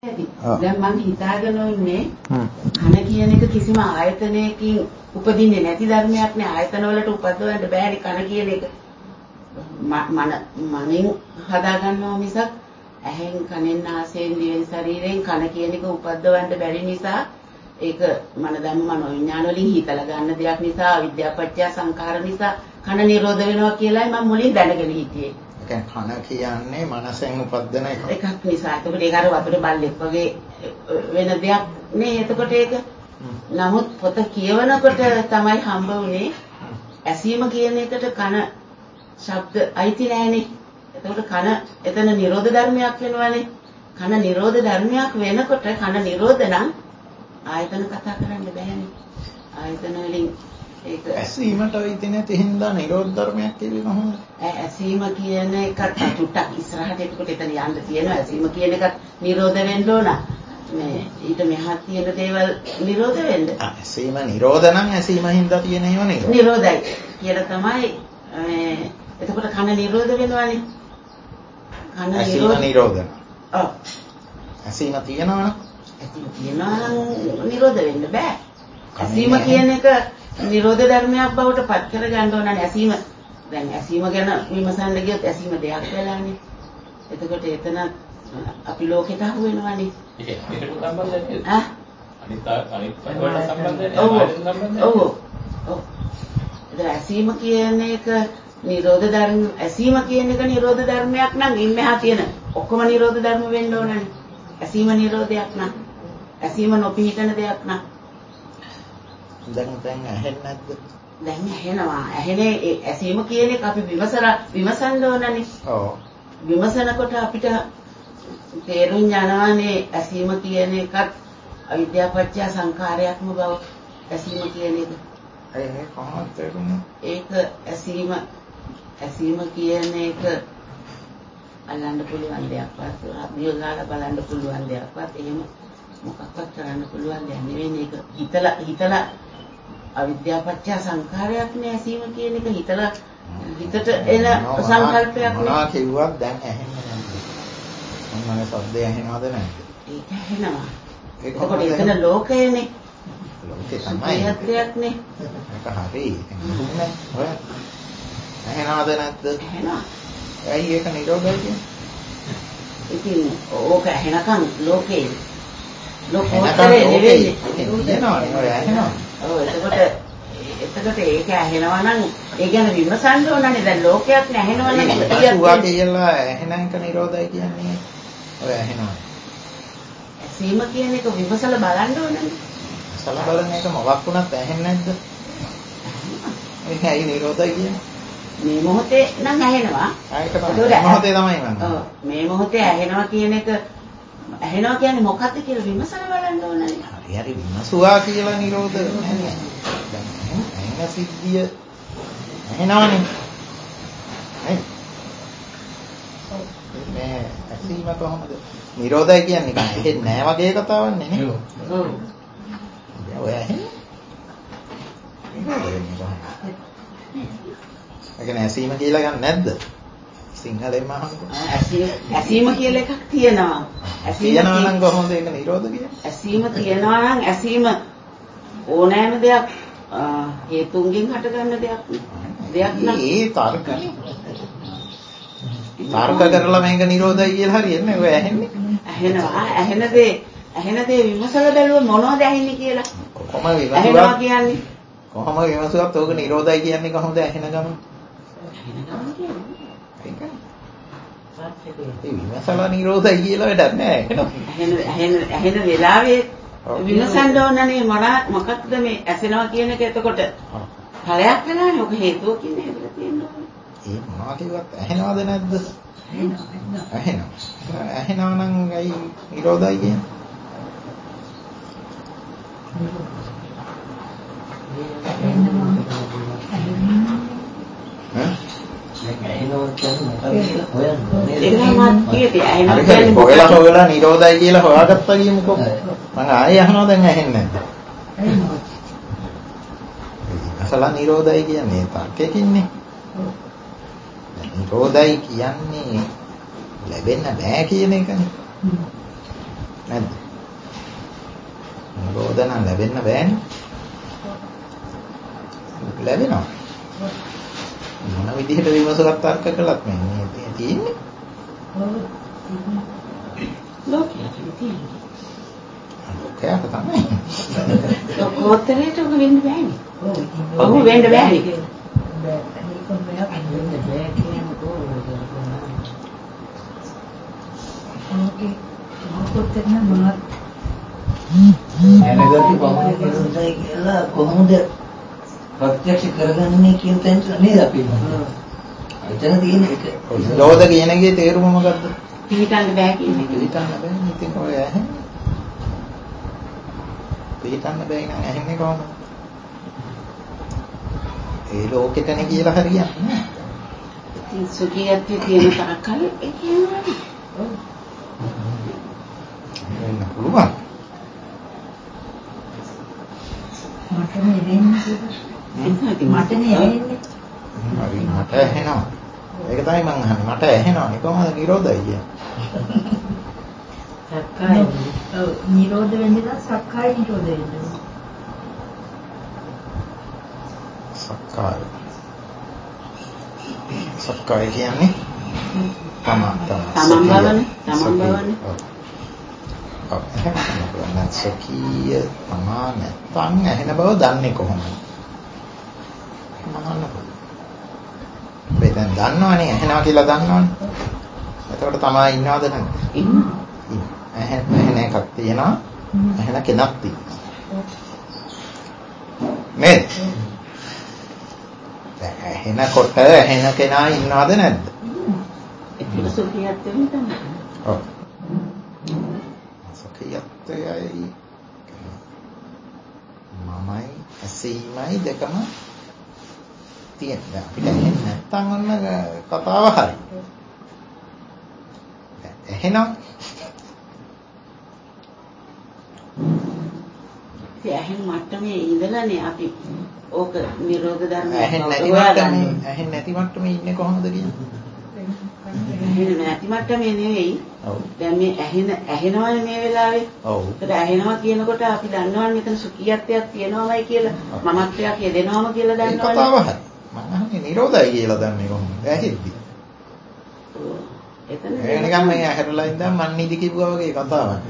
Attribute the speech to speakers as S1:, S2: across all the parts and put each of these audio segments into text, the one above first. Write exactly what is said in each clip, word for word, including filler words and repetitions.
S1: දැන් මම හිතාගෙන ඉන්නේ කන කියන එක කිසිම ආයතනයකින් උපදින්නේ නැති ධර්මයක් නේ. ආයතන වලට උපදවන්න බෑනේ කන කියන එක. මන මනෙන් හදා ගන්නවා මිසක් ඇහෙන් කනෙන් නාසයෙන් දිවෙන් ශරීරයෙන් කන කියන එක උපදවන්න බැරි නිසා ඒක මන ධම්ම මනෝ විඥාන වලින් හිතලා ගන්න දෙයක් නිසා අවිද්‍යාපච්චය සංඛාර නිසා කන නිරෝධ වෙනවා කියලායි මම මුලින් දැනගෙන හිටියේ.
S2: කන කියන්නේ මනසෙන් උපදින එකක්.
S1: එකක් නිසා. එතකොට ඒක අර වතුරේ බල්ලෙක් වගේ වෙන දෙයක් නේ. එතකොට ඒක නමුත් පොත කියවනකොට තමයි හම්බ වුනේ ඇසීම කියන එකට කන ශබ්ද අයිති නැහැනේ. එතකොට කන එතන නිරෝධ ධර්මයක් වෙනවානේ. කන නිරෝධ ධර්මයක් වෙනකොට කන නිරෝධ නම් ආයතන කතා කරන්න බෑනේ. ආයතන වලින් ඒක
S2: ඇසීමට අයිති නැති හින්දා නිරෝධ ධර්මයක් කියන්නේ කොහොමද?
S1: ඇසීම කියන එකත් ටුට්ටක් ඉස්සරහට එතකොට එතන යන්න තියෙනවා. ඇසීම කියන එකත් නිරෝධ වෙන්න ඕන. මේ ඊට මෙහා තියෙන දේවල් නිරෝධ වෙන්න.
S2: ඇසීම නිරෝධ නම් ඇසීම හින්දා තියෙන ඒවා නිරෝධ.
S1: නිරෝධයි කියලා තමයි මේ එතකොට කන නිරෝධ වෙනවානේ. කන
S2: නිරෝධ නිරෝධ.
S1: ඔව්.
S2: ඇසීම තියනවා නම්
S1: ඇසීම තියනවා නම් නිරෝධ වෙන්න බෑ. ඇසීම කියන එක නිරෝධ ධර්මයක් බවට පත් කර ගන්න ඕනනේ. ඇසීම දැන් ඇසීම ගැන විමසන්න ගියොත් ඇසීම දෙයක් වෙලානේ. එතකොට එතන අපි ලෝකෙට අහු වෙනවානේ.
S3: ඒක ඒකට සම්බන්ධයි.
S1: ආ
S3: අනිත් අනිත් වලට සම්බන්ධයි.
S1: ඔව් ඔව් ඔව්. ඒක ඇසීම කියන එක නිරෝධ ධර්ම ඇසීම කියන එක නිරෝධ ධර්මයක් නම් ඉන්මහා තියෙන ඔක්කොම නිරෝධ ධර්ම වෙන්න ඕනනේ. ඇසීම නිරෝධයක් නම් ඇසීම නොපිහිටන දෙයක් නම්
S2: දැන් දැන් ඇහෙන්නේ නැද්ද?
S1: දැන් ඇහෙනවා. ඇහෙනේ ඇසීම කියන එක අපි විමසලා විමසන්න ඕනනේ.
S2: ඔව්.
S1: විමසනකොට අපිට තේරුම් යනවානේ ඇසීම කියන එකත් අවිද්‍යාපච්චය සංඛාරයක්ම බව. ඇසීම කියන එක.
S2: ඒ කොහොමද තේරුන්නේ?
S1: ඒක ඇසීම ඇසීම කියන එක අල්ලන්න පුළුවන් දෙයක්වත් අභියෝගාල බලන්න පුළුවන් දෙයක්වත් එහෙම මොකක්වත් කරන්න පුළුවන් දෙයක් නෙවෙයි. ඒක හිතලා හිතලා අවිද්‍යාපච්චය සංඛාරයක් නේ ඇසීම කියන එක. හිතලා හිතට එන සංකල්පයක් නේ.
S2: මොනවා කිව්වත් දැන් ඇහෙන්නේ නැද්ද? මොනවාගේ શબ્දය ඇහෙනවද නැද්ද?
S1: ඒක ඇහෙනවා.
S2: ඒක
S1: කොහොමද එතන ලෝකයනේ.
S2: ලෝකේ තමයි.
S1: ඒත්‍යක් නේ.
S2: ඒක හරි. නේ. ඔය ඇහෙනවද නැද්ද?
S1: ඇහෙනවා.
S2: ඇයි ඒක නිරෝධයි කියන්නේ?
S1: ඉතින් ඕක ඇහෙනකන් ලෝකේ ලෝකෝත්තරේ නෙවෙයි.
S2: එනවනේ ඔය ඇහෙනවා.
S1: ඔව් එතකොට එතකොට ඒක ඇහෙනවා නම් ඒ ගැන විමසන්න ඕනනේ. දැන් ලෝකයක් නැහෙනවා නම්
S2: සුවා කියලා ඇහෙන එක නිරෝධයි කියන්නේ ඔය ඇහෙනවා.
S1: ඇසීම කියන එක විමසලා බලන්න ඕනනේ.
S2: සල බලන එක මොකක් වුණත් ඇහෙන්නේ නැද්ද? ඒක ඇයි නිරෝධයි කියන්නේ?
S1: මේ මොහොතේ නම් ඇහෙනවා.
S2: ඒක තමයි. මොහොතේ තමයි මම.
S1: ඔව් මේ මොහොතේ ඇහෙනවා කියන එක ඇහෙනවා කියන්නේ මොකක්ද කියලා විමසලා බලන්න ඕනනේ.
S2: හරි හරි විමසුවා කියලා නිරෝධ නැහැ. දැන් ඇහෙන සිද්ධිය ඇහෙනවනේ. නේ? මේ ඇසීම කොහොමද? නිරෝධයි කියන්නේ නිකන් ඇහෙන්නේ නැහැ වගේ කතාවක් නේ.
S1: ඔව්.
S2: ඔය ඇහෙන්නේ. ඒක නැසීම කියලා ගන්න නැද්ද? සිංහලෙන්ම අහන්නකෝ.
S1: ඇසීම ඇසීම කියලා එකක් තියෙනවා. ඇසීම
S2: තියනවා නම් කොහොමද ඒක නිරෝධ කියන්නේ?
S1: ඇසීම තියනවා නම් ඇසීම ඕනෑම දෙයක් හේතුන්ගෙන් හටගන්න දෙයක් දෙයක් නම්
S2: ඒ තර්කනේ. තර්ක කරලා මේක නිරෝධයි කියලා හරියන්නේ ඔය ඇහෙන්නේ.
S1: ඇහෙනවා. ඇහෙන දේ ඇහෙන දේ විමසලා බැලුවොත් මොනවද ඇහෙන්නේ කියලා.
S2: කොහොම
S1: ඇහෙනවා
S2: විමසුවා
S1: කියන්නේ
S2: කොහොම විමසුවත් ඕක නිරෝධයි කියන්නේ කොහොමද ඇහෙන ගමන්?
S1: ඇහෙන ගමන් කියන්නේ
S2: ඒකයි. ඒ විමසලා නිරෝධයි කියලා වැඩක් නෑ.
S1: ඇහෙන ඇහෙන ඇහෙන වෙලාවේ විමසන්න ඕනනේ මොන මොකක්ද මේ ඇසෙනවා කියන එක. එතකොට ඵලයක් වෙනානේ. ඔක හේතුවකින් හේතුව තියෙනවා.
S2: ඒ මොනවා කිව්වත් ඇහෙනවද නැද්ද? ඇහෙනවා. ඇහෙනවා නම් ඇයි නිරෝධයි කියන්නේ? හොයලා හොයලා නිරෝධයි කියලා හොයාගත්තා කියමුකෝ. මම ආයෙ අහනවා දැන් ඇහෙන්නේ නැද්ද? අසල නිරෝධයි කියන්නේ තර්කයකින්නේ. නිරෝධයි කියන්නේ ලැබෙන්න බෑ කියන එකනේ. නැද්ද? නිරෝධන ලැබෙන්න බෑනේ. ලැබෙනවා. මොන විදිහට විමසලක් තර්ක කළත් මේ මේ තියෙන්නේ.
S1: ලෝකයේ තියෙන්නේ.
S2: ලෝකයට තමයි.
S1: ලෝකෝත්තරයට ඔක වෙන්න බෑනේ. ඔව් වෙන්න බෑනේ.
S4: ඕකේ මොකක්ද මොනවද
S5: නැනගatti පමණ කරනසයි කියලා කොහොමද ප්‍රත්‍යක්ෂ කරගන්නේ කියන තැන නේද අපි ඉන්නේ. එතන තියෙන එක.
S2: නිරෝධ කියන එකේ තේරුම මොකද්ද?
S1: පිළිගන්න බෑ කියන එක.
S2: පිළිගන්න බෑ. ඉතින් ඔය ඇහෙන්නේ. පිළිගන්න බෑ නම් ඇහෙන්නේ කොහොමද? ඒ ලෝකෙටනේ කියලා හරියන්නේ නෑ.
S1: ඉතින් සුඛියත්වයේ තියෙන තරකල් ඒ කියනවා. ඔව්.
S2: වෙන්න පුළුවන්.
S4: මට නෙවෙන්නේ. මට නෙවෙන්නේ.
S2: හරි මට ඇහෙනවා. ඒක තමයි මං අහන්නේ. මට ඇහෙනවානේ කොහොමද නිරෝධයි කියන්නේ?
S4: සක්කාය. ඔව් නිරෝධ වෙන්නේ නම් සක්කාය නිරෝධ වෙන්නේ.
S2: සක්කාය. සක්කාය කියන්නේ තමන්
S1: තමන් බවනේ. තමන් බවනේ.
S2: ඔව්. එහෙනම් සකීය තමා නැත්නම් ඇහෙන බව දන්නේ කොහොමද? මහන්නකෝ. මේ දැන් දන්නවනේ ඇහෙනවා කියලා දන්නවනේ. එතකොට තමයි ඉන්නවද නැද්ද?
S1: ඉන්නවා.
S2: ඇහෙන ඇහෙන එකක් තියෙනවා. ඇහෙන කෙනක් තියෙනවා. නේද? ඇහෙනකොට ඇහෙන කෙනා ඉන්නවද නැද්ද?
S1: ඒක සුඛියත්වයෙන් තමයි.
S2: ඔව්. සුඛියත්වයයි මමයි ඇසීමයි දෙකම තියෙනවා. අපිට ඇහෙන්නේ නැත්නම් ඔන්න කතාව හරි. එහෙනම්
S1: ඇහෙන මට්ටමේ ඉඳලානේ අපි ඕක නිරෝධ ධර්මය
S2: ඇහෙන්නේ නැති මට්ටමේ ඇහෙන්නේ නැති මට්ටමේ ඉන්නේ කොහොමද කියන්නේ?
S1: ඇහෙන්නේ නැති මට්ටමේ නෙවෙයි.
S2: ඔව්.
S1: දැන් මේ ඇහෙන ඇහෙනවනේ මේ වෙලාවේ.
S2: ඔව්.
S1: ඒත් ඇහෙනවා කියනකොට අපි දන්නවනේ මෙතන සුඛියත්වයක් තියෙනවමයි කියලා. මමත්වයක් යෙදෙනවම කියලා
S2: ඒ
S1: දන්නවනේ.
S2: කතාව හරි. මම අහන්නේ නිරෝධයි කියලා දන්නේ කොහොමද? ඇහෙද්දි.
S1: එතන
S2: ඒ නිකන් මේ ඇහැරලා ඉඳන් මන් නිදි කිව්වා වගේ කතාවක්.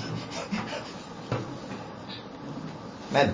S2: නැද්ද?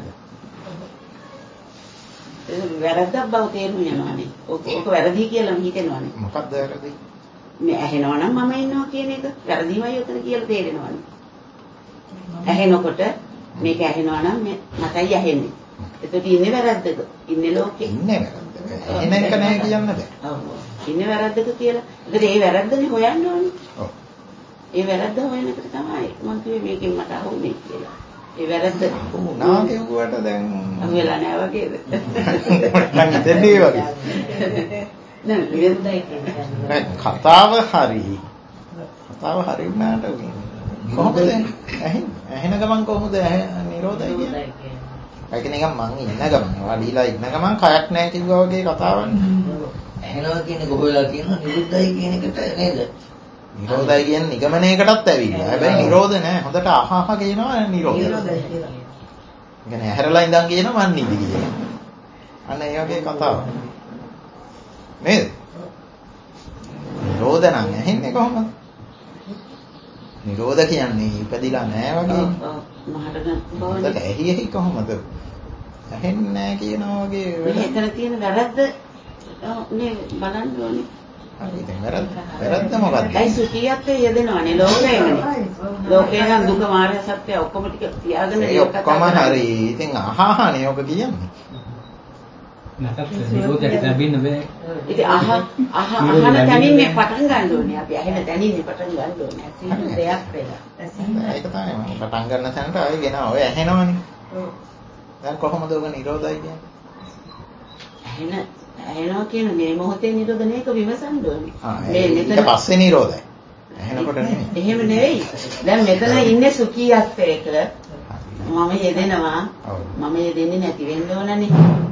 S1: ඒක වැරද්දක් බව තේරුම් යනවානේ. ඔක ඔක වැරදි කියලා හිතෙනවානේ.
S2: මොකක්ද වැරදි?
S1: මේ ඇහෙනවා නම් මම ඉන්නවා කියන එක වැරදිමයි උතන කියලා තේරෙනවානේ. ඇහෙනකොට මේක ඇහෙනවා නම් මටයි ඇහෙන්නේ. එතකොට ඉන්නේ වැරද්දක. ඉන්නේ ලෝකේ.
S2: ඉන්නේ වැරද්දක. ඇහෙන එක නෑ කියන්න බෑ.
S1: ඔව්. ඉන්නේ වැරද්දක කියලා. ඒකට ඒ වැරද්දනේ හොයන්න ඕනේ.
S2: ඔව්.
S1: ඒ වැරද්ද හොයන එක තමයි මම කිව්වේ මේකෙන් මට අහුනේ කියලා. ඒ වැරද්ද
S2: උනා කිව්වට දැන්
S1: අහුවෙලා නෑ වගේද?
S2: මම හිතන්නේ වගේ.
S1: නෑ විරුද්ධයි කියන්නේ.
S2: කතාව හරි. කතාව හරි වුණාට කොහොමද ඇහෙන්නේ? ඇහෙන ගමන් කොහොමද නිරෝධයි කියන්නේ? ඒක නිකන් මං ඉන්න ගමන් වඩීලා ඉන්න ගමන් කයක් නැහැ කිව්වා වගේ කතාවන්නේ.
S5: ඇහෙනවා කියන්නේ කොහොමද කියනවා නිරුද්ධයි කියන එකට නේද?
S2: නිරෝධයි කියන්නේ නිගමනයකටත් ඇවිල්ලා. හැබැයි නිරෝධ නෑ. හොඳට අහහ කියනවා නිරෝධ.
S4: නිරෝධයි කියලා.
S2: ඒ කියන්නේ ඇහැරලා ඉඳන් කියනවා මන් නිදි කියලා. අන්න ඒ වගේ කතාවක්. නේද? නිරෝධ නම් ඇහෙන්නේ කොහොමද? නිරෝධ කියන්නේ ඉපදිලා නෑ වගේ.
S1: ඔව්. මහරගත්
S2: හොඳට
S1: බවනේ.
S2: ඇහි ඇහි කොහොමද? ඇහෙන්නේ නෑ කියනවා වගේ
S1: මේ එතන තියෙන වැරද්ද නේ බලන්න ඕනේ.
S2: හරි දැන් වැරද්ද වැරද්ද මොකද්ද?
S1: ඒ සුඛියත්වයේ යෙදෙනවානේ ලෝකයමනේ. ලෝකේ නම් දුක මාර්ග සත්‍ය ඔක්කොම ටික තියාගෙන
S2: ඒ ඔක්කොම හරි. ඉතින් අහහනේ ඔක කියන්නේ.
S3: නැත්නම් නිරෝධයට ලැබෙන්න බෑ.
S1: ඉතින් අහ අහ අහන තැනින් මේ පටන් ගන්න ඕනේ. අපි ඇහෙන තැනින් පටන් ගන්න ඕනේ. ඒක දෙයක් වෙලා.
S2: ඒක තමයි මම පටන් ගන්න තැනට ආයේ ගෙනා ඔය ඇහෙනවනේ.
S1: ඔව්.
S2: දැන් කොහොමද ඔබ නිරෝධයි කියන්නේ?
S1: ඇහෙන ඇහෙනවා කියන මේ මොහොතේ නිරෝධන එක විමසන්න ඕනේ.
S2: ආ ඊට පස්සේ නිරෝධයි. ඇහෙනකොට නෙමෙයි.
S1: එහෙම නෙවෙයි. දැන් මෙතන ඉන්නේ සුඛියත්වයක. මම යෙදෙනවා. මම යෙදෙන්නේ නැති වෙන්න ඕනනේ.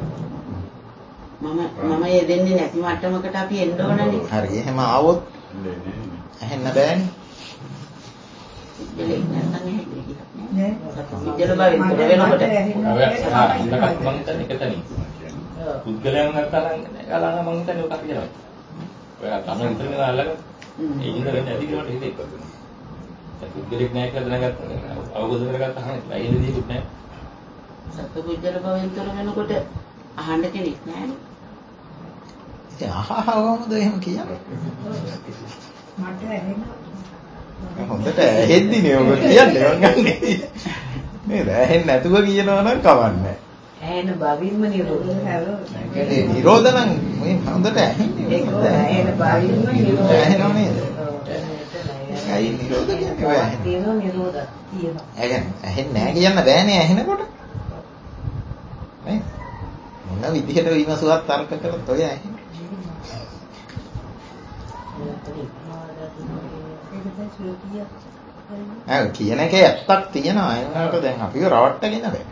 S1: මම මම යෙදෙන්නේ නැති මට්ටමකට අපි එන්න ඕනනේ.
S2: හරි එහෙම ආවොත් ඇහෙන්න බෑනේ.
S1: පුද්ගලෙක් නැත්නම් ඇහෙන්නේ
S4: නේ
S1: පුද්ගල බවෙන් තොර වෙනකොට
S6: මම හිතන්නේ එක තැනින්. පුද්ගලයන් නැත්නම් ගලන මම හිතන්නේ ඔක කියනවා. ඔයා තමයි විතරනේ අල්ලගන්නේ. ඒ ඉඳ වෙන්නේ නැති කියලා මට හිතේ. දැන් පුද්ගලෙක් නැහැ කියලා දැනගත්තා. අවබෝධ කරගත්තාම ඇයිලදී දුක් නැහැ.
S1: සත්ව පුද්ගල බවෙන් තොර වෙනකොට අහන්න කෙනෙක් නැහැ.
S2: ඉතින් අහහවමද එහෙම කියන්නේ?
S4: මට ඇහෙනවා
S2: හොඳට ඇහෙද්දිනේ ඔබ කියන්නේ වංගන්නේ. නේද? ඇහෙන්නේ නැතුව කියනවා නම් කවන්නේ.
S1: ඇහෙන බවින්ම නිරෝධ.
S2: ඒ නිරෝධ නම් මේ හොඳට ඇහෙන්නේ.
S1: ඒක ඇහෙන බවින්ම නිරෝධ.
S2: ඇහෙනව නේද? ඇයි නිරෝධ කියන්නේ ඔය ඇහෙන?
S1: තියෙනවා නිරෝධ තියෙනවා.
S2: ඒ කියන්නේ ඇහෙන්නේ නැහැ කියන්න බෑනේ ඇහෙනකොට. නේ? මොන විදිහට විමසුවත් තර්ක කළත් ඔය ඇහෙන්නේ. ආ කියන එකේ ඇත්තක් තියෙනවා. ඒකට දැන් අපිව රවට්ටගෙන බෑ.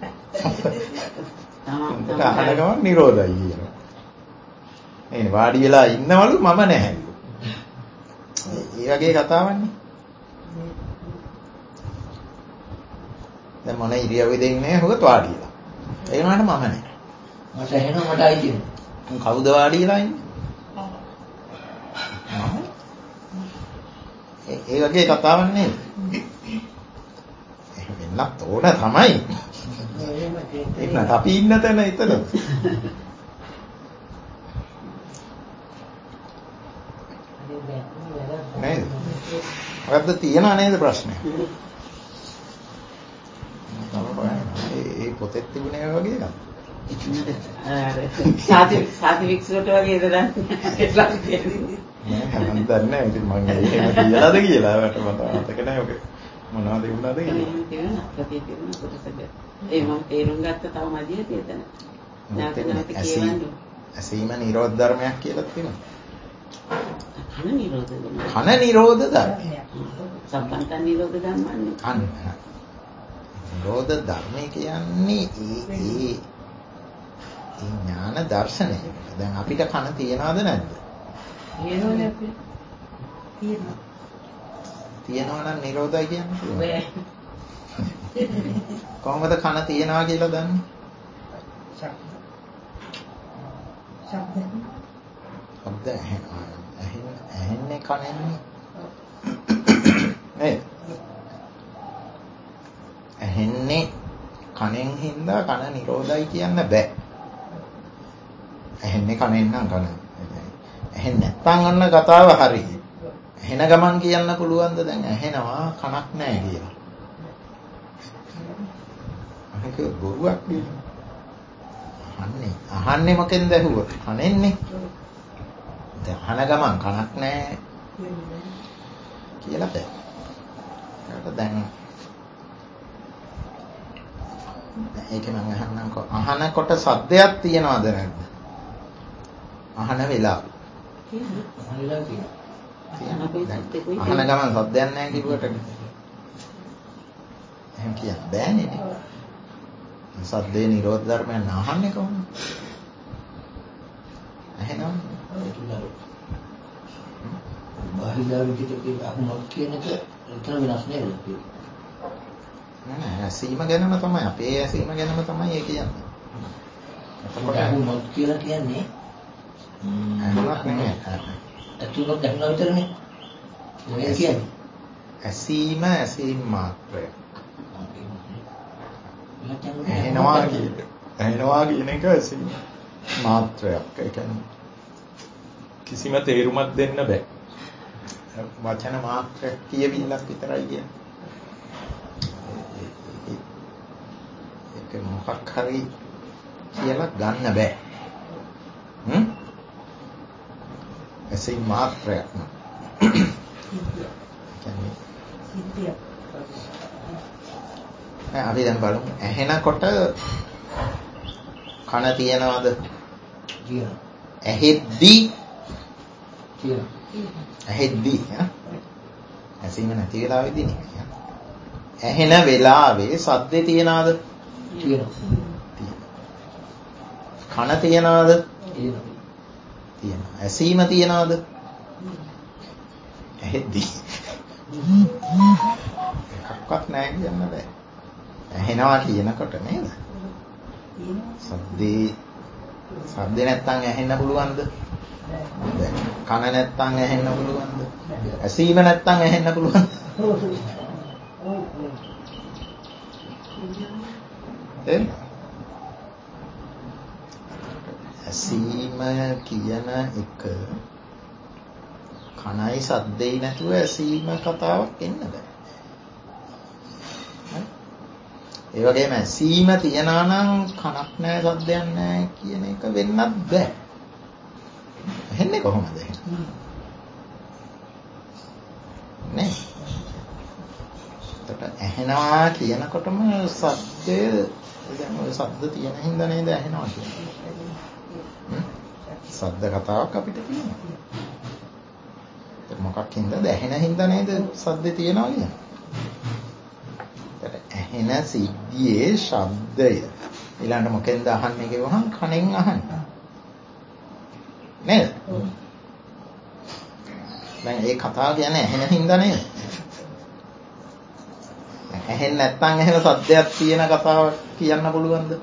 S2: තමන්ට අහන ගමන් නිරෝධයි කියනවා. එන්නේ වාඩි වෙලා ඉන්නවලු මම නැහැ. ඒ වගේ කතාවන්නේ. දැන් මොන ඉරියව්වේද ඉන්නේ හොගත් වාඩි වෙලා. ඒ වුණාට මම නැහැ.
S5: මට ඇහෙනවා මට අයිති වෙනවා.
S2: කවුද වාඩි වෙලා ඉන්නේ? ඒ වගේ කතාවක් නේද? එහෙම වෙන්නත් ඕන තමයි. එන්නත් අපි ඉන්න තැන එතන. නේද? ඔයත් තියනා නේද ප්‍රශ්නේ? ඒ පොතේ තිබුණේ වගේ එකක්.
S1: සාති සාති වික්ෂුවට වගේ ඉඳලා
S2: නෑ මම දන්නේ නැහැ ඉතින් මම එහෙම කියලාද කියලා මට මතක නැහැ ඔක මොනවද වුණාද කියලා.
S1: තියෙනවා ප්‍රතිය තියෙනවා කොටසක. ඒ මම තේරුම් ගත්ත තව මදියට එතන. නැවත නැවත කියවන්නේ.
S2: අසීම නිරෝධ ධර්මයක් කියලා තියෙනවා.
S1: කන නිරෝධ වෙනවා.
S2: කන නිරෝධ ධර්මයක්.
S1: සම්පන්ත නිරෝධ ධර්මන්නේ.
S2: කන. නිරෝධ ධර්මය කියන්නේ ඒ ඒ ඥාන දර්ශනය. දැන් අපිට කන තියනවද නැද්ද?
S1: තියෙනවනේ අපි. තියෙනවා.
S2: තියනවා නම් නිරෝධයි කියන්නේ. කොහොමද කන තියනවා කියලා දන්නේ?
S4: ශබ්ද.
S2: ශබ්ද ඇහෙන්නේ කනෙන්නේ. නේද? ඇහෙන්නේ කනෙන් හින්දා කන නිරෝධයි කියන්න බෑ. ඇහෙන්නේ කනෙන් නම් කන. ඇහෙන්නේ නැත්නම් අන්න කතාව හරි. ඇහෙන ගමන් කියන්න පුළුවන්ද දැන් ඇහෙනවා කනක් නැහැ කියලා. අහක බොරුවක් නේ. අහන්නේ අහන්නේ මොකෙන්ද ඇහුවොත් කනෙන්නේ. දැන් අහන ගමන් කනක් නැහැ කියලා බෑ. ඒකට දැන් ඒක මම අහන්නම්කෝ අහනකොට සද්දයක් තියනවද නැද්ද? අහන වෙලාව. අහන ගමන් සද්දයක් නැහැ කිව්වට එහෙම කියන්න බෑනේ. සද්දේ නිරෝධ ධර්මයන් අහන්නේ කොහොමද? ඇහෙනවද?
S5: බාහිර විදිහට අහුනොත් කියන එක එතන වෙනස් නේද?
S2: නෑ ඇසීම ගැනම තමයි අපේ ඇසීම ගැනම තමයි ඒ කියන්නේ.
S5: එතකොට අහුනොත් කියලා කියන්නේ
S2: අහුනක් නෙමෙයි.
S5: ඇතුළත දැක්නා විතරනේ. මොකද කියන්නේ?
S2: ඇසීම ඇසීම මාත්‍රය. ඇහෙනවා කියන්නේ ඇහෙනවා කියන එක ඇසීම මාත්‍රයක්. ඒ කියන්නේ කිසිම තේරුමක් දෙන්න බෑ. වචන මාත්‍රයක් කියවිල්ලක් විතරයි කියන්නේ. ඒක මොකක් හරි කියලා ගන්න බෑ. හ්ම්? ඇසීම මාත්‍රයක් න ะ. කියන්නේ
S4: සිද්ධිය.
S2: අපි දැන් බලමු ඇහෙනකොට කන තියනවද?
S5: තියෙනවා.
S2: ඇහෙද්දී
S5: තියෙනවා.
S2: ඇහෙද්දී ඈ ඇසීම නැති වෙලාවෙදී නේ. ඇහෙන වෙලාවේ සද්දේ තියනවද?
S5: තියෙනවා.
S2: කන තියනවද?
S5: තියෙනවා.
S2: තියෙනවා. ඇසීම තියනවද? ඇහෙද්දී මොකක්වත් නැහැ කියන්න බෑ. ඇහෙනවා කියනකොට නේද? සද්දේ සද්දේ නැත්තම් ඇහෙන්න පුළුවන්ද? කන නැත්තම් ඇහෙන්න පුළුවන්ද? ඇසීම නැත්තම් ඇහෙන්න පුළුවන්ද? ඒ ඇසීම කියන එක කනයි සද්දේ නැතුව ඇසීම කතාවක් එන්න බෑ. ඒ වගේම ඇසීම තියනවා නම් කනක් නැහැ සද්දයක් නැහැ කියන එක වෙන්නත් බෑ. ඇහෙන්නේ කොහොමද එහෙනම්? නේ? එතකොට ඇහෙනවා කියනකොටම සද්දය දැන් ඔය සද්ද තියෙන හින්දා නේද ඇහෙනවා කියන්නේ. සද්ද කතාවක් අපිට තියෙනවා. ඒක මොකක් හින්දාද ඇහෙන හින්දා නේද සද්ද තියනවා කියන්නේ. ඇහෙන සිද්ධියේ ශබ්දය ඊළඟට මොකෙන්ද අහන්නේ කියවහම කනෙන් අහන්නේ නේද? දැන් මේ කතාව කියන්නේ ඇහෙන හින්දා නේද? ඇහෙන්නේ නැත්නම් එහෙම සද්දයක් තියෙන කතාවක් කියන්න පුළුවන්ද?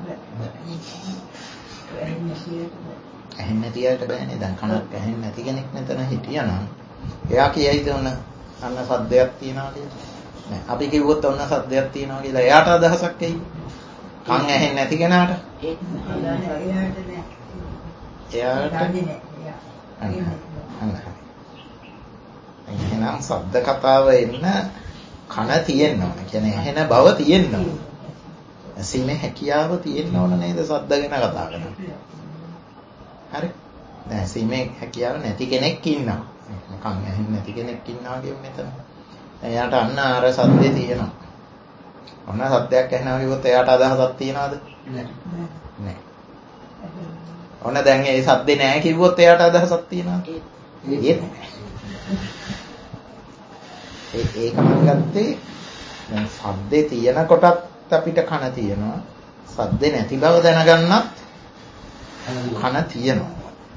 S2: ඇහෙන්නේ නැති අයට බෑනේ. දැන් කනක් ඇහෙන්නේ නැති කෙනෙක් මෙතන හිටියනම් එයා කියයිද ඔන්න අන්න සද්දයක් තියනවා කියලා? නෑ. අපි කිව්වොත් ඔන්න සද්දයක් තියනවා කියලා එයාට අදහසක් එයි. කන් ඇහෙන්නේ නැති කෙනාට.
S1: ඒක නෑ.
S2: එයාට එහෙනම් ශබ්ද කතාව එන්න කන තියෙන්න ඕන. කියන්නේ ඇහෙන බව තියෙන්න ඕන. ඇසීමේ හැකියාව තියෙන්න ඕන නේද ශබ්ද ගැන කතා කරන්නේ. හරි. දැන් ඇසීමේ හැකියාව නැති කෙනෙක් ඉන්නවා. කන් ඇහෙන්නේ නැති කෙනෙක් ඉන්නවා කියමු මෙතන. එයාට අන්න අර සද්දේ තියෙනවා. ඔන්න සද්දයක් ඇහෙනවා කිව්වොත් එයාට අදහසක් තියනවද? නෑ. නෑ. ඔන්න දැන් ඒ සද්දේ නෑ කිව්වොත් එයාට අදහසක් තියනවද? ඒත් නෑ. ඒ ඒක මම ගත්තේ දැන් සද්දේ තියෙන කොටත් අපිට කන තියෙනවා. සද්දේ නැති බව දැනගන්නත් කන තියෙනවා.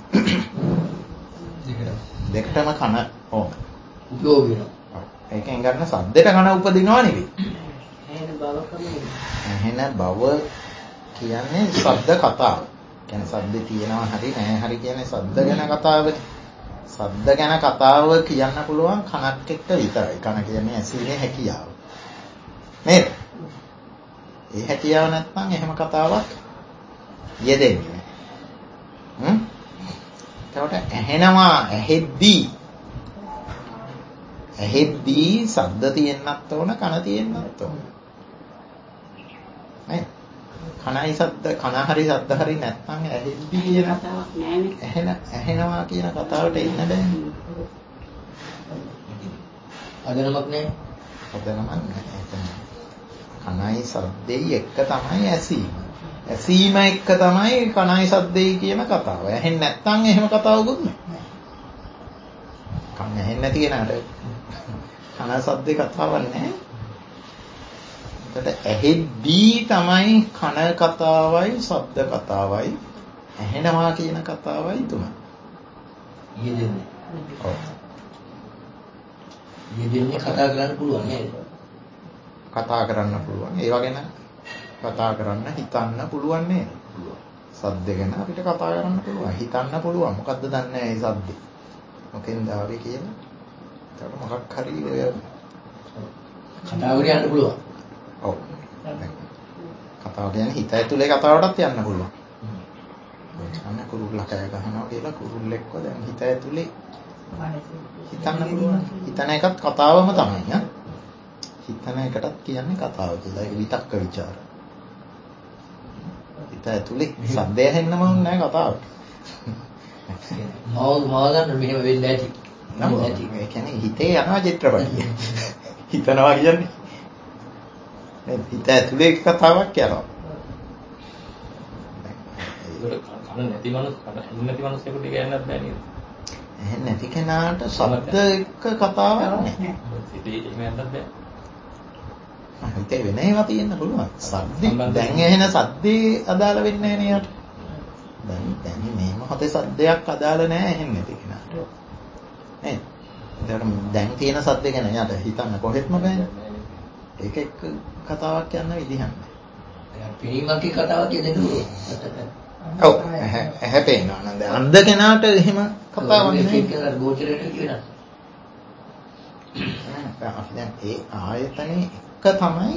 S2: දෙකටම කන ඕන. උපයෝග වෙනවා. ඒකෙන් ගන්න සද්දෙට කන උපදිනවා නෙවෙයි. ඇහෙන බව ඇහෙන බව කියන්නේ ශබ්ද කතාව. කියන්නේ සද්දේ තියෙනවා හරි නැහැ හරි කියන්නේ ශබ්ද ගැන කතාවනේ. ශබ්ද ගැන කතාව කියන්න පුළුවන් කනක් එක්ක විතරයි. කන කියන්නේ ඇසීමේ හැකියාව. නේද? ඒ හැකියාව නැත්නම් එහෙම කතාවක් යෙදෙන්නේ නැහැ. හ්ම්? එතකොට ඇහෙනවා ඇහෙද්දී ඇහෙද්දී ශබ්ද තියෙන්නත් ඕන කන තියෙන්නත් ඕන. නේ? කනයි ශබ්ද කන හරි ශබ්ද හරි නැත්නම් ඇහෙද්දී කියන
S1: කතාවක් නෑනේ.
S2: ඇහෙන ඇහෙනවා කියන කතාවට එන්න බෑනේ.
S5: අදනමක් නෑ.
S2: අදනමක් නෑ. කනයි ශබ්දෙයි එක තමයි ඇසීම. ඇසීම එක්ක තමයි කනයි ශබ්දෙයි කියන කතාව. ඇහෙන්නේ නැත්නම් එහෙම කතාවකුත් නෑ. කන ඇහෙන්නේ නැති කෙනාට කන ශබ්දේ කතාවක් නෑ. එතකොට ඇහෙද්දී තමයි කන කතාවයි ශබ්ද කතාවයි ඇහෙනවා කියන කතාවයි තුන.
S5: යෙදෙන්නේ.
S2: ඔව්.
S5: යෙදෙන්නේ කතා කරන්න පුළුවන් නේද?
S2: කතා කරන්න පුළුවන්. ඒව ගැන කතා කරන්න හිතන්න පුළුවන් නේද? සද්ද ගැන අපිට කතා කරන්න පුළුවන්. හිතන්න පුළුවන්. මොකද්ද දන්නේ නැහැ මේ සද්ද. මොකෙන්ද ආවේ කියලා. ඒකට මොකක් හරි ඔය
S5: කතාව කියන්න පුළුවන්.
S2: ඔව්. කතාව කියන්නේ හිත ඇතුලේ කතාවටත් යන්න පුළුවන්. අන්න කුරුල්ලා කෑ ගහනවා කියලා කුරුල්ලෙක්ව දැන් හිත ඇතුලේ හිතන්න පුළුවන්. හිතන එකත් කතාවම තමයි ඈ. හිතන එකටත් කියන්නේ කතාව කියලා. ඒක විතක්ක ਵਿਚාර. හිත ඇතුලේ සද්දය ඇහෙන්නම ඕනේ නැහැ කතාව.
S5: මව මව ගන්න මෙහෙම වෙන්නේ නැති.
S2: නැති. ඒ කියන්නේ හිතේ යනවා චිත්‍රපටිය. හිතනවා කියන්නේ හිත ඇතුලේ කතාවක් යනවා.
S6: කන නැති මනුස්ස කන නැති මනුස්සයෙකුට කියන්නත් බෑ නේද?
S2: එහෙනම් නැති කෙනාට ශබ්ද එක්ක කතාවක් නැහැ.
S6: ඉතින් එහෙම යන්නත් බෑ.
S2: හිතේ වෙන ඒවා තියෙන්න පුළුවන්. සද්දේ දැන් ඇහෙන සද්දේ අදාළ වෙන්නේ නැහැ නේ යට. දැන් දැන් මේ මොහොතේ සද්දයක් අදාළ නැහැ ඇහෙන්නේ නැති කෙනාට. නේද? දැන් තියෙන සද්ද ගැන යට හිතන්න කොහෙත්ම බෑනේ. ඒක එක්ක කතාවක් කියන්න විදිහක් නැහැ.
S5: පිනීමක්ගේ කතාවක් කියදෙන්න පුළුවන්.
S2: ඔව් ඇහැ පේනවා නේද? අන්ධ කෙනාට එහෙම කතාවක් නෙවෙයි.
S5: ඒක ගෝචරයට කියනවා.
S2: අපි දැන් ඒ ආයතනේ එක තමයි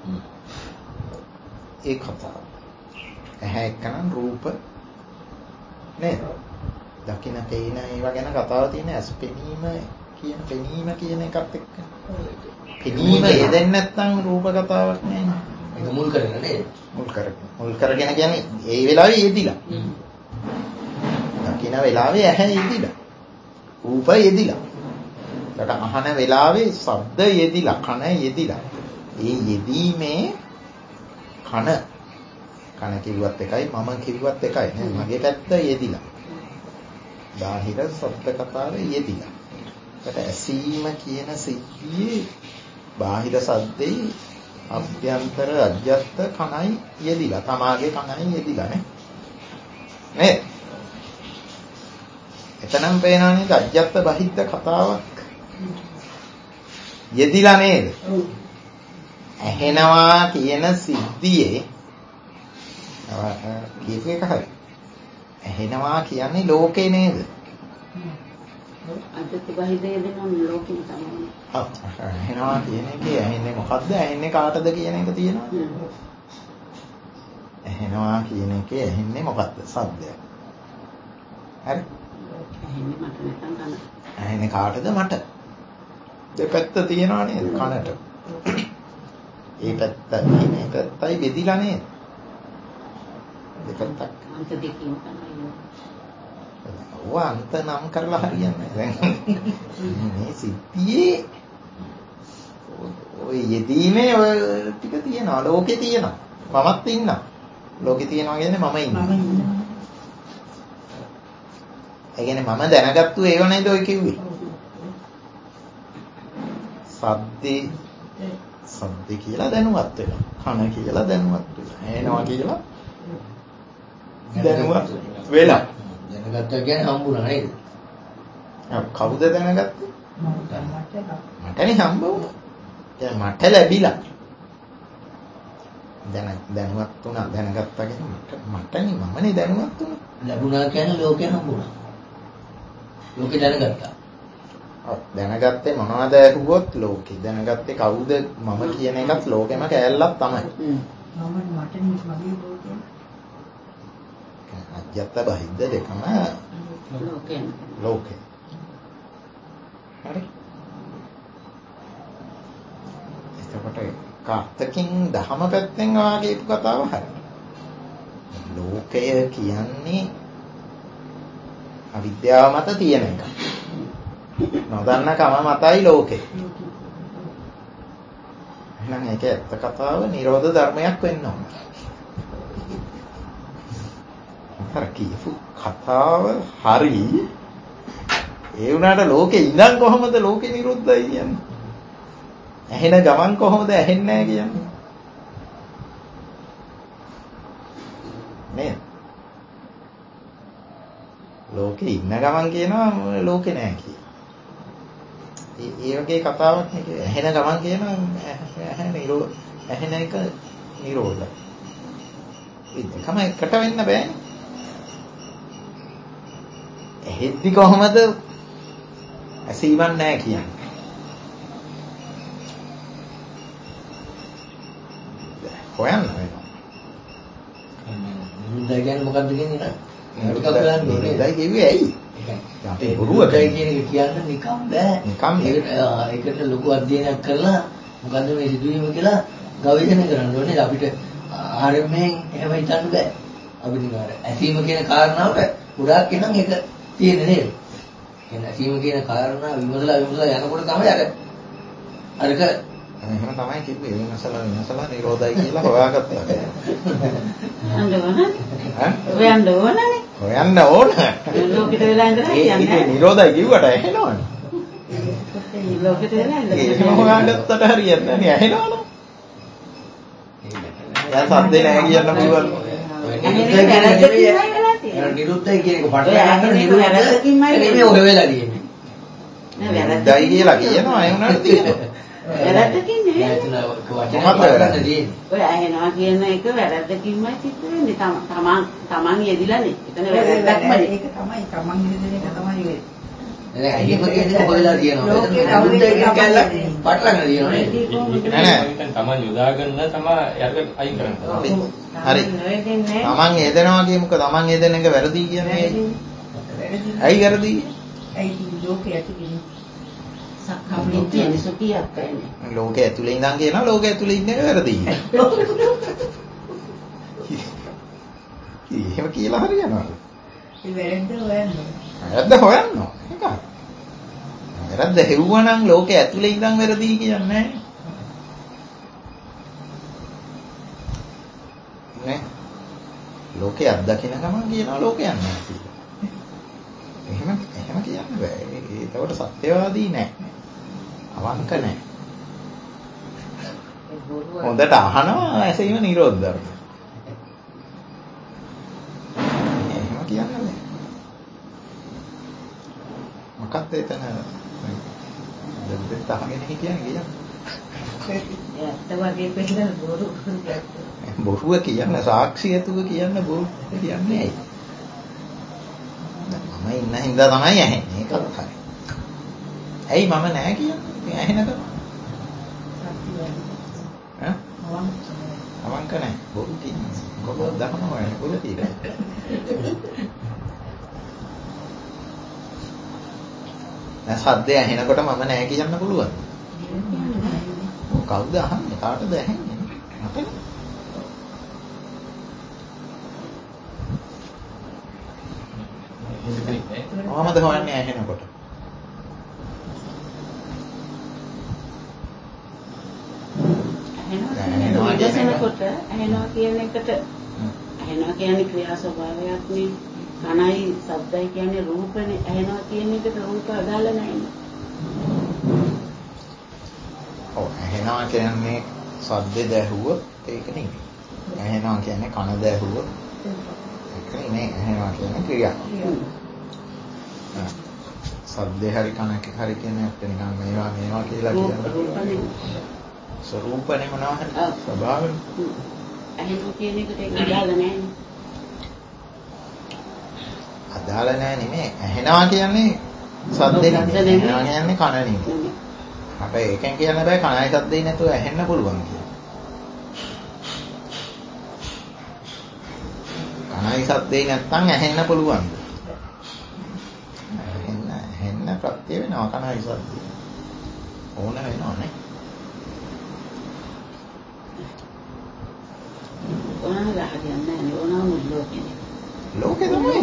S2: ඒ කතාව. ඇහැ එක්කනම් රූප නේද? දකින්න තේින ඒවා ගැන කතාව තියෙන ඇස් පෙනීම කියන පෙනීම කියන එකත් එක්ක. පෙනීම යෙදෙන්නේ නැත්නම් රූප කතාවක් නෑ.
S5: ඒක මුල් කරගෙන නේද?
S2: මුල් කරගෙන. මුල් කරගෙන කියන්නේ ඒ වෙලාවේ යෙදිලා. දකින්න වෙලාවේ ඇහැ යෙදිලා. රූප යෙදිලා. ඊට අහන වෙලාවේ ශබ්ද යෙදිලා, කන යෙදිලා. ඒ යෙදීමේ කන කන කිව්වත් එකයි මම කිව්වත් එකයි නේ. මගේ පැත්ත යෙදිලා. බාහිර ශබ්ද කතාවේ යෙදිලා. ඊට ඇසීම කියන සිද්ධියේ බාහිර සද්දේ අභ්‍යන්තර අජ්‍යත්ත කණයි යෙදිලා. තමාගේ කණයි යෙදිලා නේ. නේද? එතනම් පේනවා නේද අජ්‍යත්ත බහිද්ද කතාවක් යෙදිලා නේද? ඇහෙනවා කියන සිද්ධියේ කීප එක හරි. ඇහෙනවා කියන්නේ ලෝකේ නේද?
S1: අජ්‍යත්ත බහිද්දේ දෙනවා ලෝකෙම තමයි.
S2: ඔව්. ඇහෙනවා කියන එකේ ඇහෙන්නේ මොකද්ද? ඇහෙන්නේ කාටද කියන එක තියෙනවනේ. ඇහෙනවා කියන එකේ ඇහෙන්නේ මොකද්ද? සද්දයක්. හරි?
S1: ඇහෙන්නේ මට නැත්නම් කන.
S2: ඇහෙන්නේ කාටද? මට. දෙපැත්ත තියෙනවා නේද කනට? ඒ පැත්ත මේ පැත්තයි බෙදිලා නේද? දෙපැත්තක්.
S1: අන්ත දෙකකින් තමයි.
S2: ඔව් අන්ත නම් කරලා හරියන්නේ නැහැ. මේ සිද්ධියේ ඔය යෙදීමේ ඔය ටික තියෙනවා. ලෝකේ තියෙනවා. මමත් ඉන්නවා. ලෝකේ තියෙනවා කියන්නේ මම ඉන්නවා. ඒ කියන්නේ මම දැනගත්තු ඒව නේද ඔය කිව්වේ? සද්දේ සද්දේ කියලා දැනුවත් වෙනවා. කන කියලා දැනුවත් වෙනවා. ඇහෙනවා කියලා දැනුවත් වෙලා.
S5: දැනගත්තා කියන්නේ හම්බුණා නේද?
S2: කවුද දැනගත්තේ? මටනේ හම්බ වුණා. දැන් මට ලැබිලා. දැන දැනුවත් වුණා දැනගත්තා කියන්නේ මට මටනේ මමනේ දැනුවත් වුණා.
S5: ලැබුණා කියන්නේ ලෝකේ හම්බුණා. ලෝකේ දැනගත්තා.
S2: ඔව් දැනගත්තේ මොනවද ඇහුවොත් ලෝකේ. දැනගත්තේ කවුද මම කියන එකත් ලෝකෙම කෑල්ලක් තමයි.
S4: මම මටනේ මගේ ලෝකේ.
S2: අජ්‍යත්ත බහිද්ද දෙකම
S1: ලෝකෙම.
S2: ලෝකේ. හරි. එතකොට කාත්තකින් දහම පැත්තෙන් වාගේ කතාව හරි. ලෝකය කියන්නේ අවිද්‍යාව මත තියෙන එක. නොදන්න කම මතයි ලෝකේ. එහෙනම් ඒක ඇත්ත කතාව නිරෝධ ධර්මයක් වෙන්න ඕන. අර කියපු කතාව හරි. ඒ වුණාට ලෝකේ ඉඳන් කොහොමද ලෝකේ නිරුද්ධයි කියන්නේ? ඇහෙන ගමන් කොහොමද ඇහෙන්නේ නැහැ කියන්නේ? නේද? ලෝකේ ඉන්න ගමන් කියනවා ලෝකේ නැහැ කියලා. ඒ ඒ වගේ කතාවක් නේ. ඇහෙන ගමන් කියනවා ඇහෙන නිරෝධ ඇහෙන එක නිරෝධයි. ඒ දෙකම එකට වෙන්න බෑනේ. ඇහෙද්දි කොහොමද ඇසීමක් නැහැ කියන්නේ? හොයන්න වෙනවා.
S5: නිරුද්ධයි කියන්නේ මොකක්ද කියන්නේ නේද? ටිකක් බලන්න ඕනේ.
S2: නිරුද්ධයි කිව්වේ ඇයි? අපි බොරුවකයි
S5: කියන එක කියන්න නිකම් බෑ.
S2: නිකම්
S5: ඒකට ඒකට ලොකු අධ්‍යයනයක් කරලා මොකද්ද මේ සිදුවීම කියලා ගවේෂණය කරන්න ඕනේ. අපිට ආරම්භයෙන් එහෙම හිතන්න බෑ. අපිට නිකන් ඇසීම කියන කාරණාවට ගොඩාක් එනම් ඒක තියෙන්නේ නේද? කියන්නේ ඇසීම කියන කාරණා විමසලා විමසලා යනකොට තමයි අර අරක
S2: එහෙම තමයි කිව්වේ. විමසලා විමසලා නිරෝධයි කියලා හොයාගත්තා.
S1: යන්න ඕනනේ.
S2: ඈ?
S1: හොයන්න ඕනනේ.
S2: හොයන්න ඕන.
S1: ලෝකෙට වෙලා ඉඳලා
S2: ඒ
S1: කියන්නේ.
S2: නිරෝධයි කිව්වට ඇහෙනවනේ.
S1: ලෝකෙට වෙලා ඉඳලා.
S2: ඒක හොයාගත්තට හරියන්නේ නැහැ. ඇහෙනවනේ. දැන් සද්දේ නැහැ කියන්න පුළුවන්.
S5: නිරුද්ධයි කියන එක පටලවා ගන්න නිරුද්ධයි ඔය වෙලා තියෙන්නේ.
S1: නෑ වැරද්දයි
S2: නිරෝධයි කියලා කියනවා ඒ උනාට තියෙනවා.
S1: වැරද්දකින් නෙවෙයි. ඔය ඇහෙනවා කියන එක වැරද්දකින්මයි සිද්ධ වෙන්නේ. තමන් තමන් යෙදිලානේ. එතන වැරද්දක්මයි.
S4: ඒක තමයි තමන් යෙදින එක තමයි වෙන්නේ.
S5: නෑ එහෙම කියන්නේ හොයලා තියෙනවා. ඒක කැල්ලක් පටලගෙන තියෙනවා නේද?
S2: නෑ නෑ.
S6: තමන් යොදා ගන්න තමයි යකට අයින් කරන්න.
S2: හරි. තමන් යෙදෙනවා කියමුක තමන් යෙදෙන එක වැරදි කියන්නේ. ඇයි වැරදි?
S4: ඇයි ලෝකයේ ඇතුළේ
S1: සක්කාපිට තියෙන සුඛියක් නැහැ.
S2: ලෝකයේ ඇතුලේ ඉඳන් කියනවා ලෝකයේ ඇතුලේ ඉන්න එක වැරදි. එහෙම කියලා හරියනවා.
S4: ඒ වැරද්ද හොයන්න.
S2: වැරද්ද හොයන්න. ඒක. වැරද්ද හෙව්වනම් ලෝකයේ ඇතුලේ ඉඳන් වැරදි කියන්නේ නැහැ. නේ? ලෝකයේ අත්දකින්න ගමන් කියනවා ලෝකයක් නැහැ කියලා. එහෙම එහෙම කියන්න බෑ. ඒකට සත්‍යවාදී නැහැ. අවංක නැහැ. හොඳට අහනවා ඇසීම නිරෝධ ධර්ම. එහෙම කියන්න බෑ. මොකක්ද එතන? දෙද්දට අහගෙන හිටියන්නේ කියන්නේ.
S4: ඇත්ත වගේ පෙන්නන බොරු.
S2: බොරුව කියන්න සාක්ෂියතුව කියන්න බොරු කියන්නේ ඇයි? මම ඉන්න හින්දා තමයි ඇහෙන්නේ. ඒකත් හරි. ඇයි මම නැහැ කියන්නේ? ඉතින් ඇහෙනකම. ඈ? අවංක නැහැ. බොරු කියන්නේ. කොහොමද දහනවා නේ බොරු කියන්නේ. දැන් සද්දය ඇහෙනකොට මම නැහැ කියන්න පුළුවන්. කවුද අහන්නේ? කාටද ඇහෙන්නේ? මට. කොහොමද හොයන්නේ ඇහෙනකොට?
S1: ඇහෙනවා විදසනකොට ඇහෙනවා කියන එකට ඇහෙනවා කියන්නේ ක්‍රියා ස්වභාවයක් නේ. කනයි ශබ්දයි කියන්නේ රූපනේ. ඇහෙනවා කියන එකට රූප අදාළ නැහැ.
S2: ඔව් ඇහෙනවා කියන්නේ ශබ්ද දැහුවොත් ඒක නෙමෙයි. ඇහෙනවා කියන්නේ කන දැහුවොත් ඒක නෙමෙයි. ඇහෙනවා කියන්නේ ක්‍රියා. ශබ්දේ හරි කනක හරි කියන්නේ අපිට නිකන් මේවා මේවා කියලා කියන්නේ. ස්වરૂපනේ මොනවා හරි ස්වභාවය.
S1: ඇහෙනවා කියන එකට ඒක අදාළ නැහැ.
S2: අදාළ නැහැ නෙමෙයි. ඇහෙනවා කියන්නේ ශබ්දේ නෙමෙයි. ඇහෙනවා කියන්නේ කන නෙමෙයි. අප ඒකෙන් කියන්න බෑ කනයි ශබ්දේ නැතුව ඇහෙන්න පුළුවන් කියලා. කනයි ශබ්දේ නැත්නම් ඇහෙන්න පුළුවන්. ඇහෙන්න ඇහෙන්න ප්‍රත්‍ය වෙනවා කනයි ශබ්දේ. ඕන වෙනවා නේ.
S1: ඕනම ගහගෙන නැහැ. ඕනම ලෝකෙ.
S2: ලෝකෙ තමයි.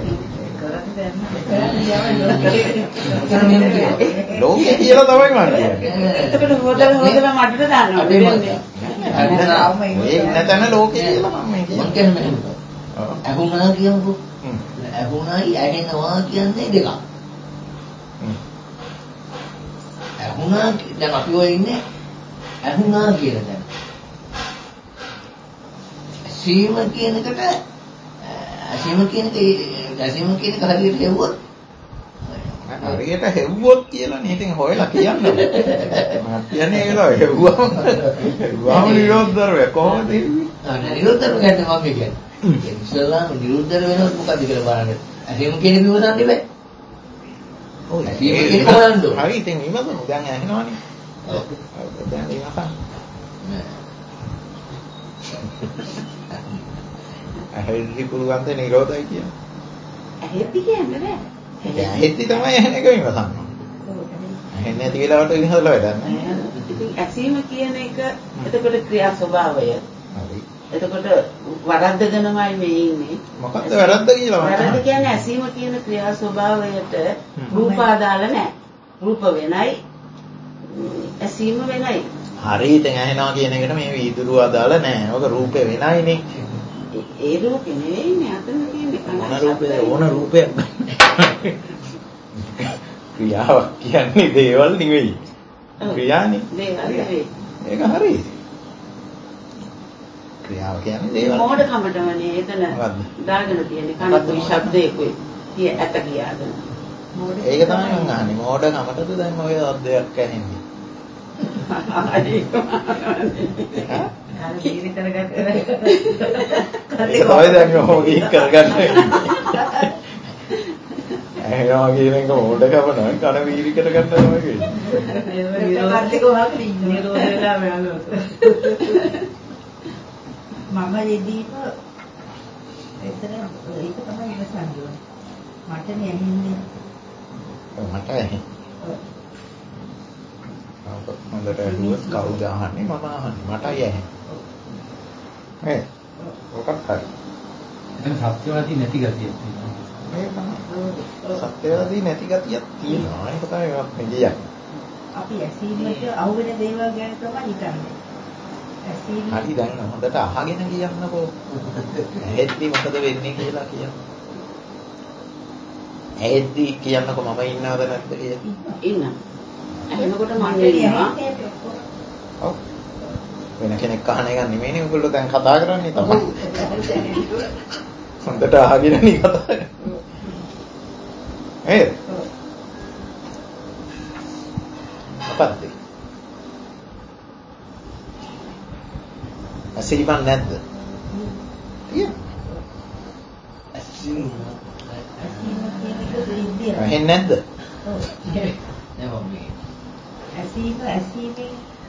S2: ලෝකෙ කියලා තමයි මම කියන්නේ.
S1: එතකොට හොදලා හොදලා මඩට දානවා. වෙන්නේ.
S2: ඒ ඉන්න තැන ලෝකෙ කියලා මම කියන්නේ.
S5: ඇහුණා කියමුකෝ. ඇහුණායි ඇහෙනවා කියන්නේ දෙකක්. ඇහුණා දැන් අපි ඔය ඉන්නේ ඇහුණා කියන තැන. සීම කියන එකට ඇසීම කියන එක ඇසීම කියන එක හරියට හෙව්වොත්
S2: හරියට හෙව්වොත් කියලානේ ඉතින් හොයලා කියන්නේ. මම කියන්නේ ඒක හෙව්වම හෙව්වම නිරෝධ ධර්මය කොහොමද හෙව්වේ?
S5: ආ නිරෝධ ධර්ම කියන්නේ මම කියන්නේ. ඒ ඉස්සෙල්ලාම නිරෝධ ධර්ම වෙනවද මොකද්ද කියලා බලන්න. ඇසීම කියන එක විමසන්න බෑ. ඔව් ඇසීම කියන එක බලන්න ඕන.
S2: හරි ඉතින් විමසමු. දැන් ඇහෙනවනේ. ඔව්. දැන් විමසන්න. ඇහෙද්දි පුළුවන් ද නිරෝධයි කියන්නේ.
S1: ඇහෙද්දි කියන්නේ නෑ.
S2: ඇහෙද්දි තමයි ඇහෙන එක විමසන්න. ඇහෙන්නේ නැති වෙලාවට විමසලා වැඩක් නෑ.
S1: ඉතින් ඇසීම කියන එක එතකොට ක්‍රියා ස්වභාවය.
S2: හරි.
S1: එතකොට වරද්දගෙනමයි මේ ඉන්නේ.
S2: මොකක්ද වැරද්ද කියලා මම
S1: වැරද්ද කියන්නේ ඇසීම කියන ක්‍රියා ස්වභාවයට රූප අදාළ නැහැ. රූප වෙනයි ඇසීම වෙනයි.
S2: හරි ඉතින් ඇහෙනවා කියන එකට මේ වීදුරුව අදාළ නැහැ. ඔක රූපේ වෙනයිනේ.
S1: ඒ රූපේ නෙවෙයිනේ අතන තියෙන්නේ
S2: ඕන රූපේ ඕන රූපයක්. ක්‍රියාවක් කියන්නේ දේවල් නෙවෙයි. ක්‍රියානේ.
S1: දේවල් නෙවෙයි.
S2: ඒක හරි. ක්‍රියාව කියන්නේ දේවල්.
S1: මොඩකමටමනේ එතන දාගෙන තියෙන්නේ කනකුයි ශබ්දයකුයි. කිය ඇත කියාගෙන.
S2: ඒක තමයි මම අහන්නේ. මොඩකමටද දැන් ඔය අද්දයක් ඇහෙන්නේ.
S1: අර දීනි කරගත්තා.
S2: ඒක තමයි දැන් මොකද කරගන්න. එහෙනම් කියන එක මොඩ කවනවා කන වීරි කරගන්න තමයි කියන්නේ.
S4: නිරෝධක වහගෙන ඉන්න.
S1: නිරෝධයලා මම
S4: මම යෙදීම එතන ඒක තමයි ඉවසන්නේ. මටනේ ඇහින්නේ.
S2: මට ඇහෙන්නේ. ඔව්. හොඳට ඇහුවොත් කවුද අහන්නේ මම අහන්නේ මටයි ඇහෙන්නේ. මේ ඔකත් හරි.
S3: දැන් සත්‍යවාදී නැති ගතියක් තියෙනවා.
S2: මේ තමයි. සත්‍යවාදී නැති ගතියක් තියෙනවා. ඒක තමයි මම කියන්නේ.
S4: අපි ඇසීමට අහුවෙන දේවල් ගැන තමයි හිතන්නේ. ඇසීම
S2: හරි දැන් හොඳට අහගෙන කියන්නකෝ. ඇහෙද්දි මොකද වෙන්නේ කියලා කියන්න. ඇහෙද්දි කියන්නකෝ මම ඉන්නවද නැද්ද කියලා.
S1: ඉන්න. එහෙනකොට මම ඉන්නවා.
S2: ඔව්. වෙන කෙනෙක් අහන එක නෙමෙයිනේ ඔයගොල්ලෝ දැන් කතා කරන්නේ තමයි. හොඳට අහගෙන නේ කතා කරන්නේ. ඒ මොකක්ද? ඇසිලිපන් නැද්ද? තියෙනවා.
S5: ඇසීම
S2: ඇහෙන්නේ නැද්ද?
S4: ඇසීම ඇසීමෙන්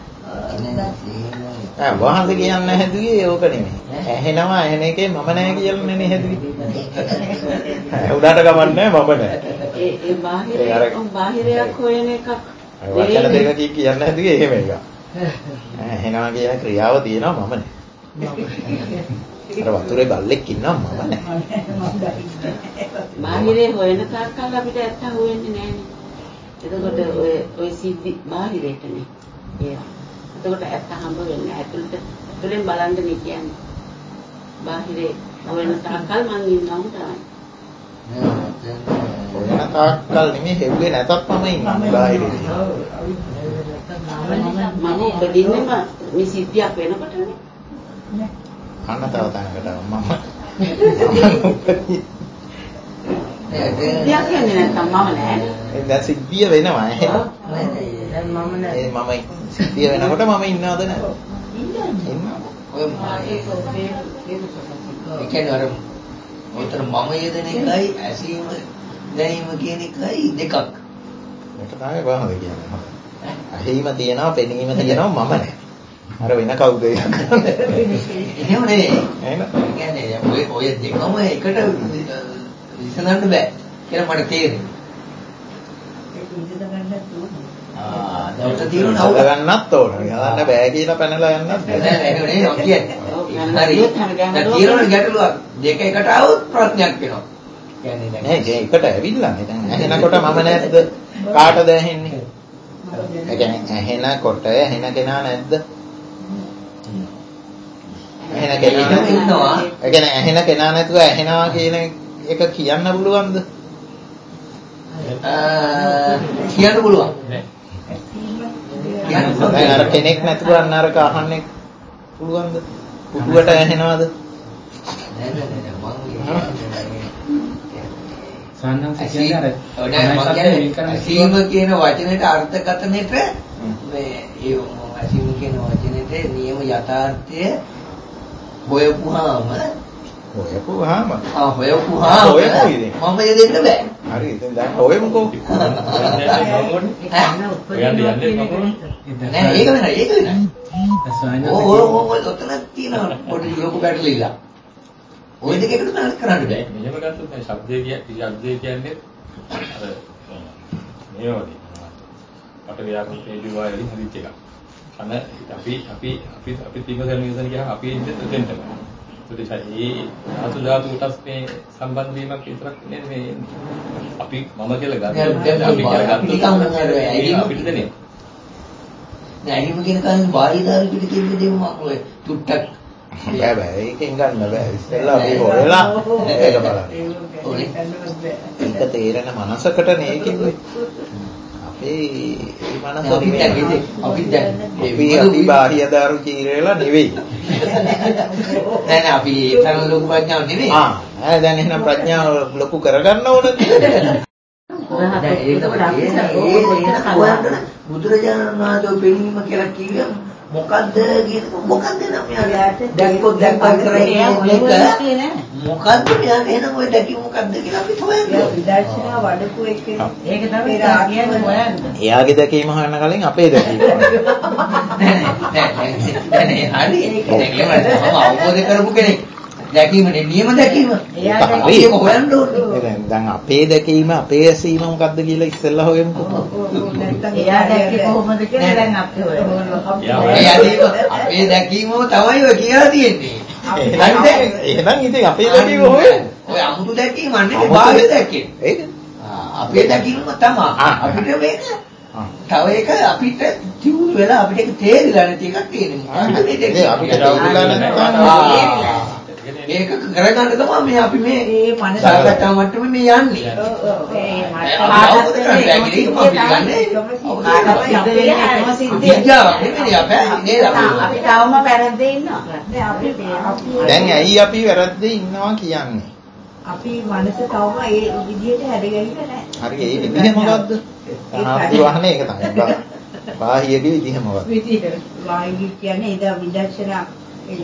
S2: ආ වහඳ කියන්නේ හැදුවේ ඕක නෙමෙයි. ඇහෙනවා ඇහෙන එකේ මම නැහැ කියලා නෙමෙයි හැදුවේ. උඩට ගමන්නේ මම නැහැ.
S1: ඒ ඒ බාහිර බාහිරයක් හොයන එකක්.
S2: වචන දෙක කී කියන්න හැදුවේ එහෙම එකක්. ඇහෙනවා කියන ක්‍රියාව තියෙනවා මම නැහැ. අර වතුරේ බල්ලෙක් ඉන්නවා මම නැහැ.
S1: බාහිරේ හොයන තාක්කල් අපිට ඇත්ත හොයන්නේ නැහැනේ. එතකොට ඔය ඔය සිද්ධි බාහිරටනේ. ඒ එතකොට ඇත්ත හම්බ වෙන්නේ ඇතුළට ඇතුළෙන් බලන්න නේ කියන්නේ. බාහිරේ හොයන තාක්කල් මං ඉන්නවම තමයි.
S2: හොයන තාක්කල් නෙමෙයි හෙව්වේ නැතත් මම ඉන්නේ බාහිරේ.
S1: මම උපදින්නේම මේ සිද්ධියක් වෙනකොටනේ.
S2: අන්න තව තැනකට මම
S1: සිද්ධියක් කියන්නේ නැත්තම් මම නෑනේ.
S2: ඒ දැන් සිද්ධිය වෙනවා එහෙම.
S1: දැන් මම නෑ.
S2: ඒ මම සිද්ධිය වෙනකොට මම ඉන්නවද නැද්ද? ඉන්නවා.
S5: ඔය ඒ කියන්නේ අර උතර මම යෙදෙන එකයි ඇසීම දැනීම කියන එකයි දෙකක්.
S2: මේක තමයි වහද කියන්නේ. ඇහිම තියෙනවා, පෙනීම තියෙනවා මම නැහැ. අර වෙන කවුද ඒක කරන්නේ?
S5: එහෙම නෙවෙයි.
S2: එහෙනම්
S5: කියන්නේ ඔය ඔය දෙකම එකට විසඳන්න බෑ කියලා මට තේරෙනවා.
S4: ඒක විඳ ගන්නත් ඕනේ.
S5: ආ දවල්ට තියෙන
S2: නවුද ගන්නත් ඕන. යන්න බෑ කියලා පැනලා යන්නත් බෑ.
S5: නෑ නෑ ඒක නෙවෙයි මම කියන්නේ. හරි. දැන් තියෙන ගැටලුවක් දෙක එකට આવුත් ප්‍රශ්නයක් වෙනවා. කියන්නේ දැන්
S2: නෑ ඒක එකට ඇවිල්ලානේ. දැන් ඇහෙනකොට මම නැද්ද? කාටද ඇහෙන්නේ? ඒ කියන්නේ ඇහෙනකොට ඇහෙන කෙනා නැද්ද? ඇහෙන කෙනා
S5: ඉන්නවා.
S2: ඒ කියන්නේ ඇහෙන කෙනා නැතුව ඇහෙනවා කියන එක කියන්න පුළුවන්ද?
S5: කියන්න පුළුවන්.
S2: දැන් අර කෙනෙක් නැතුව අන්න අරක අහන්නේ පුළුවන්ද? පුටුවට ඇහෙනවද?
S5: නෑ නෑ නෑ මම
S3: සාන්නංශ කියන්නේ අර
S5: ඇසීම කියන වචනෙට අර්ථකථනෙට මේ ඒ ඇසීම කියන වචනෙට නියම යථාර්ථය හොයපුවාම
S2: හොයපුවාම
S5: ආ හොයපුවාම
S2: හොයමු ඉතින්
S5: මම දෙන්න බෑ.
S2: හරි ඉතින් දැන් හොයමුකෝ.
S5: නෑ ඒක වෙනයි ඒක වෙනයි. ඕ ඕ ඕ ඔතන තියෙන පොඩි ලොකු පැටලිලා. ওই දෙක එකට තමයි කරන්න බෑ.
S6: මෙහෙම ගත්තොත් දැන් ශබ්දය කියන්නේ ශබ්දය කියන්නේ අර මේ වගේ. අපට ව්‍යාපෘත තේජු වායලින් හදිච්ච එකක්. අන අපි අපි අපි අපි තීම සර්විසන් ගියාම අපි ඉන්නේ දෙතෙන්ට. ඒකයි ඒ ධාතු ධාතු කොටස් මේ සම්බන්ධ වීමක් විතරක් නෙමෙයි මේ අපි මම කියලා ගන්න. අපි කියලා ගත්තොත් අපිට දෙන්නේ.
S5: නෑ එහෙම කියන කාරණේ බාහිරාරු පිට කියන දේ මම ඔය තුට්ටක්
S2: බෑ බෑ ඒකෙන් ගන්න බෑ ඉස්සෙල්ලා අපි හොයලා ඒක බලන්න. ඒක තේරෙන මනසකට නේකින්නේ. අපේ මේ මනස
S5: අපි දැන් අපි දැන්
S2: අපි අපි බාහිරාරු චීරේලා නෙවෙයි.
S5: නෑ නෑ අපි ඒ තරම් ලොකු ප්‍රඥාවක් නෙවෙයි.
S2: ආ ඈ දැන් එහෙනම් ප්‍රඥාව ලොකු කරගන්න ඕනද?
S5: දැන් ඒක තමයි බුදුරජාණන් වහන්සේ පෙනීම කියලා කිව්වම මොකද්ද කියන මොකද්ද නම් මෙයාට දැක්කොත් දැක්කයි කරන්නේ මොකද්ද මෙයාට එහෙනම් ඔය දැකි මොකද්ද කියලා අපි හොයන්නේ
S4: විදර්ශනා වඩපු එක ඒක තමයි කියන්නේ හොයන්න.
S2: එයාගේ දැකීම හොයන්න කලින් අපේ දැකීම.
S5: නෑ නෑ හරි ඒක අවබෝධ කරපු කෙනෙක් දැකීමනේ නියම දැකීම.
S4: එයා
S5: දැකීම හොයන්න ඕනේ.
S2: දැන් දැන් අපේ දැකීම අපේ ඇසීම මොකද්ද කියලා ඉස්සෙල්ලා හොයමුකෝ.
S4: එයා දැක්කේ කොහොමද කියලා දැන් අපි
S5: හොයනවා. අපේ දැකීමම තමයි ඔය කියලා තියෙන්නේ.
S2: එහෙනම් ඉතින් අපේ දැකීම හොයන්න.
S5: ඔය අමුතු දැකීම නෙමෙයි බාහිර දැකීම. ඒක. අපේ දැකීම තමයි. අපිට මේක තව එක අපිට ජීවු වෙලා අපිට ඒක තේරිලා නැති එකක් තියෙනවා. අපිට මේක
S2: අපිට තේරිලා නැත්නම්
S5: ඒක කරගන්න තමයි මේ අපි මේ මේ මනස සාකච්ඡා මට්ටමේ මේ යන්නේ. ඔව් ඔව්. ඒ
S1: අපි තවම වැරද්දේ ඉන්නවා.
S2: දැන් ඇයි අපි වැරද්දේ ඉන්නවා කියන්නේ?
S4: අපි මනස තවම ඒ විදිහට හැදගැහිලා නැහැ.
S2: හරි ඒ විදිහ මොකද්ද? ආපුරවහනේ ඒක තමයි. බාහියගේ විදිහ මොකද්ද?
S4: විදිහ. බාහිය කියන්නේ ඒක විදර්ශනා
S5: ඒ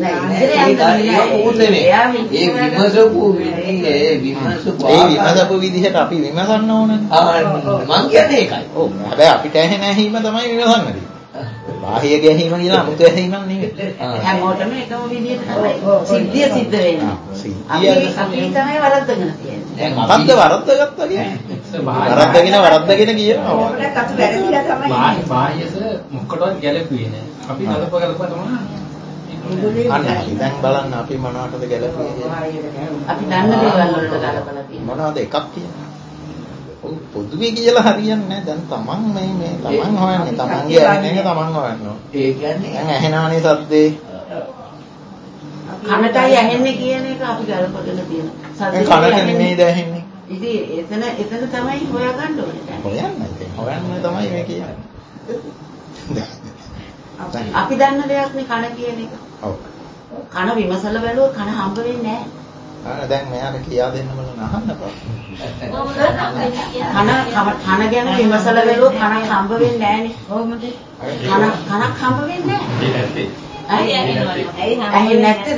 S5: විමසපු විදිහේ විමසපු
S2: ඒ විමසපු විදිහට අපි විමසන්න ඕනනේ.
S5: මං කියන්නේ ඒකයි.
S2: ඔව්. හැබැයි අපිට ඇහෙන ඇහිම තමයි විමසන්නේ. බාහිය ගැහිම කියලා 아무ත ඇහිමක් නෙවෙයි.
S1: හැමෝටම එකම විදිහට තමයි සිද්ධිය සිද්ධ වෙන්නේ. අපි අපි තමයි වරද්දගෙන තියෙන්නේ.
S2: මොකද්ද වරද්දගත්තා කියන්නේ? වරද්දගෙන වරද්දගෙන කියනවා.
S4: අපිට අතු වැරදිලා තමයි.
S3: බාහියස මොකටවත් ගැලපුවේ නෑ. අපි ගලප ගලප තමයි
S2: අන්න දැන් බලන්න අපි මොනවටද ගැලපෙන්නේ කියලා.
S1: අපි දන්න දේවල් වලට ගලපලා තියෙනවා.
S2: මොනවද එකක් කියන්නේ? ඔව් පොදුවේ කියලා හරියන්නේ නැහැ. දැන් තමන් මේ මේ තමන් හොයන්නේ තමන්ගේ ඇහෙන එක තමන් හොයනවා.
S5: ඒ කියන්නේ
S2: දැන් ඇහෙනානේ සද්දේ.
S1: කනටයි ඇහෙන්නේ කියන එක අපි ගලපගෙන තියෙනවා.
S2: දැන් කනට නෙමෙයිද ඇහෙන්නේ?
S1: ඉතින් එතන එතන තමයි හොයාගන්න ඕනේ.
S2: හොයන්න ඉතින් හොයන්න තමයි මේ කියන්නේ.
S1: අපි දන්න දෙයක් නේ කන කියන එක.
S2: ඔව්.
S1: කන විමසලා බැලුවොත් කන හම්බ වෙන්නේ නැහැ.
S2: ආ දැන් මෙයාට කියා දෙන්න බලන්න අහන්න බෑ.
S1: කන කන ගැන විමසලා බැලුවොත් කන හම්බ වෙන්නේ නැහනේ. කොහොමද? කන කනක් හම්බ වෙන්නේ නැහැ. ඇයි ඇයි නැත්තේද?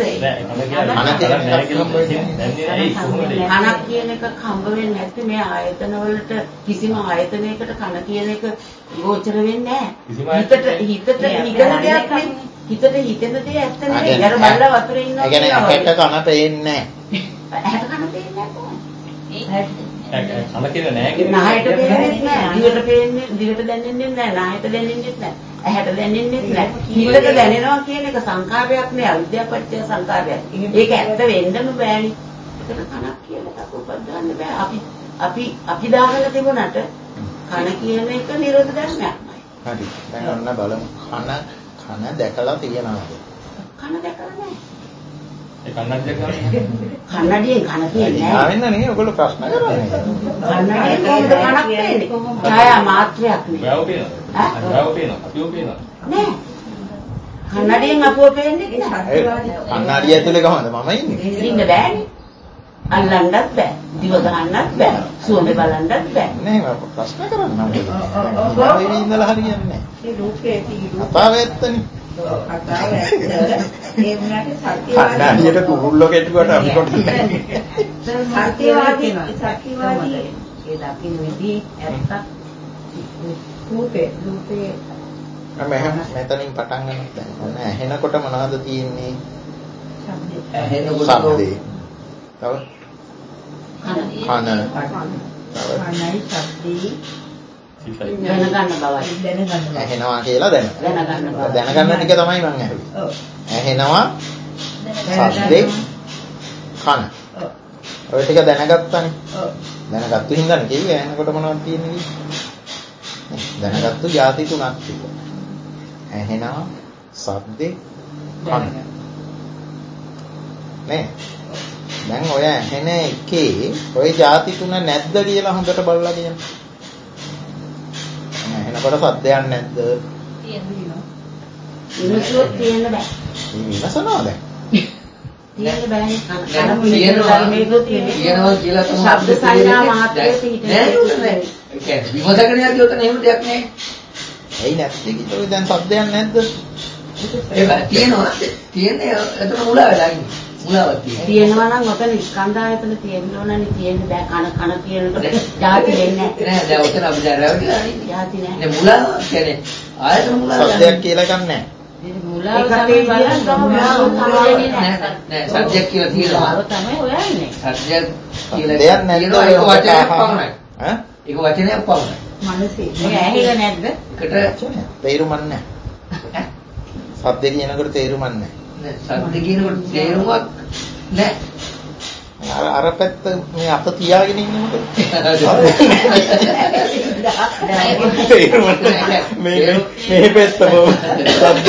S1: කනක් කියන එක හම්බ වෙන්නේ නැත්නම් මේ ආයතන වලට කිසිම ආයතනයකට කන කියන එක ගෝචර වෙන්නේ නැහැ. හිතට හිතට හිතන දෙයක් නේ. හිතට හිතෙන දේ ඇත්ත නෙවෙයි. අර බල්ලා වතුරේ ඉන්නවා.
S2: ඒ කියන්නේ ඇහැට කන පේන්නේ
S1: නැහැ. ඇහැට කන පේන්නේ නැහැ කොහොමද?
S6: කන කියලා නෑ කියන්නේ.
S1: නහයට පේන්නේ නැහැ. දිවට පේන්නේ දිවට දැනෙන්නේ නැහැ. නහයට දැනෙන්නේ නැහැ. ඇහැට දැනෙන්නේ නැහැ. හිතට දැනෙනවා කියන එක සංකාරයක් නේ. අවිද්‍යාපත්‍ය සංකාරයක්. ඒක ඇත්ත වෙන්නම බෑනේ. ඒකට කනක් කියලා එකක් උපදවන්න බෑ. අපි අපි අපි දාගෙන තිබුණාට කන කියන එක නිරෝධ ධර්මයක්මයි.
S2: හරි. දැන් ඔන්න බලමු. කන කන දැකලා තියනවාද?
S1: කන දැකලා නැහැ.
S6: ඒ කන්නඩි දැකලා
S1: කන්නඩියෙන් කන කියන්නේ
S2: ආ වෙන්න නේ ඔයගොල්ලෝ ප්‍රශ්න කරන්නේ.
S1: කන්නඩියෙන් කොහොමද කනක් පේන්නේ? ඡායා මාත්‍රයක් නේ.
S6: වැව පේනවා. වැව පේනවා. අපිව පේනවා.
S1: නෑ. කන්නඩියෙන් අපුව පේන්නේ නැහැ.
S2: කන්නඩිය ඇතුලේ කොහමද මම ඉන්නේ?
S1: ඉන්න බෑනේ. අල්ලන්නත් බෑ. දිව ගහන්නත් බෑ. සුවඳ බලන්නත් බෑ.
S2: නෑ මම ප්‍රශ්න කරන්නේ මම. මේ ඉඳලා හරියන්නේ නෑ.
S4: ඒ රූපේ තියෙන
S2: කතාව ඇත්තනේ.
S4: කතාව ඇත්ත. ඒ වුණාට සත්‍යවාදී
S2: කන්නඩියට කුරුල්ලෝ කෙටුවට අපි කොටින්නේ.
S4: සත්‍යවාදී සත්‍යවාදී ඒ දකින්න විදිහ ඇත්ත. රූපේ රූපේ
S2: මෙහෙම මෙතනින් පටන් ගන්න දැන් ඔන්න ඇහෙනකොට මොනවද තියෙන්නේ?
S5: ඇහෙනකොට
S2: ශබ්දේ. තව
S1: කන.
S2: කන.
S4: කනයි ශබ්දේ
S1: දැනගන්න බවයි.
S4: දැනගන්න බව.
S2: ඇහෙනවා කියලා දැන.
S1: දැනගන්න බව.
S2: දැනගන්න ටික තමයි මම ඇහුවේ.
S4: ඔව්.
S2: ඇහෙනවා ශබ්දේ කන.
S4: ඔව්.
S2: ඔය ටික දැනගත්තානේ.
S4: ඔව්.
S2: දැනගත්තු හින්දානේ කිව්වේ ඇහෙනකොට මොනවද තියෙන්නේ කියලා. දැනගත්තු જાති තුනක් තිබුණා. ඇහෙනවා ශබ්දේ කන. නේ දැන් ඔය ඇහෙන එකේ ඔය જાති තුන නැද්ද කියලා හොඳට බලලා කියන්න. ඇහෙනකොට සද්දයක් නැද්ද?
S1: තියෙනවා. විමසුවොත් තියෙන්න බෑ.
S2: මේ විමසනවා දැන්.
S1: තියෙන්න බෑනේ. කන
S5: තියෙනවා
S1: මේකෝ තියෙන්නේ.
S5: තියෙනවා කියලා තමයි
S1: ශබ්ද සංඥා මාත්‍රයේ පිහිටන.
S5: නෑ නෑ. ඒ කියන්නේ විමසගෙන යද්දී උතන එහෙම දෙයක් නෑ.
S2: ඇයි නැත්තේ කිව්වොත් දැන් සද්දයක් නැද්ද?
S5: ඒක තියෙනවා. තියෙන්නේ එතන මුලා වෙලා ඉන්නේ. මුලාවක් තියෙනවා.
S1: තියෙනවා නම් ඔතන ස්කන්ධ ආයතන තියෙන්න ඕනනේ තියෙන්නේ දැන් කන කන කියනකොට ಜಾති වෙන්නේ නැහැ.
S5: නෑ දැන් ඔතන අපි දැන් රැවටිලා ඉන්නේ.
S1: ಜಾති නැහැ.
S5: නේ මුලාව කියන්නේ ආයතන මුලාව.
S2: සද්දයක් කියලා එකක් නැහැ.
S1: මුලාව තමයි බලන්න තමයි
S5: නෑ නෑ සත්‍යයක් කියලා තියෙනවා.
S1: මුලාව තමයි හොයන්නේ.
S5: සත්‍යයක් කියලා
S2: දෙයක් නැද්ද?
S5: ඒක වචනයක් පමණයි.
S2: ඈ?
S5: ඒක වචනයක් පමණයි.
S4: මනසේ
S1: මේ ඇහිලා නැද්ද?
S5: එකට
S2: තේරුමක් නැහැ. සද්ද කියනකොට තේරුමක් නැහැ.
S5: නෑ සද්ද කියනකොට තේරුමක් නෑ.
S2: අර අර පැත්ත මේ අත තියාගෙන ඉන්නේ මොකද? තේරුමක් නැහැ. මේ මේ පැත්ත බෝ සද්ද.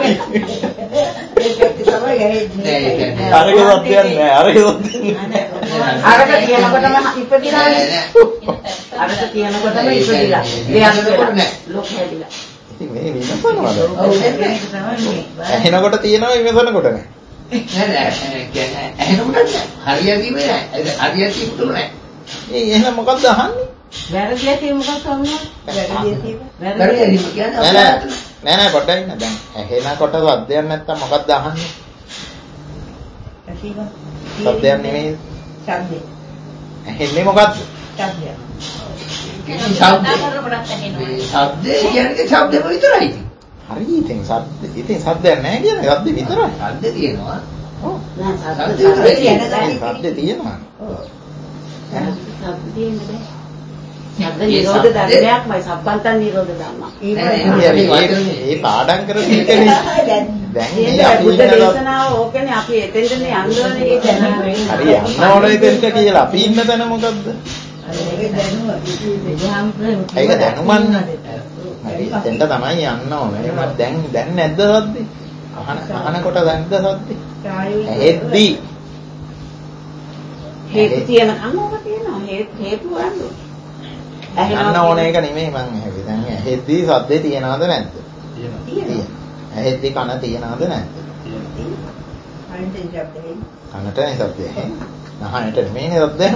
S2: අරක සද්දයක් නැහැ. අරක සද්දයක් නැහැ.
S1: අරක කියනකොටම ඉපදිලානේ. අරක කියනකොටම ඉපදිලා. දෙයක් නෑ. ලොක් හැදිලා.
S2: ඉතින් මේ විමසනවාද?
S4: ඔව් ඒක තමයි මේ.
S2: ඇහෙනකොට තියෙනවා විමසනකොට නැහැ.
S5: නෑ නෑ කියන්නේ එහෙනම් හරියටම නෑ. හරියට තුරු නෑ.
S2: ඒ එහෙනම් මොකක්ද අහන්නේ?
S1: වැරදි ඇති මොකක්ද අහන්නේ?
S4: වැරදි තියෙනවා.
S5: වැරදි කියන්නේ
S2: නෑ නෑ නෑ නෑ පොඩ්ඩක් ඉන්න දැන් ඇහෙනකොට සද්දයක් නැත්තම් මොකක්ද අහන්නේ?
S4: ඇසීම.
S2: සද්දයක් නෙමෙයි.
S4: ශබ්දේ.
S2: ඇහෙන්නේ මොකද්ද?
S4: ශබ්දයක්.
S5: කියන්නේ ශබ්දේ. මේ ශබ්දේ කියන්නේ ශබ්දෙම විතරයි.
S2: හරි ඉතින් සද්ද ඉතින් සද්දයක් නැහැ කියන්නේ සද්ද විතරයි.
S5: ශබ්ද තියෙනවා.
S2: ඔව්.
S1: නෑ සද්ද
S5: සද්ද
S2: සද්ද තියෙනවා.
S5: ඔව්.
S1: සද්ද තියෙන්නේ බෑ. සද්ද නිරෝධ ධර්මයක්මයි සම්පන්තන් නිරෝධ ධර්ම.
S2: ඒ පාඩම් කරපු එකනේ. දැන් මේ අපි
S1: බුද්ධ
S2: ඉන්න
S1: දේශනාව ඕකනේ අපි එතෙන්දනේ යන්න ඕනේ ඒ දැනුම.
S2: හරි යන්න ඕනේ දෙන්න කියලා අපි ඉන්න තැන මොකද්ද?
S4: ඒක දැනුම.
S2: ඒක දැනුමන්නේ. හරි එතෙන්ට තමයි යන්න ඕනේ. දැන් දැන් නැද්ද සද්දේ? අහන අහනකොට දැන්ද සද්දේ? ඇහෙද්දි
S1: හේතු තියෙන කන්නෝක තියෙනවා. හේතු හේතු වන්නේ.
S2: යන්න ඕනේ ඒක නෙමෙයි මං ඇහුවේ. දැන් ඇහෙද්දි සද්දේ තියනවද නැද්ද?
S4: තියෙනවා.
S2: ඇහෙද්දි කන තියනවද නැද්ද?
S4: අනිත් ශබ්දේ.
S2: කනටනේ සද්දේ. නහයට නෙමෙයිනේ සද්දේ.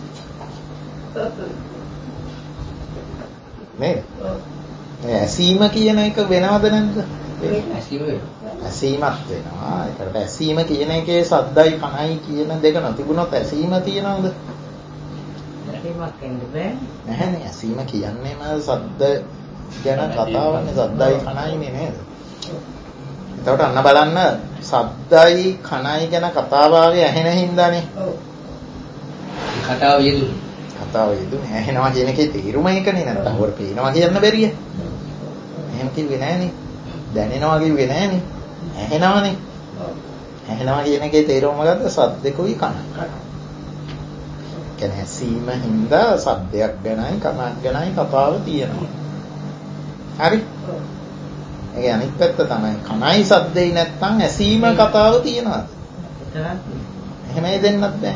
S2: නේද? මේ ඇසීම කියන එක වෙනවද නැද්ද?
S5: ඇසීම වෙනවා.
S2: ඇසීමක් වෙනවා. ඒකට ඇසීම කියන එකේ සද්දයි කනයි කියන දෙක නොතිබුණොත් ඇසීම තියනවද?
S4: ඒවක් එන්න බෑ.
S2: නැහැනේ. ඇසීම කියන්නේම සද්ද ගැන කතාවන්නේ සද්දයි කනයිනේ නේද? එතකොට අන්න බලන්න සද්දයි කනයි ගැන කතාව ආවේ ඇහෙන හින්දානේ.
S4: ඔව්.
S5: කතාව යෙදුනේ.
S2: කතාව යෙදුනේ ඇහෙනවා කියන එකේ තේරුම ඒකනේ නැත්තම් වර පේනවා කියන්න බැරිය. එහෙම කිව්වේ නෑනේ. දැනෙනවා කිව්වේ නෑනේ. ඇහෙනවානේ. ඇහෙනවා කියන එකේ තේරුම මොකද්ද? සද්දෙකුයි කනක්. කියන්නේ ඇසීම හින්දා සද්දයක් ගැනයි කනක් ගැනයි කතාව තියෙනවා. හරි? ඒ අනිත් පැත්ත තමයි කනයි සද්දෙයි නැත්තම් ඇසීම කතාව තියෙනවා. එහෙමයි දෙන්නත් බෑ.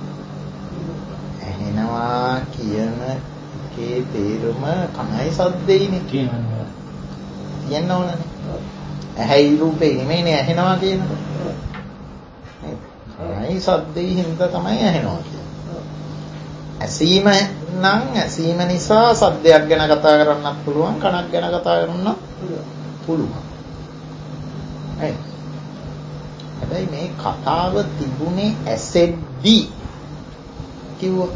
S2: ඇහෙනවා කියන එකේ තේරුම කනයි සද්දෙයිනේ.
S3: කියනවා.
S2: කියන්න ඕනනේ. ඇහැයි රූපේ නෙමෙයිනේ ඇහෙනවා කියනකොට. නේද? කනයි සද්දෙයි හින්දා තමයි ඇහෙනවා කියන්නේ. ඇසීම නම් ඇසීම නිසා සද්දයක් ගැන කතා කරන්නත් පුළුවන් කනක් ගැන කතා කරන්නත් පුළුවන්. හරි. හැබැයි මේ කතාව තිබුණේ ඇසෙද්දී කිව්වොත්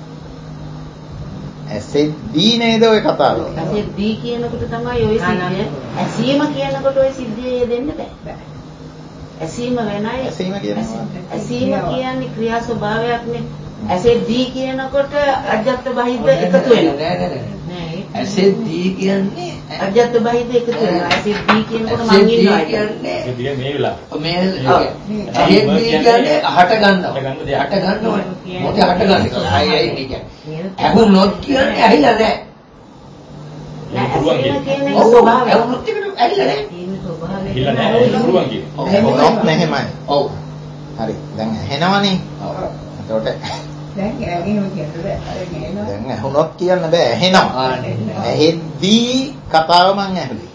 S2: ඇසෙද්දී නේද ඔය කතාව?
S1: ඇසෙද්දී කියනකොට තමයි ওই සිද්ධිය. ඇසීම කියනකොට ওই සිද්ධිය යෙදෙන්න බෑ. ඇසීම වෙනයි.
S2: ඇසීම කියනවා.
S1: ඇසීම කියන්නේ ක්‍රියා ස්වභාවයක්නේ. ඇසෙද්දී කියනකොට අජත්ත බහිද්ද එකතු වෙනවා.
S5: නෑ නෑ නෑ. ඇසෙද්දී කියන්නේ
S1: අජත්ත බහිද්ද එකතු වෙනවා. ඇසෙද්දී කියනකොට මං ඉන්නවා කියන්නේ.
S6: ඒ දිගේ මේ වෙලා.
S5: මේ ඇහෙද්දී කියන්නේ හට ගන්නවා. හට ගන්නවනේ. මොකද හට ගන්නවා. අය අය කියන්නේ. ඇහුනොත් කියන්නේ ඇහිලා නෑ.
S1: නෑ ඇසීම කියන්නේ
S5: ඔව්
S1: ස්වභාවය.
S5: ඇහුනොත් කියන්නේ ඇහිලා නෑ.
S1: තියෙන ස්වභාවය.
S6: හිල්ල නැහැ පුළුවන් කියන්නේ.
S2: ඔව් නැහෙමයි.
S5: ඔව්.
S2: හරි. දැන් ඇහෙනවනේ.
S5: ඔව්.
S2: එතකොට
S4: දැන් ඇගෙනම කියන්න බෑ. අර නේනවා.
S2: දැන් ඇහුනොත් කියන්න බෑ ඇහෙනවා.
S5: ආ නේ.
S2: ඇහෙද්දී කතාව මං ඇහුවේ.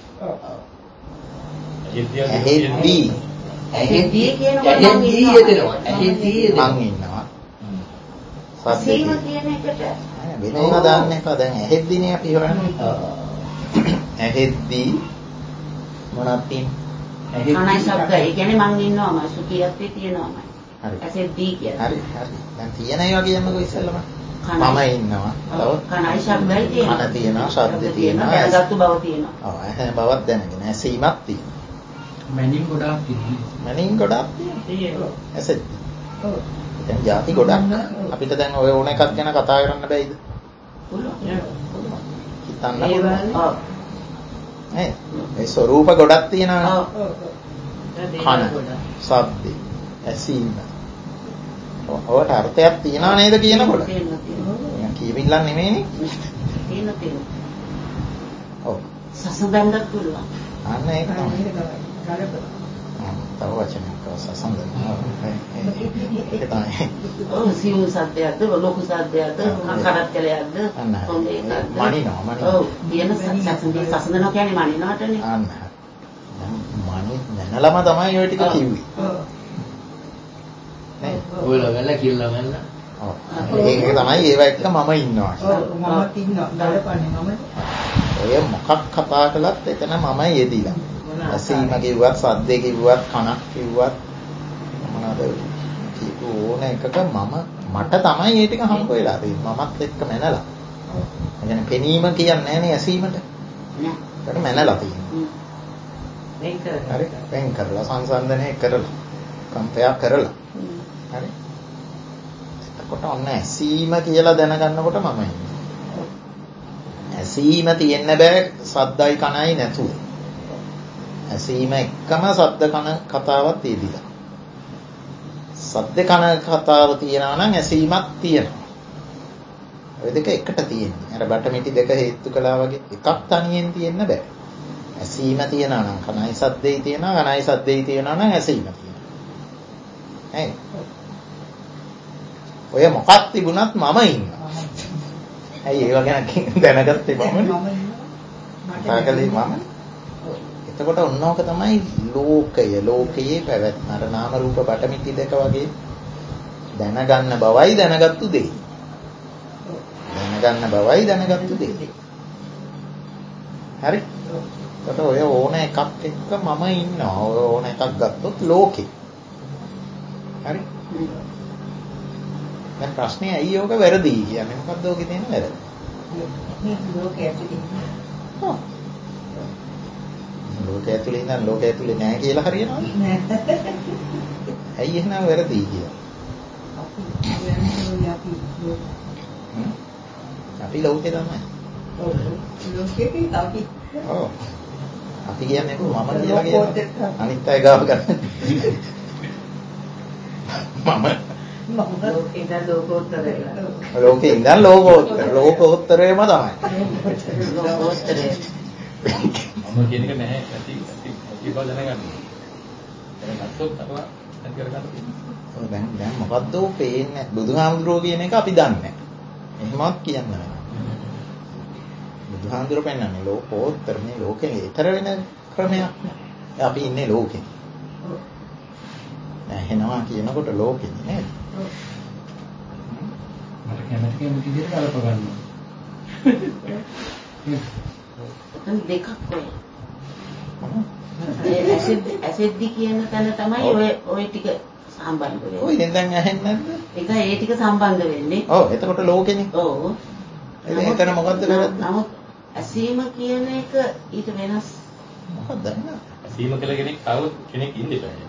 S2: ඇහෙද්දී
S1: ඇහෙද්දී කියනකොට මං
S5: ඇහෙද්දී
S1: ඉන්නවා.
S5: යෙදෙනවා. ඇහෙද්දී යෙදෙනවා.
S2: මං ඉන්නවා.
S1: ඇසීම
S2: සද්දේ
S1: කියන එකට
S2: වෙන ඒවා දාන්න එපා. දැන් ඇහෙද්දීනේ අපි හොයන්නේ. ඇහෙද්දී මොනවද තියෙන්නේ?
S1: කනයි ශබ්දය. ඒ කියන්නේ මං ඉන්නවම සුඛියත්වේ තියෙනවම.
S2: හරි.
S1: ඇසෙද්දී කියන්නේ.
S2: හරි හරි. දැන් තියෙන ඒවා කියන්නකෝ ඉස්සෙල්ලම. මම ඉන්නවා. තව
S1: කනයි ශබ්දයි තියෙනවා.
S2: කන තියෙනවා, ශබ්ද තියෙනවා,
S1: දැනගත්තු බව තියෙනවා.
S2: ඔව් ඇහැ බවක් දැනගෙන ඇසීමක් තියෙනවා.
S3: මැනින් ගොඩාක් තියෙනවා.
S2: මනින් ගොඩක් තියෙනවා. ඇසෙද්දී. ඔව්. දැන් ಜಾති ගොඩක් අපිට දැන් ඔය ඕන එකක් ගැන කතා කරන්න බෑයිද?
S1: පුළුවන්.
S2: හිතන්න පුළුවන්. ඔව්. නේ? ඒ ස්වરૂප ගොඩක් තියෙනවා.
S1: ඔව්.
S2: කන, ශබ්ද, ඇසීම. ඔවට අර්ථයක් තියනා නේද කියනකොට?
S1: තියෙනවා තියෙනවා.
S2: කියවිල්ලක් නෙමෙයිනේ.
S1: තියෙනවා තියෙනවා.
S2: ඔව්.
S1: සසඳන්නත් පුළුවන්.
S2: අන්න ඒක තමයි. තව වචනයක් සසඳන. ඒක තමයි.
S1: ඔව් සියුම් සද්දයක්ද ලොකු සද්දයක්ද කරත්තලයක්ද
S2: හොඳ එකක්ද මනිනවා මනිනවා.
S1: ඔව් කියන සසඳන සසඳනවා කියන්නේ මනිනවටනේ.
S2: අන්න. මනි නැනලම තමයි ඔය ටික කිව්වේ. නේ
S5: ඔයලා ගල්ලා කියලා ගන්න.
S2: ඔව්. ඒක තමයි ඒව එක්ක මම ඉන්නවා.
S4: ඔව් මමත් ඉන්නවා. ගලපන්නේ මම.
S2: ඔය මොකක් කතා කළත් එතන මම යෙදිලා. ඇසීම කිව්වත්, සද්දේ කිව්වත්, කනක් කිව්වත් මොනවාද කියපු ඕන එකක මම මට තමයි මේ ටික හම්බ වෙලා තියෙන්නේ. මමත් එක්ක මැනලා. ඒ කියන්නේ පෙනීම කියන්නේ නැහැනේ ඇසීමට.
S1: නෑ.
S2: ඒකට මැනලා තියෙනවා.
S1: වෙන් කරලා.
S2: හරි. වෙන් කරලා සංසන්දනය කරලා. කම්පයා කරලා. හරි. එතකොට ඔන්න ඇසීම කියලා දැනගන්නකොට මම ඉන්නේ. ඇසීම තියෙන්න බෑ සද්දයි කනයි නැතුව. ඇසීම එක්කම සද්ද කන කතාවක් තියෙදිලා. සද්ද කන කතාව තියනවා නම් ඇසීමක් තියෙනවා. ඔය දෙක එකට තියෙන්නේ. අර බටමිටි දෙක හේතු කළා වගේ එකක් තනියෙන් තියෙන්න බෑ. ඇසීම තියනවා නම් කනයි සද්දෙයි තියනවා, කනයි සද්දෙයි තියනවා නම් ඇසීම තියෙනවා. හරි. ඔය මොකක් තිබුණත් මම ඉන්නවා. ඇයි ඒව ගැන දැනගත්තේ මමනේ? මට කලේ මම. එතකොට ඔන්නෝක තමයි ලෝකය. ලෝකයේ පැවැත්ම. අර නාම රූප බටමිටි දෙක වගේ දැනගන්න බවයි දැනගත්තු දෙයි. දැනගන්න බවයි දැනගත්තු දෙයි. හරි? එතකොට ඔය ඕන එකක් එක්ක මම ඉන්නවා. ඔය ඕන එකක් ගත්තොත් ලෝකේ. හරි? දැන් ප්‍රශ්නේ ඇයි යෝග වැරදි කියන්නේ? මොකද්ද ඔගේ තියෙන වැරදි?
S4: මේ ලෝකයේ ඇතුලේ.
S2: ඔව්. ලෝකයේ ඇතුලේ ඉඳන් ලෝකයේ ඇතුලේ නැහැ කියලා හරියනවද?
S4: නෑ.
S2: ඇයි එහෙනම් වැරදි කියලා?
S4: අපි
S2: අපි ලෝකේ තමයි.
S4: ඔව්. ලෝකයේ අපි.
S2: ඔව්. අපි කියන්නේ මම කියලා කියනවා. අනිත් අය ගාව ගන්න. මම
S1: ලෝකේ ඉඳන් ලෝකෝත්තරය.
S2: ලෝකේ ඉඳන් ලෝකෝත්තර. ලෝකෝත්තරයම තමයි.
S1: ලෝකෝත්තරය.
S6: මම කියන එක නැහැ. ඇති ඇති ඇති බව දැනගන්න. දැනගත්තොත් අපවා ඇති කරගන්න තියෙනවා.
S2: ඔව් දැන් දැන් මොකද්ද ඔය පේන්නේ? බුදුහාමුදුරුවෝ කියන එක අපි දන්නේ නැහැ. එහෙමත් කියන්න බෑ. බුදුහාමුදුරුවෝ පෙන්නන්නේ ලෝකෝත්තර මේ ලෝකෙන් ඊතර වෙන ක්‍රමයක් නේ. අපි ඉන්නේ ලෝකෙ. ඇහෙනවා කියනකොට ලෝකෙ නේද?
S3: මට කැමති කැමති විදිහට කලප ගන්නවා.
S1: එතන දෙකක් ඔය. ඒ ඇසිඩ් ඇසිඩ් කියන තැන තමයි ඔය ඔය ටික සම්බන්ධ වෙන්නේ.
S2: ඔය දැන් දැන් ඇහෙන්නේ නැද්ද?
S1: ඒක ඒ ටික සම්බන්ධ වෙන්නේ.
S2: ඔව් එතකොට ලෝකෙනේ.
S1: ඔව්.
S2: එතන මොකද්ද වැරද්ද?
S1: නමුත් ඇසීම කියන එක ඊට වෙනස්.
S2: මොකක්ද නේද?
S6: ඇසීම කියලා කෙනෙක් ආවොත් කෙනෙක් ඉන්නේ නැහැ.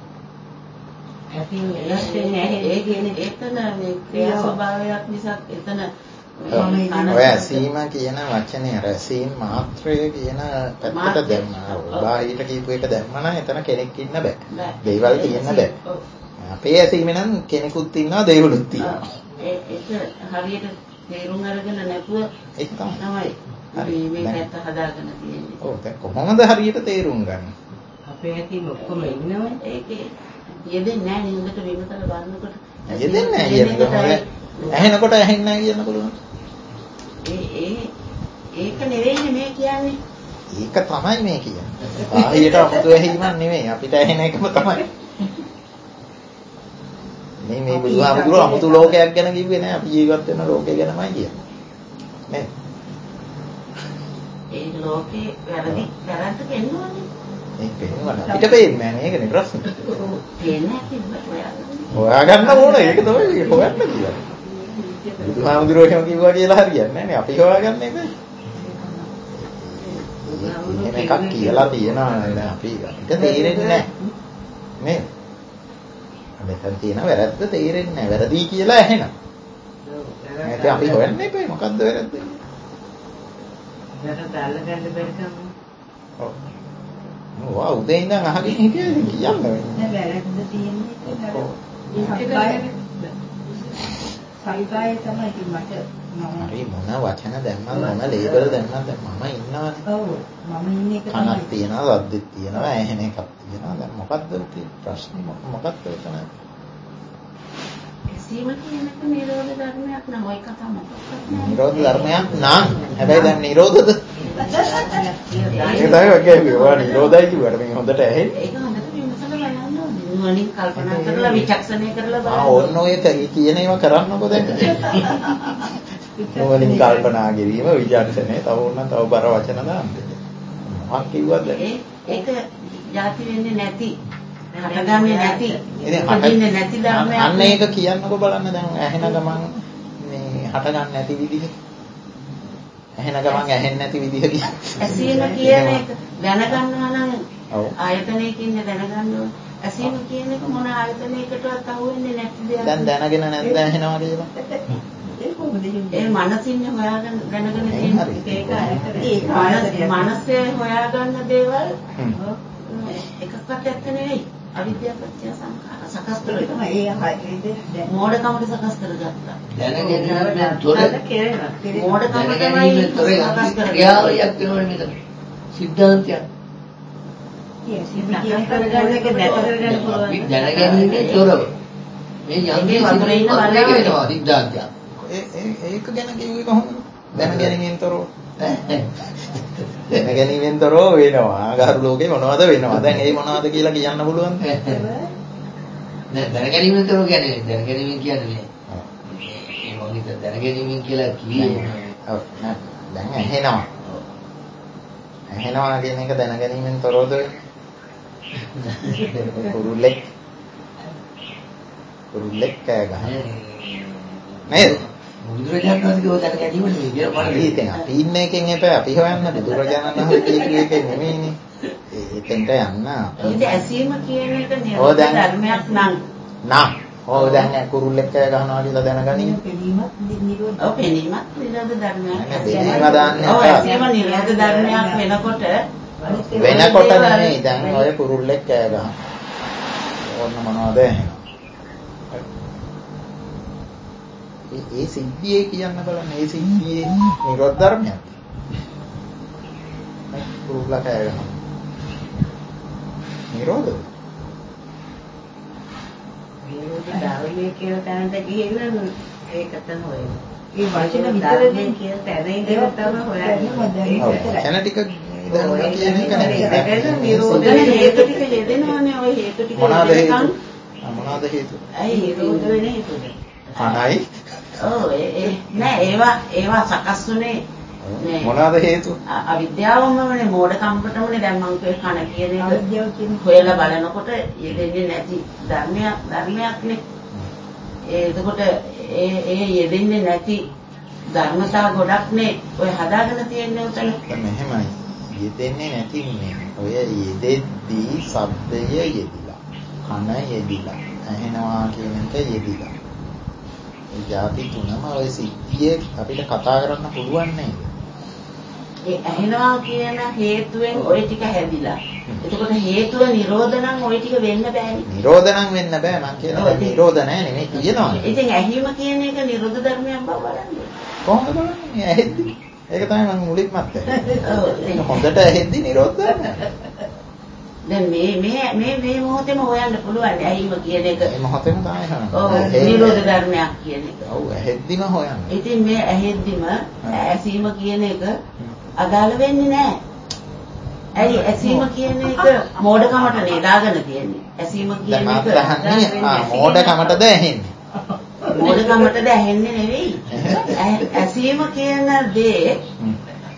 S1: ඇසීම වෙනස් වෙන්නේ නැහැ. ඒ කියන්නේ එතන මේ ක්‍රියා ස්වභාවයක් නිසා එතන
S2: ඔය ඇසීම කියන වචනේ අර ඇසීම් මාත්‍රය කියන පැත්තට දැම්මා. බාහිරට කියපු එක දැම්මා නම් එතන කෙනෙක් ඉන්න බෑ. දේවල් තියෙන්න බෑ. අපේ ඇසීමෙන් නම් කෙනෙකුත් ඉන්නවා දේවලුත් ඉන්නවා.
S1: ඒක හරියට තේරුම් අරගෙන නැතුව
S2: ඒක තමයි.
S1: තමයි මේ පැත්ත හදාගෙන තියෙන්නේ.
S2: ඔව් දැන් කොහොමද හරියට තේරුම් ගන්න?
S4: අපේ ඇතින් ඔක්කොම ඉන්නවනේ.
S1: ඒකේ යෙදෙන්නේ නැහැ නේ හොඳට විමසලා බලනකොට.
S2: යෙදෙන්නේ නැහැ කියන්නේ ඇහෙනකොට ඇහෙන්නේ නැහැ කියන පුළුවන්.
S1: ඒ ඒ ඒක නෙවෙයිනේ මේ කියන්නේ.
S2: ඒක තමයි මේ කියන්නේ. බාහිරට අමුතු ඇහිීමක් නෙවෙයි අපිට ඇහෙන එකම තමයි. මේ මේ බුදුහාමුදුරුවෝ අමුතු ලෝකයක් ගැන කිව්වේ නෑ අපි ජීවත් වෙන ලෝකය ගැනමයි කියන්නේ. නේද?
S1: ඒ ලෝකේ වැරදි වැරද්ද කෙන්නවනේ.
S2: ඒක පේනවනේ. අපිට පේන්නේ නැහැ මේකනේ ප්‍රශ්නේ.
S1: පේන්නේ කිව්වට හොයාගන්න.
S2: හොයාගන්න ඕන ඒක තමයි හොයන්න කියන්නේ. බුදුහාමුදුරුවෝ එහෙම කිව්වා කියලා හරියන්නේ නැහැ නේ. අපි හොයාගන්න එක. එහෙම එකක් කියලා තියනවා නේද අපි අපිට තේරෙන්නේ නැහැ. නේද? මෙතන තියෙන වැරද්ද තේරෙන්නේ නැහැ. වැරදි කියලා ඇහෙනවා. ඒක අපි හොයන්න එපා. මොකද්ද වැරද්ද?
S4: දැන් දාල ගන්න බැරි කම.
S2: ඔව්. වා උදේ ඉඳන් අහගෙන හිටියේ කියන්නේ.
S4: දැන් වැරද්ද තියෙන්නේ ඒක සංකාය තමයි ඉතින් මට මම
S2: හරි මොන වචන දැම්මත් මොන ලේබල් දැම්මත් මම ඉන්නවනේ.
S4: ඔව් මම ඉන්නේ ඒක
S2: කනක්
S4: තමයි.
S2: තියෙනවා, සද්දෙත් තියෙනවා, ඇහෙන එකක් තියෙනවා. දැන් මොකද්ද ප්‍රශ්නේ මොකක්ද එතන?
S1: ඇසීම කියන එක නිරෝධ ධර්මයක් නම් ඔය කතා මොකක්ද?
S2: නිරෝධ ධර්මයක් නම් හැබැයි දැන් නිරෝධද? ඒක තමයි වගේ ඔයා නිරෝධයි කිව්වට මේ හොඳට ඇහෙන්නේ.
S1: ඒක හොඳට විමසලා බලන්න ඕනේ. නුවණින් කල්පනා කරලා විචක්ෂණය කරලා
S2: ආ
S1: බලන්න.
S2: ඕන්න ඔය කියන ඒවා කරන්නකො දැන්. නුවණින් කල්පනා කිරීම විචක්ෂණය තව ඕන්න තව බර වචන දාන්න. මොකක් කිව්වද?
S1: ඒ ඒක ಜಾති වෙන්නේ නැති. හටගන්නේ නැති.
S2: ඉතින්
S1: හටින්නේ නැති ධර්මයක්.
S2: අන්න ඒක කියන්නකො බලන්න දැන් ඇහෙන ගමන් මේ හටගන්න නැති විදිහ. ඇහෙන ගමන් ඇහෙන්නේ නැති විදිහ කියන්නේ.
S1: ඇසීම කියන එක දැනගන්නවා නම්
S2: ඔව්.
S1: ආයතනයකින් දැනගන්න ඕනේ. ඇසීම කියන එක මොන ආයතනයකටවත් අහුවෙන්නේ නැති දෙයක්.
S2: දැන් දැනගෙන නැද්ද ඇහෙනවා කියලා?
S4: ඒක කොහොමද
S1: ඒ මනසින් හොයාගෙන දැනගෙන
S2: හරි.
S1: තියෙන ඒක ඒක මනසේ හොයාගන්න දේවල් එකක්වත් ඇත්ත නෙවෙයි. අවිද්‍යාව පත්‍ය සංඛාර සකස් කරලා
S4: තමයි ඒ හරිද දැන්
S1: මෝඩකමට සකස් කරගත්තා.
S5: දැනගැනීමෙන් තොර
S4: කෙරෙනවා.
S1: මෝඩකම තමයි
S5: දැනගැනීමෙන් තොර
S1: සකස් කරගත්තා.
S5: ක්‍රියාවලියක් වෙනවනේ මෙතන. සිද්ධාන්තයක්.
S4: කියන කරගන්න එක දැක කරගන්න
S5: අපි
S4: පුළුවන්.
S5: දැනගැනීමෙන් තොරව මේ යන්නේ
S1: වතුරේ ඉන්න
S5: වතුරේ
S1: බලන්න.
S5: වෙනවා සිද්ධාන්තයක්.
S2: ඒ ඒ ඒක ගැන කිව්වේ කොහොමද? දැනගැනීමෙන් තොරව. දැනගැනීමෙන් තොරව වෙනවා. ආගාරු ලෝකේ මොනවද වෙනවා? දැන් ඒ මොනවද කියලා කියන්න පුළුවන්ද?
S5: දැන් දැනගැනීමෙන් තොරව කියන්නේ දැනගැනීමෙන් කියන්නේ මේ මම හිත දැනගැනීමෙන් කියලා කිව්වේ.
S2: ඔව් නෑ. දැන් ඇහෙනවා. ඇහෙනවා කියන එක දැනගැනීමෙන් තොරවද වෙන්නේ? කුරුල්ලෙක් කුරුල්ලෙක් කෑ ගහනවා. නේද?
S5: බුදුරජාණන් වහන්සේ කෝ දැනගැනීම නෙවෙයි කියලා මට
S2: ඉතින් අපි ඉන්න එකෙන් එපා අපි හොයන්න බුදුරජාණන් වහන්සේ කියපු එකෙන් නෙමෙයිනේ. එතෙන්ට යන්න.
S1: ඒක ඇසීම කියන එක
S2: ඔව්
S1: නිරෝධ
S2: දැන්.
S1: ධර්මයක් නම්
S2: නම් ඔව් දැන් කුරුල්ලෙක් කෑ ගහනවා කියලා දැනගනින්.
S4: පිළිමත් නිරෝධ.
S1: ඔව් පෙනීමත් නිරෝධ ධර්මයක්.
S2: පෙනීම දාන්න
S1: ඔව්
S2: එපා.
S1: ඇසීම නිරෝධ ධර්මයක් වෙනකොට
S2: වෙනකොට නෙමෙයි දැන් ඔය කුරුල්ලෙක් කෑ ගහනවා. ඕන්න මොනවද ඇහෙනවා. ඒ ඒ සිද්ධියේ කියන්න බලන්න ඒ සිද්ධියේ නිරෝධ ධර්මයක්. මේ කුරුල්ලා කෑ ගහනවා. නිරෝධද?
S4: නිරෝධ ධර්මයේ කියලා තැනට ගිහිල්ලා ඒකට හොයන. ඒ වචන
S1: ධර්මයේ
S4: විතරනේ
S1: කියන තැන ඉඳලා තමයි හොයන්නේ.
S2: ඔව් වචන ටික දැනුම කියන එක නෙමෙයි.
S1: ඒකට නිරෝධ හේතු ටික යෙදෙනවානේ ඔය හේතු ටික
S2: මොනවාද හේතු?
S1: යෙදෙනකන්
S2: ආ, මොනවාද හේතු?
S1: ඇයි නිරෝධ වෙන හේතුද?
S2: කණයි.
S1: ඔව් ඒ ඒ නෑ ඒවා ඒවා සකස් වුනේ මේ
S2: මොනවාද හේතු?
S1: අ- අවිද්‍යාවමනේ මෝඩකම්කටමනේ දැන් මම කිය කන කියන එක
S4: අවිද්‍යාව කියන්නේ
S1: හොයලා බලනකොට යෙදෙන්නේ නැති ධර්මයක් ධර්මයක්නේ. ඒ එතකොට ඒ ඒ යෙදෙන්නේ නැති ධර්මතා ගොඩක්නේ ඔය හදාගෙන තියෙන්නේ උතන.
S2: දැන් මෙහෙමයි. යෙදෙන්නේ නැති මේ ඔය යෙදෙද්දී ශබ්දය යෙදිලා. කන යෙදිලා. ඇහෙනවා කියන එක යෙදිලා. ඒ જાති තුනම ඔය සිද්ධියේ අපිට කතා කරන්න පුළුවන් නේද?
S1: ඒ ඇහෙනවා කියන හේතුවෙන් ওই ටික හැදිලා. එතකොට හේතුව නිරෝධ නම් ওই ටික වෙන්න බෑනේ.
S2: නිරෝධ නම් වෙන්න බෑ මං කියනවා නිරෝධ නැහැ නෙමෙයි කියනවා.
S1: ඉතින් ඇහිම කියන එක නිරෝධ ධර්මයක් බව බලන්න.
S2: කොහොමද බලන්නේ ඇහෙද්දි? ඒක තමයි මම මුලින්ම අත්දැකේ.
S1: ඔව් ඉතින්
S2: හොඳට ඇහෙද්දි නිරෝධ ධර්මයක්.
S1: දැන් මේ මේ මේ මේ මොහොතේම හොයන්න පුළුවන් ඇහිම කියන එක.
S2: මේ මොහොතේම තමයි
S1: ඔව්
S2: හොයන්නේ.
S1: නිරෝධ ධර්මයක් කියන එක.
S2: ඔව් ඇහෙද්දිම හොයන්න.
S1: ඉතින් මේ ඇහෙද්දිම ඇසීම කියන එක අදාළ වෙන්නේ නැහැ. ඇයි ඇසීම කියන එක මෝඩකමට නේදාගෙන තියෙන්නේ. ඇසීම කියන
S2: දැන්
S1: එක
S2: මම අහන්නේ ආ මෝඩකමටද ඇහෙන්නේ?
S1: මෝඩකමටද ඇහෙන්නේ නෙවෙයි. ඇ- ඇසීම කියන දේ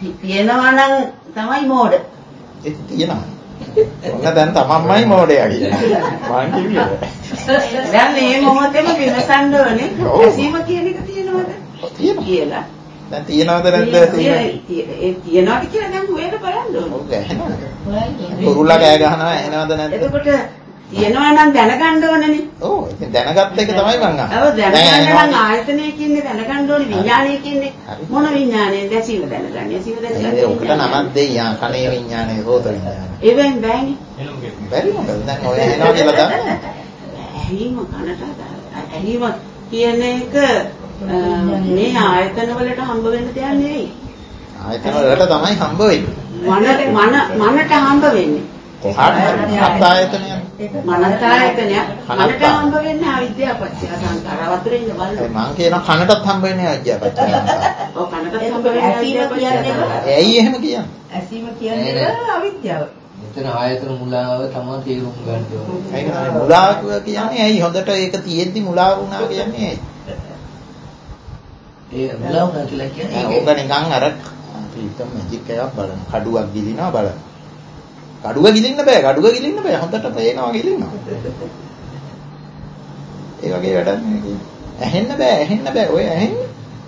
S1: තියෙනවා නම් තමයි මෝඩ.
S2: ඒක තියෙනවා. ඔන්න දැන් තමන්මයි මෝඩයා කියන්නේ. මං කිව්වේ.
S1: දැන් මේ මොහොතේම විමසන්න ඕනේ. ඇසීම කියන එක තියෙනවද?
S2: තියෙනවා.
S1: කියලා.
S2: දැන් තියෙනවද නැද්ද
S1: ඒ තියෙනවද කියලා දැන් හොයලා බලන්න ඕනේ.
S2: ඔව් ඇහෙනවා. කුරුල්ලා කෑ ගහනවා ඇහෙනවද නැද්ද?
S1: එතකොට තියෙනවා නම් දැනගන්න ඕනනේ.
S2: ඔව් ඉතින් දැනගත්ත එක තමයි මං අහන්නේ.
S1: ඔව් දැනගන්න නම් ආයතනය කියන්නේ දැනගන්න ඕනේ විඥානය කියන්නේ මොන විඥානයද ඇසීම දැනගන්නේ. ඇසීම දැනගන්නේ.
S2: ඔකට නමක් දෙයි යා කනේ විඥානය සෝත විඥානය.
S1: ඒවෙන් බෑනේ.
S2: බැරි මොකද දැන් ඔය ඇහෙනවා කියලා දන්නේ.
S1: ඇහිම කනට ඇහිම කියන එක මේ ආයතන වලට හම්බ වෙන්න දෙයක් නෙවෙයි.
S2: ආයතන වලට තමයි හම්බ වෙන්නේ.
S1: මන මන මනට හම්බ වෙන්නේ.
S2: කොහාට හරි හත් ආයතනයක්.
S1: මනට ආයතනය මනට හම්බ වෙන්නේ අවිද්‍යාව පත්‍ය සංකාර වතුරේ ඉන්න බලන්න.
S2: මං කියනවා කනටත් හම්බ වෙන්නේ අවිද්‍යාව පත්‍ය සංකාර.
S1: ඔව් කනටත් හම්බ වෙන්නේ අවිද්‍යාව පත්‍ය සංකාර.
S2: ඇයි එහෙම කියන්නේ?
S4: ඇසීම කියන්නේ අවිද්‍යාව.
S5: මෙතන ආයතන මුලාව තමයි තේරුම් ගන්න ඕනේ.
S2: ඒක තමයි මුලාව කියන්නේ ඇයි හොඳට ඒක තියෙද්දි මුලාව වුණා කියන්නේ ඇයි?
S5: ඒ මුලාව වුණා කියලා කියන්නේ
S2: ඕක නිකන් අර පිටම මැජික් එකක් බලන කඩුවක් ගිලිනවා බලන. කඩුව ගිලින්න බෑ කඩුව ගිලින්න බෑ හොඳට පේනවා ගිලිනවා. ඒ වගේ වැඩක් නෙවෙයි. ඇහෙන්න බෑ ඇහෙන්න බෑ ඔය ඇහෙන්නේ.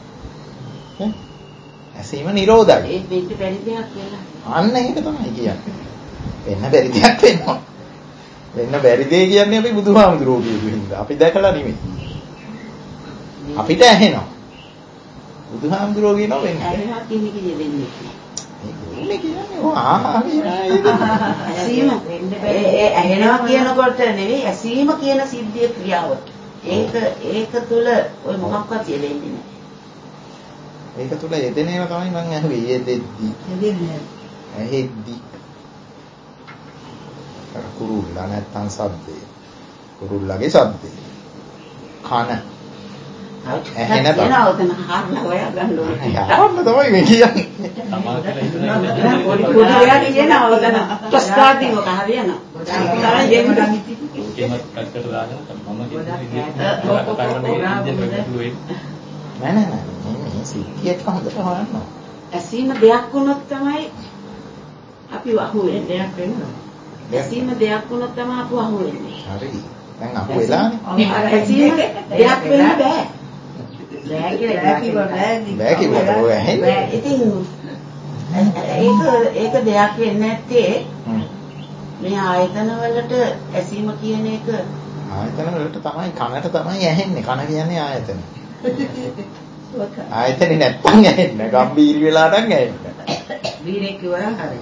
S2: ඇසීම නිරෝධයි.
S1: ඒ වෙන්න බැරි දෙයක් කියලා.
S2: අන්න ඒක තමයි කියන්නේ. වෙන්න බැරි දෙයක් වෙනවා. වෙන්න බැරි දෙය කියන්නේ අපි බුදුහාමුදුරුවෝ කියපු හින්දා. අපි දැකලා නෙමෙයි. අපිට ඇහෙනවා. බුදුහාමුදුරුවෝ කියනවා වෙන්නේ.
S1: ඇහෙනවා කියන්නේ කියේ වෙන්නේ.
S2: ඒක කියන්නේ ඔය ආහා කියනවා
S1: ඇසීම ඒ ඇහෙනවා කියනකොට නෙවෙයි ඇසීම කියන සිද්ධිය ක්‍රියාව. ඒක ඒක තුල ඔය මොකක්වත් යෙදෙන්නේ නැහැ.
S2: ඒක තුල යෙදෙන ඒවා තමයි මම අහුවේ යෙදෙද්දි.
S4: යෙදෙන්නේ.
S2: ඇහෙද්දි. කුරුල්ලා නැත්තම් ශබ්දේ. කුරුල්ලාගේ ශබ්දේ. කන. ඇහෙන බව.
S1: එනවතන හරන හොයා ගන්න ඕනේ.
S2: යාන්න තමයි මේ කියන්නේ.
S1: පොඩි පොඩි ඔයා කියනවතන ප්‍රස්තාදී මොක හරියනවා.
S6: ඒකමත් පැත්තට දාගෙන මම
S2: නෑ නෑ නෑ මේ සිද්ධියක් හොඳට හොයන්න.
S1: ඇසීම දෙයක් වුණොත් තමයි අපි අහු වෙන්නේ. දෙයක් වෙනවා. ඇසීම දෙයක් වුණොත් තමයි අපි අහු වෙන්නේ.
S2: හරි. දැන් අහු වෙලානේ.
S1: ඇසීම දෙයක් වෙන්න බෑ. බෑ කියලා
S2: බෑ කිව්වට ඔය ඇහෙන්නේ.
S1: ඉතින් ඒක ඒක දෙයක් වෙන්නේ නැත්තේ මේ ආයතන වලට ඇසීම කියන එක
S2: ආයතන වලට තමයි කනට තමයි ඇහෙන්නේ. කන කියන්නේ ආයතන. ආයතනේ නැත්තම් ඇහෙන්නේ. ගම්බීර වෙලා නම් ඇහෙන්නේ.
S1: වීරෙක් කිව්වනම් හරියි.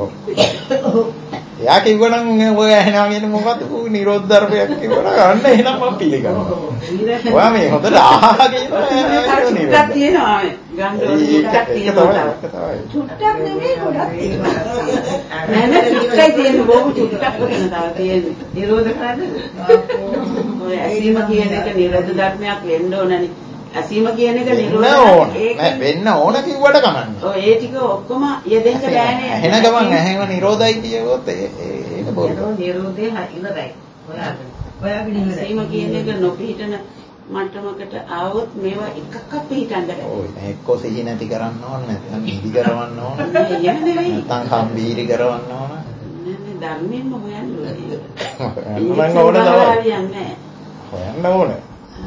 S2: එයා කිව්වනම් ඔය ඇහෙනවා කියන්නේ මොකද්ද? ඌ නිරෝධ ධර්මයක් කිව්වනම් අන්න එහෙනම් මම පිළිගන්නවා. ඔයා මේ හොඳට අහහා කියනවා
S1: චුට්ටක් තියෙනවා මේ. ගන්න ඕනේ චුට්ටක් තියෙනවා.
S4: චුට්ටක් නෙමෙයි ගොඩක් තියෙනවා.
S1: නෑ නෑ චුට්ටයි තියෙන්නේ බොහොම චුට්ටක් වෙන තව තියෙන්නේ. නිරෝධ කරන්නද? ඔය ඇසීම කියන එක නිරෝධ ධර්මයක් වෙන්න ඕනනේ. ඇසීම කියන එක නිරෝධ
S2: ඒක නෑ වෙන්න ඕන කිව්වට කමන්නේ.
S1: ඔය ඒ ටික ඔක්කොම යෙදෙන්න බෑනේ.
S2: ඇහෙන ගමන් ඇහෙම නිරෝධයි කියවොත් ඒක බොරු.
S1: නිරෝධේ ඉවරයි. ඔයාගෙන. ඔයාගෙන ඉවරයි. ඇසීම කියන එක නොපිහිටන මට්ටමකට ආවොත් මේවා එකක්වත් පිහිටන්න බෑ.
S2: ඔය එක්කෝ සිහි නැති කරන්න ඕන නැත්නම් නිදි කරවන්න ඕන.
S1: නෑ එහෙම නෙවෙයි.
S2: නැත්නම් කම්බීරි කරවන්න ඕන.
S1: නෑ නෑ ධර්මයෙන්ම හොයන්න ඕනේ.
S2: හොයන්න ඕන තමයි.
S1: හරියන්නේ
S2: හොයන්න ඕනේ.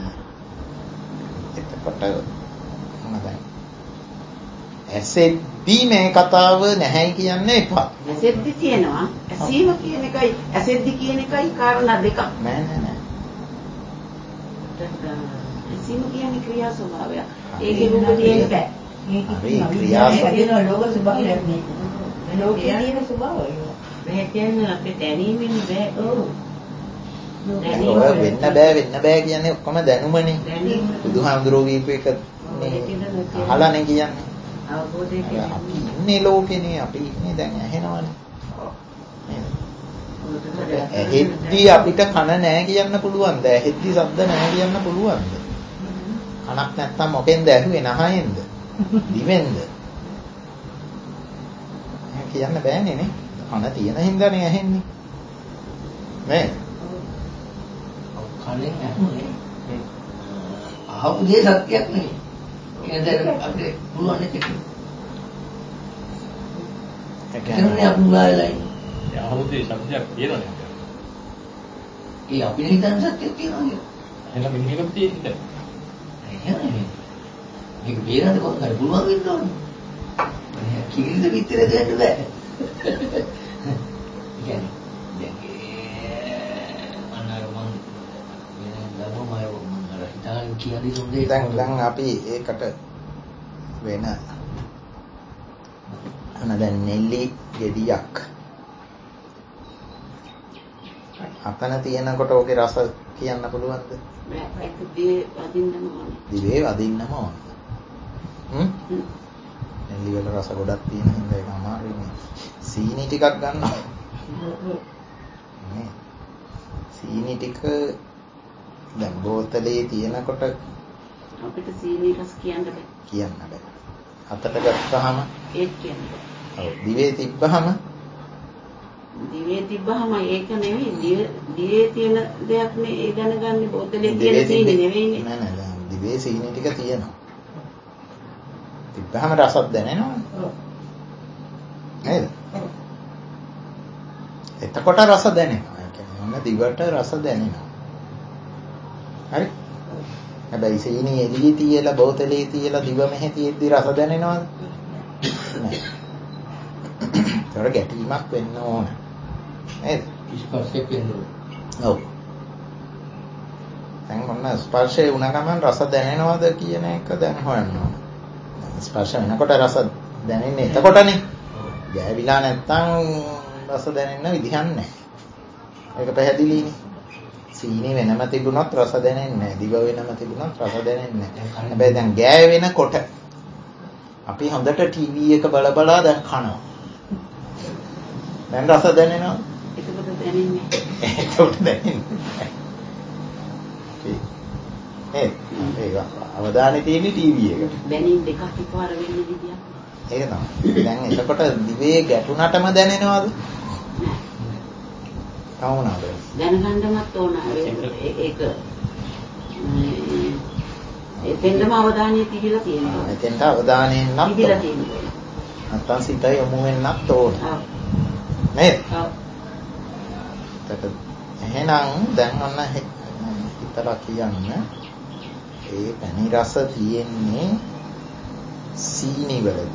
S2: එතකොට මොනවද? ඇසෙද්දී මේ කතාව නැහැයි කියන්න එපා.
S1: ඇසෙද්දි තියෙනවා. ඇසීම කියන එකයි ඇසෙද්දි කියන එකයි කාරණා දෙකක්.
S2: නෑ නෑ නෑ.
S1: ඇසීම කියන්නේ ක්‍රියා ස්වභාවයක්. ඒකේ රූප දෙන්න බෑ.
S2: හරි ක්‍රියා
S4: කියන ලෝක ස්වභාවයක් නේ. ලෝකයේ තියෙන ස්වභාවය.
S1: මේ කියන්නේ අපේ දැනීමෙන් බෑ. ඔව්.
S2: ඔය වෙන්න බෑ වෙන්න බෑ කියන්නේ ඔක්කොම දැනුමනේ. බුදුහාමුදුරුවෝ කියපු එක අහලානේ කියන්නේ.
S1: අවබෝධය කියන්නේ
S2: අපි ඉන්නේ ලෝකෙනේ අපි ඉන්නේ දැන් ඇහෙනවනේ. ඇහෙද්දි අපිට කන නැහැ කියන්න පුළුවන්ද? ඇහෙද්දි ශබ්ද නැහැ කියන්න පුළුවන්ද? කනක් නැත්තම් මොකෙන්ද ඇහුවේ? නහයෙන්ද? දිවෙන්ද? කියන්න බෑනේ නේ. කන තියෙන හින්දානේ ඇහෙන්නේ. නේ?
S5: කලින් ඇහුනේ අහපු දේ සත්‍යයක් නෙවෙයි. කියන දේ අපිට පුළුවන් නේ. ඒකනේ අපි මුලාවෙලා ඉන්නේ.
S6: ඒ අහමුදේ සත්‍යයක් තියෙනවනේ.
S5: ඒ අපි හිතන සත්‍යයක් තියෙනවා කියලා.
S6: එහෙනම් මිනිහෙකම තියෙන්නේ.
S5: එහෙමනේ. මේක බේරන්න කොහොමද පුළුවන් වෙන්න ඕනේ. කිරිද පිටර දෙන්න බෑ. කියන්නේ දැන් අන්නර මම වෙන දවම මම අර හිතාගෙන කියන්නේ දුන්නේ
S2: දැන් දැන් අපි ඒකට වෙන අන දැන් නෙල්ලි ගෙඩියක් අතන තියෙනකොට ඕකේ රස කියන්න පුළුවන්ද?
S1: බෑ ඒක දිවේ වදින්නම ඕනේ.
S2: දිවේ වදින්නම ඕනේ. හ්ම්? නෙල්ලි වල රස ගොඩක් තියෙන හින්දා ඒක අමාරුයි නේ. සීනි ටිකක් ගන්නවා. නේ. සීනි ටික දැන් බෝතලේ තියෙනකොට
S1: අපිට සීනි රස කියන්න බෑ.
S2: කියන්න බෑ. අතට ගත්තාම
S1: ඒක කියන්න බෑ.
S2: ඔව් දිවේ තිබ්බහම
S1: දිවේ තිබ්බහම ඒක නෙවෙයි දිවේ දිවේ තියෙන දෙයක් නේ ඒ දැනගන්නේ බෝතලේ තියෙන සීනි නෙවෙයිනේ.
S2: නෑ නෑ දැන් දිවේ සීනි ටික තියෙනවා. තිබ්බහම රසක් දැනෙනවනේ. ඔව්. නේද? එතකොට රස දැනෙනවා. ඒ කියන්නේ ඔන්න දිවට රස දැනෙනවා. හරි? හැබැයි සීනි එළියේ තියලා බෝතලේ තියලා දිව මෙහෙ තියෙද්දි රස දැනෙනවද? නෑ. ඒතර ගැටීමක් වෙන්න ඕන. නේද?
S5: ස්පර්ශයක් වෙන්න ඕන.
S2: ඔව්. දැන් මොන ස්පර්ශය වුණ ගමන් රස දැනෙනවද කියන එක දැන් හොයන්න ඕන. ස්පර්ශ වෙනකොට රස දැනෙන්නේ එතකොටනේ. ගෑවිලා නැත්තම් රස දැනෙන්න විදිහක් නැහැ. ඒක පැහැදිලිනේ. සීනි වෙනම තිබුණොත් රස දැනෙන්නේ නැහැ. දිව වෙනම තිබුණොත් රස දැනෙන්නේ නැහැ. හැබැයි දැන් ගෑවෙනකොට අපි හොඳට ටීවී එක බල බලා දැන් කනවා. දැන් රස දැනෙනවද?
S1: එතකොට දැනෙන්නේ.
S2: එතකොට දැනෙන්නේ. ඒ ඒක අවධානය තියෙන්නේ ටීවී එකට.
S1: දැනින් දෙකක් එකවර වෙන්න විදියක්.
S2: ඒක තමයි. දැන් එතකොට දිවේ ගැටුණටම දැනෙනවද? කවුනාද?
S1: දැනගන්නමත් ඕන. ඒක එතෙන්දම අවධානය තිබිලා තියෙනවා.
S2: එතෙන්ට අවධානයෙන් නම්
S1: තිබිලා තියෙනවා.
S2: නැත්තම් සිත යොමු වෙන්නත් ඕන.
S1: ඔව්.
S2: නේද?
S1: ඔව්.
S2: එහෙනම් දැන් ඔන්න හිතලා කියන්න ඒ පැණි රස තියෙන්නේ සීනි වලද?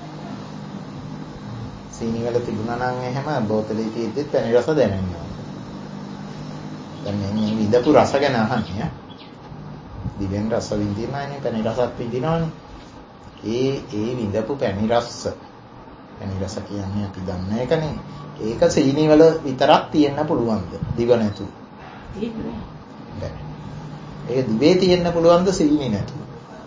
S2: සීනි වල තිබුණා නම් එහෙම බෝතලේ තියෙද්දි පැණි රස දැනෙනවා. දැන් මේ විඳපු රස ගැන අහන්නේ. දිවෙන් රස විඳිනවනේ පැණි රසත් විඳිනවනේ. ඒ ඒ විඳපු පැණි රස පැණි රස කියන්නේ අපි දන්න එකනේ. ඒක සීනි වල විතරක් තියෙන්න පුළුවන්ද? දිව නැතුව. තියෙන්නේ. ඒක දිවේ තියෙන්න පුළුවන්ද සීනි නැතුව?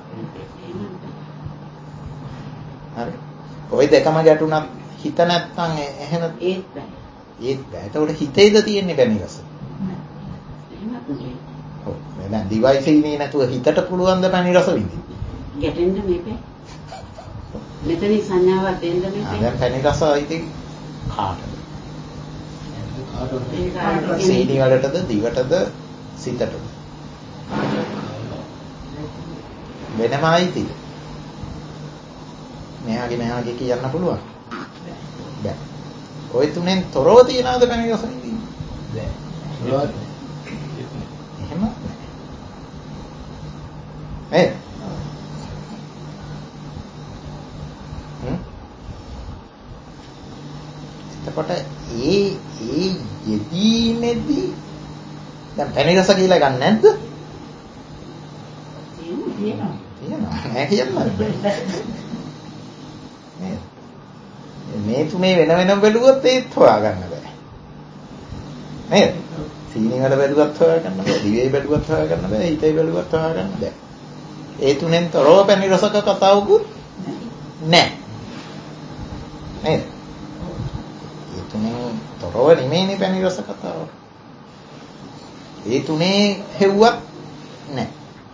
S2: හරි. ওই දෙකම ගැටුණත් හිත නැත්තම් එහෙම
S1: ඒත් බෑ.
S2: ඒත් බෑ. ඒතකොට හිතේද තියෙන්නේ පැණි රස?
S1: එහෙමත් නෙවෙයි.
S2: ඔව්. දැන් දිවයි සීනි නැතුව හිතට පුළුවන් ද පැණි රස විඳින්න?
S1: ගැටෙන්න මේපේ. මෙතන සංඥාවක් දෙන්න
S2: ආ
S1: මේපේ.
S2: දැන් පැණි රස ඉතින් කාටද?
S1: කාටද?
S2: සීනි වලටද දිවටද සිතටද? වෙනම අයිතිද? මෙහාගේ මෙහාගේ කියන්න පුළුවන්. බෑ. ওই තුනෙන් තොරව තියනවද පැණි රස විඳින්න? බෑ. එහෙම නෑ. හ්ම්. එතකොට ඒ ඒ යෙදීමේදී දැන් පැණි රස කියලා ගන්න නැද්ද?
S1: තියෙනවා.
S2: තියෙනවා. නෑ කියන්නත් බෑ. මේ තුනේ වෙන වෙනම බැලුවොත් ඒත් හොයාගන්න බෑ. නේද? සීනි වල බැලුවත් හොයාගන්න බෑ. දිවේ බැලුවත් හොයාගන්න බෑ. හිතේ බැලුවත් හොයාගන්න බෑ. ඒ තුනෙන් තොරව පැණි රසක කතාවකුත් නෑ. නේද? ඒ තුනෙන් තොරව නෙමෙයිනේ පැණි රස කතාව. ඒ තුනේ හෙව්වත් නෑ.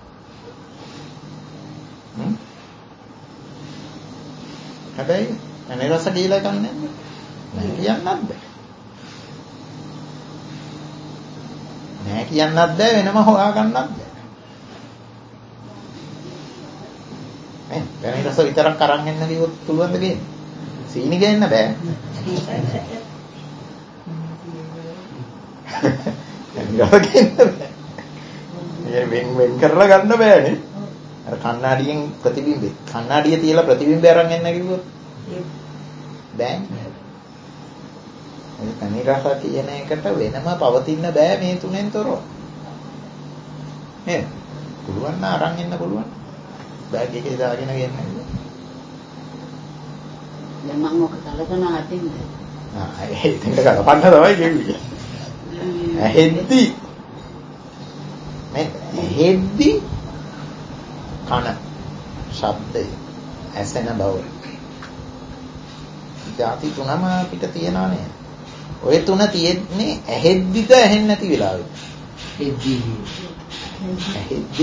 S2: හ්ම්. හැබැයි පැණි රස කියලා ගන්න නෑ කියන්නත් බෑ. නෑ කියන්නත් බෑ වෙනම හොයාගන්නත් බෑ. මේ පැණි රස විතරක් අරන් එන්න කිව්වොත් පුළුවන්ද කියන්නේ? සීනි ගේන්න බෑ. ගලකින්න බෑ. මේ වෙන් වෙන් කරලා ගන්න බෑනේ. අර කණ්ණාඩියෙන් ප්‍රතිබිම්බේ. කණ්ණාඩිය තියලා ප්‍රතිබිම්බය අරන් එන්න කිව්වොත් බෑනේ. මේ තනි රස කියන එකට වෙනම පවතින්න බෑ මේ තුනෙන් තොරව. නේද? පුළුවන් නම් අරන් එන්න පුළුවන්. බෑග් එකේ දාගෙන ගෙන්න.
S1: දැන් මම ඔක කලකනවා අතින්ද.
S2: ආ ඒක දෙන්න කරපන්න තමයි කිව්වේ. ඇහෙද්දි මේ ඇහෙද්දි කන ශබ්දය ඇසෙන බව. ಜಾති තුනම අපිට තියනවා නේද? ඔය තුන තියෙන්නේ ඇහෙද්දිද ඇහෙන්නේ නැති වෙලාවෙ. ඇහෙද්දි. ඇහෙද්දි.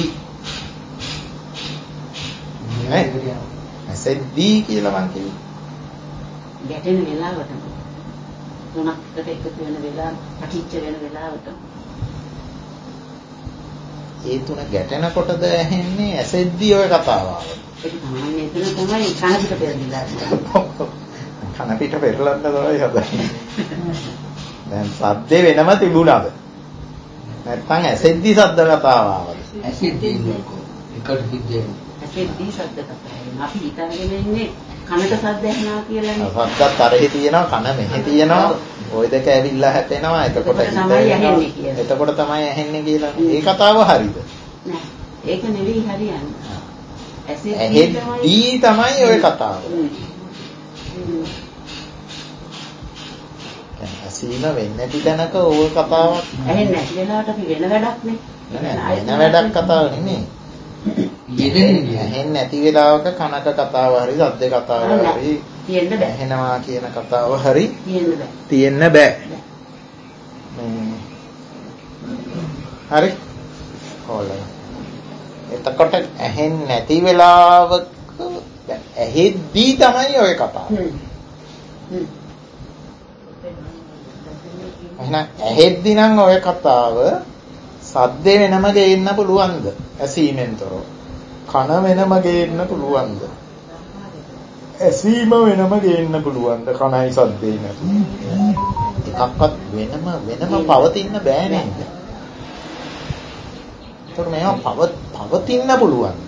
S2: නෑ. ඇසෙද්දි කියලා මං කිව්වේ.
S1: ගැටෙන වෙලාවට තුනක් එකට එකතු වෙන වෙලාව, පටිච්ච වෙන වෙලාවට.
S2: ඒ තුන ගැටෙනකොටද ඇහෙන්නේ ඇසෙද්දි ඔය කතාව ආව.
S1: ඒක තමයි මෙතන තමයි කන පිට පෙරදිලා.
S2: කන පිට පෙරලන්න තමයි හදන්නේ. දැන් සද්දේ වෙනම තිබුණාද? නැත්නම් ඇසෙද්දි සද්ද කතාව ආවද?
S5: ඇසෙද්දි එකට හිතේ.
S1: ඇසෙද්දි සද්ද කතාව. අපි හිතන්නේ ඉන්නේ කනට සද්ද ඇහෙනවා කියලානේ.
S2: සද්දත් අරෙහි තියෙනවා, කන මෙහි තියෙනවා. ওই දෙක ඇවිල්ලා හැපෙනවා. එතකොට
S1: තමයි ඇහෙන්නේ කියලා.
S2: එතකොට තමයි ඇහෙන්නේ කියලා. ඒ කතාව හරියද?
S1: නෑ. ඒක නෙවෙයි හරියන්නේ.
S2: ඇහෙද්දි තමයි ওই කතාව. ඇසීම වෙන්නේ පිටනක ওই කතාවක්.
S1: ඇහෙන්නේ නැති වෙලාවට අපි වෙන වැඩක් නේ.
S2: නෑ වෙන වැඩක් කතාව නෙමෙයි. යෙදෙන්නේ ඇහෙන්නේ නැති වෙලාවක කනක කතාව හරි සද්ද කතාව හරි
S1: තියෙන්න බෑ.
S2: ඇහෙනවා කියන කතාව හරි
S1: තියෙන්න බෑ.
S2: තියෙන්න බෑ. හරි. හොල්ලා. එතකොට ඇහෙන්නේ නැති වෙලාවක ඇහෙද්දී තමයි ඔය කතාව.
S1: හ්ම්. හ්ම්.
S2: එහෙනම් ඇහෙද්දී නම් ඔය කතාව සද්දේ වෙනම ගේන්න පුළුවන්ද? ඇසීමෙන් තොරව. කන වෙනම ගේන්න පුළුවන්ද? ඇසීම වෙනම ගේන්න පුළුවන්ද? කනයි සද්දේ නැතු. එකක්වත් වෙනම වෙනම පවතින්න බෑ නේද? ඒතර මේවා පව පවතින්න පුළුවන්ද?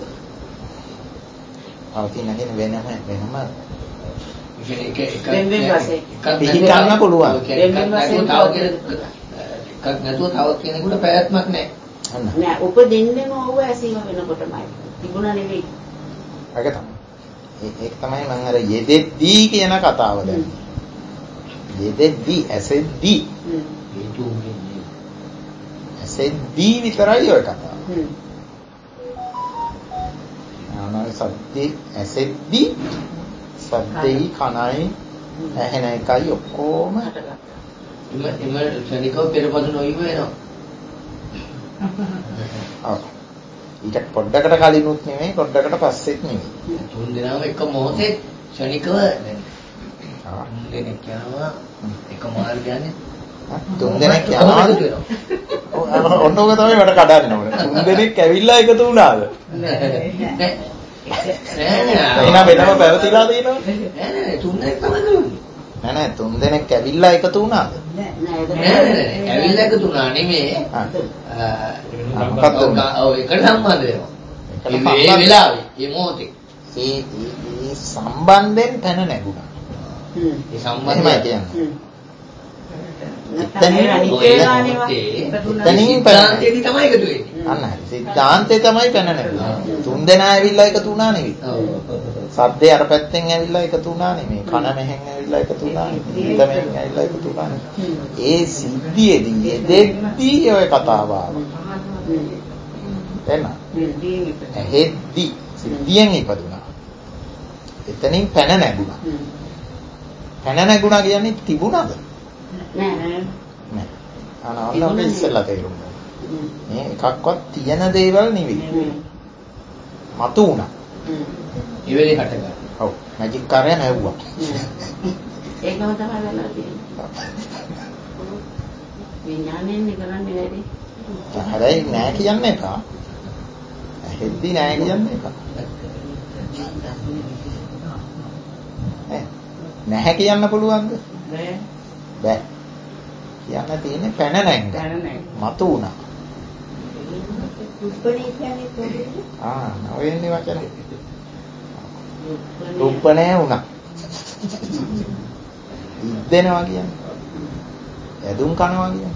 S2: පවතින්න කියන වෙනම වෙනම
S5: එක එක
S1: වෙන වශයෙන්
S2: පිළිගන්න පුළුවන්.
S1: වෙන වශයෙන්
S5: එකක් නැතුව තව කෙනෙකුට පැවැත්මක් නැහැ.
S1: නෑ උපදින්නෙම ඕව ඇසීම වෙනකොටමයි. තිබුණා නෙවෙයි.
S2: ඒක තමයි. ඒක තමයි මම අර යෙදෙද්දී කියන කතාව දැන්. යෙදෙද්දී ඇසෙද්දී.
S1: හ්ම්.
S2: ඇසෙද්දී විතරයි ඔය කතාව.
S1: හ්ම්.
S2: ආනයි සද්දේ ඇසෙද්දී සද්දේයි කනයි ඇහෙන එකයි ඔක්කොම
S5: එම එම ශනිකව පෙරපදු නොවිව වෙනවා.
S2: ඔව්. ඊට පොඩ්ඩකට කලිනුත් නෙමෙයි පොඩ්ඩකට පස්සෙත් නෙමෙයි.
S5: තුන් දෙනාම එක මොහොතේ ශනිකව දැන්.
S2: ආ.
S5: තුන් දෙනෙක් යනවා එක මාර්ගයන්නේ.
S2: තුන් දෙනෙක් යනවා. ඔන්න ඔක තමයි මට කඩන්න ඕනේ. තුන් දෙනෙක් ඇවිල්ලා එකතු වුණාද?
S5: නෑ නෑ.
S2: එහෙනම් වෙනම පැවතිලා තියෙනවද?
S5: නෑ නෑ තුන් දෙනෙක් තමයි දුන්නේ.
S2: නෑ නෑ තුන් දෙනෙක් ඇවිල්ලා එකතු වුණාද?
S1: නෑ නෑ
S5: නෑ නෑ ඇවිල්ලා එකතු වුණා නෙමෙයි.
S2: මොකක්ද?
S5: ඔව් එකට සම්බන්ධ වෙනවා. මේ වෙලාවේ මේ මොහොතේ
S2: ඒ ඒ සම්බන්ධයෙන් පැන නැගුණා.
S1: හ්ම්.
S5: ඒ සම්බන්ධය
S1: හ්ම්.
S2: එතනින්
S5: එතනින් ප්‍රාන්තයේදී තමයි එකතු වෙන්නේ.
S2: අන්න හරි. සිද්ධාන්තේ තමයි පැන නැගුණා. තුන් දෙනා ඇවිල්ලා එකතු වුණා නෙවෙයි.
S5: ඔව්.
S2: සද්දේ අර පැත්තෙන් ඇවිල්ලා එකතු වුණා නෙමෙයි. කන මෙහෙන් ඇවිල්ලා එකතු වුණා නෙමෙයි. හිත මෙහෙන් ඇවිල්ලා එකතු වුණා නෙමෙයි. ඒ සිද්ධියේදී යෙදෙද්දී ඔය කතාව ආවා. එන්න. ඇහෙද්දී සිද්ධියෙන් ඉපදුණා. එතනින් පැන නැගුණා. පැන නැගුණා කියන්නේ තිබුණාද?
S1: නෑ නෑ.
S2: නෑ. අන ඔන්න ඉස්සෙල්ලා තේරුණා. මේ එකක්වත් තියෙන දේවල් නෙවෙයි. මතු වුණා.
S5: ඉවෙලේ හටගන්න.
S2: ඔව්. මැජික් කාර්යය නැවුවා.
S1: ඒකම තමයි වෙලා තියෙන්නේ. විඥාණයෙන් කරන්නේ වැඩි.
S2: හැබැයි නෑ කියන්න එපා. හෙද්දි නෑ කියන්න එපා. නැහැ කියන්න පුළුවන්ද? බෑ. කියන්න තියෙන්නේ පැන නැංග. මතු වුණා.
S4: රුප්පණේ කියන්නේ කොහේද?
S2: ආ නවෙන්නේ වචන. රුප්පණේ වුණා. ඉද්දෙනවා කියන්නේ. ඇදුම් කනවා කියන්නේ.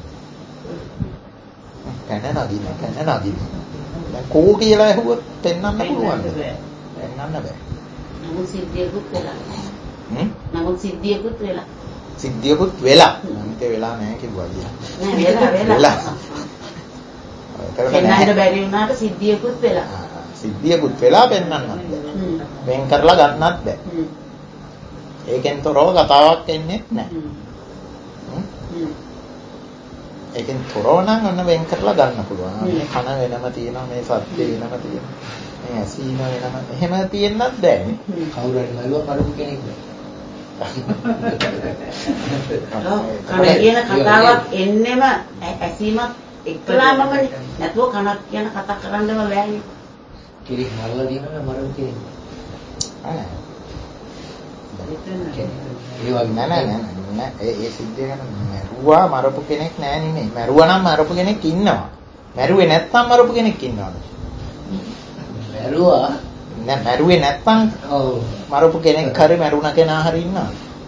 S2: පැන නගින්න පැන නගින්න. දැන් කෝ කියලා ඇහුවොත් පෙන්වන්න පුළුවන්ද? පෙන්වන්න බෑ.
S1: නමුත් සිද්ධියකුත් වෙලා.
S2: හ්ම්?
S1: නමුත් සිද්ධියකුත් වෙලා.
S2: සිද්ධියකුත් වෙලා. මම ඒක වෙලා නැහැ කිව්වා කියලා.
S1: නෑ වෙලා වෙලා. පෙන්වන්න බැරි වුණාට සිද්ධියකුත් වෙලා.
S2: සිද්ධියකුත් වෙලා පෙන්වන්නත් බෑ. වෙන් කරලා ගන්නත් බෑ. ඒකෙන් තොරව කතාවක් එන්නේ නැහැ. ඒකෙන් තොරව නම් ඔන්න වෙන් කරලා ගන්න පුළුවන්. මේ කන වෙනම තියෙනවා, මේ සත්‍ය වෙනම තියෙනවා. මේ ඇසීම වෙනම එහෙම තියෙන්නත් බෑනේ.
S5: කවුරු හරි නළුවා මරපු කෙනෙක් නෑ.
S1: කන කියන කතාවක් එන්නෙම ඇසීමත් එක්කලාමමනේ. නැතුව කනක් කියන කතා කරන්නම බෑනේ.
S5: කෙනෙක් මරලා දිනනවා මරපු කෙනෙක්.
S2: ආ
S5: ඒ වගේ
S2: නෑ නෑ නෑ ඒ ඒ සිද්ධිය ගැන මරුවා මරපු කෙනෙක් නෑ නෙමෙයි. මරුවා නම් මරපු කෙනෙක් ඉන්නවා. මරුවේ නැත්නම් මරපු කෙනෙක් ඉන්නවද?
S5: මරුවා
S2: නෑ මරුවේ නැත්නම්
S5: ඔව්
S2: මරපු කෙනෙක් හරි මරුණ කෙනා හරි ඉන්නවද?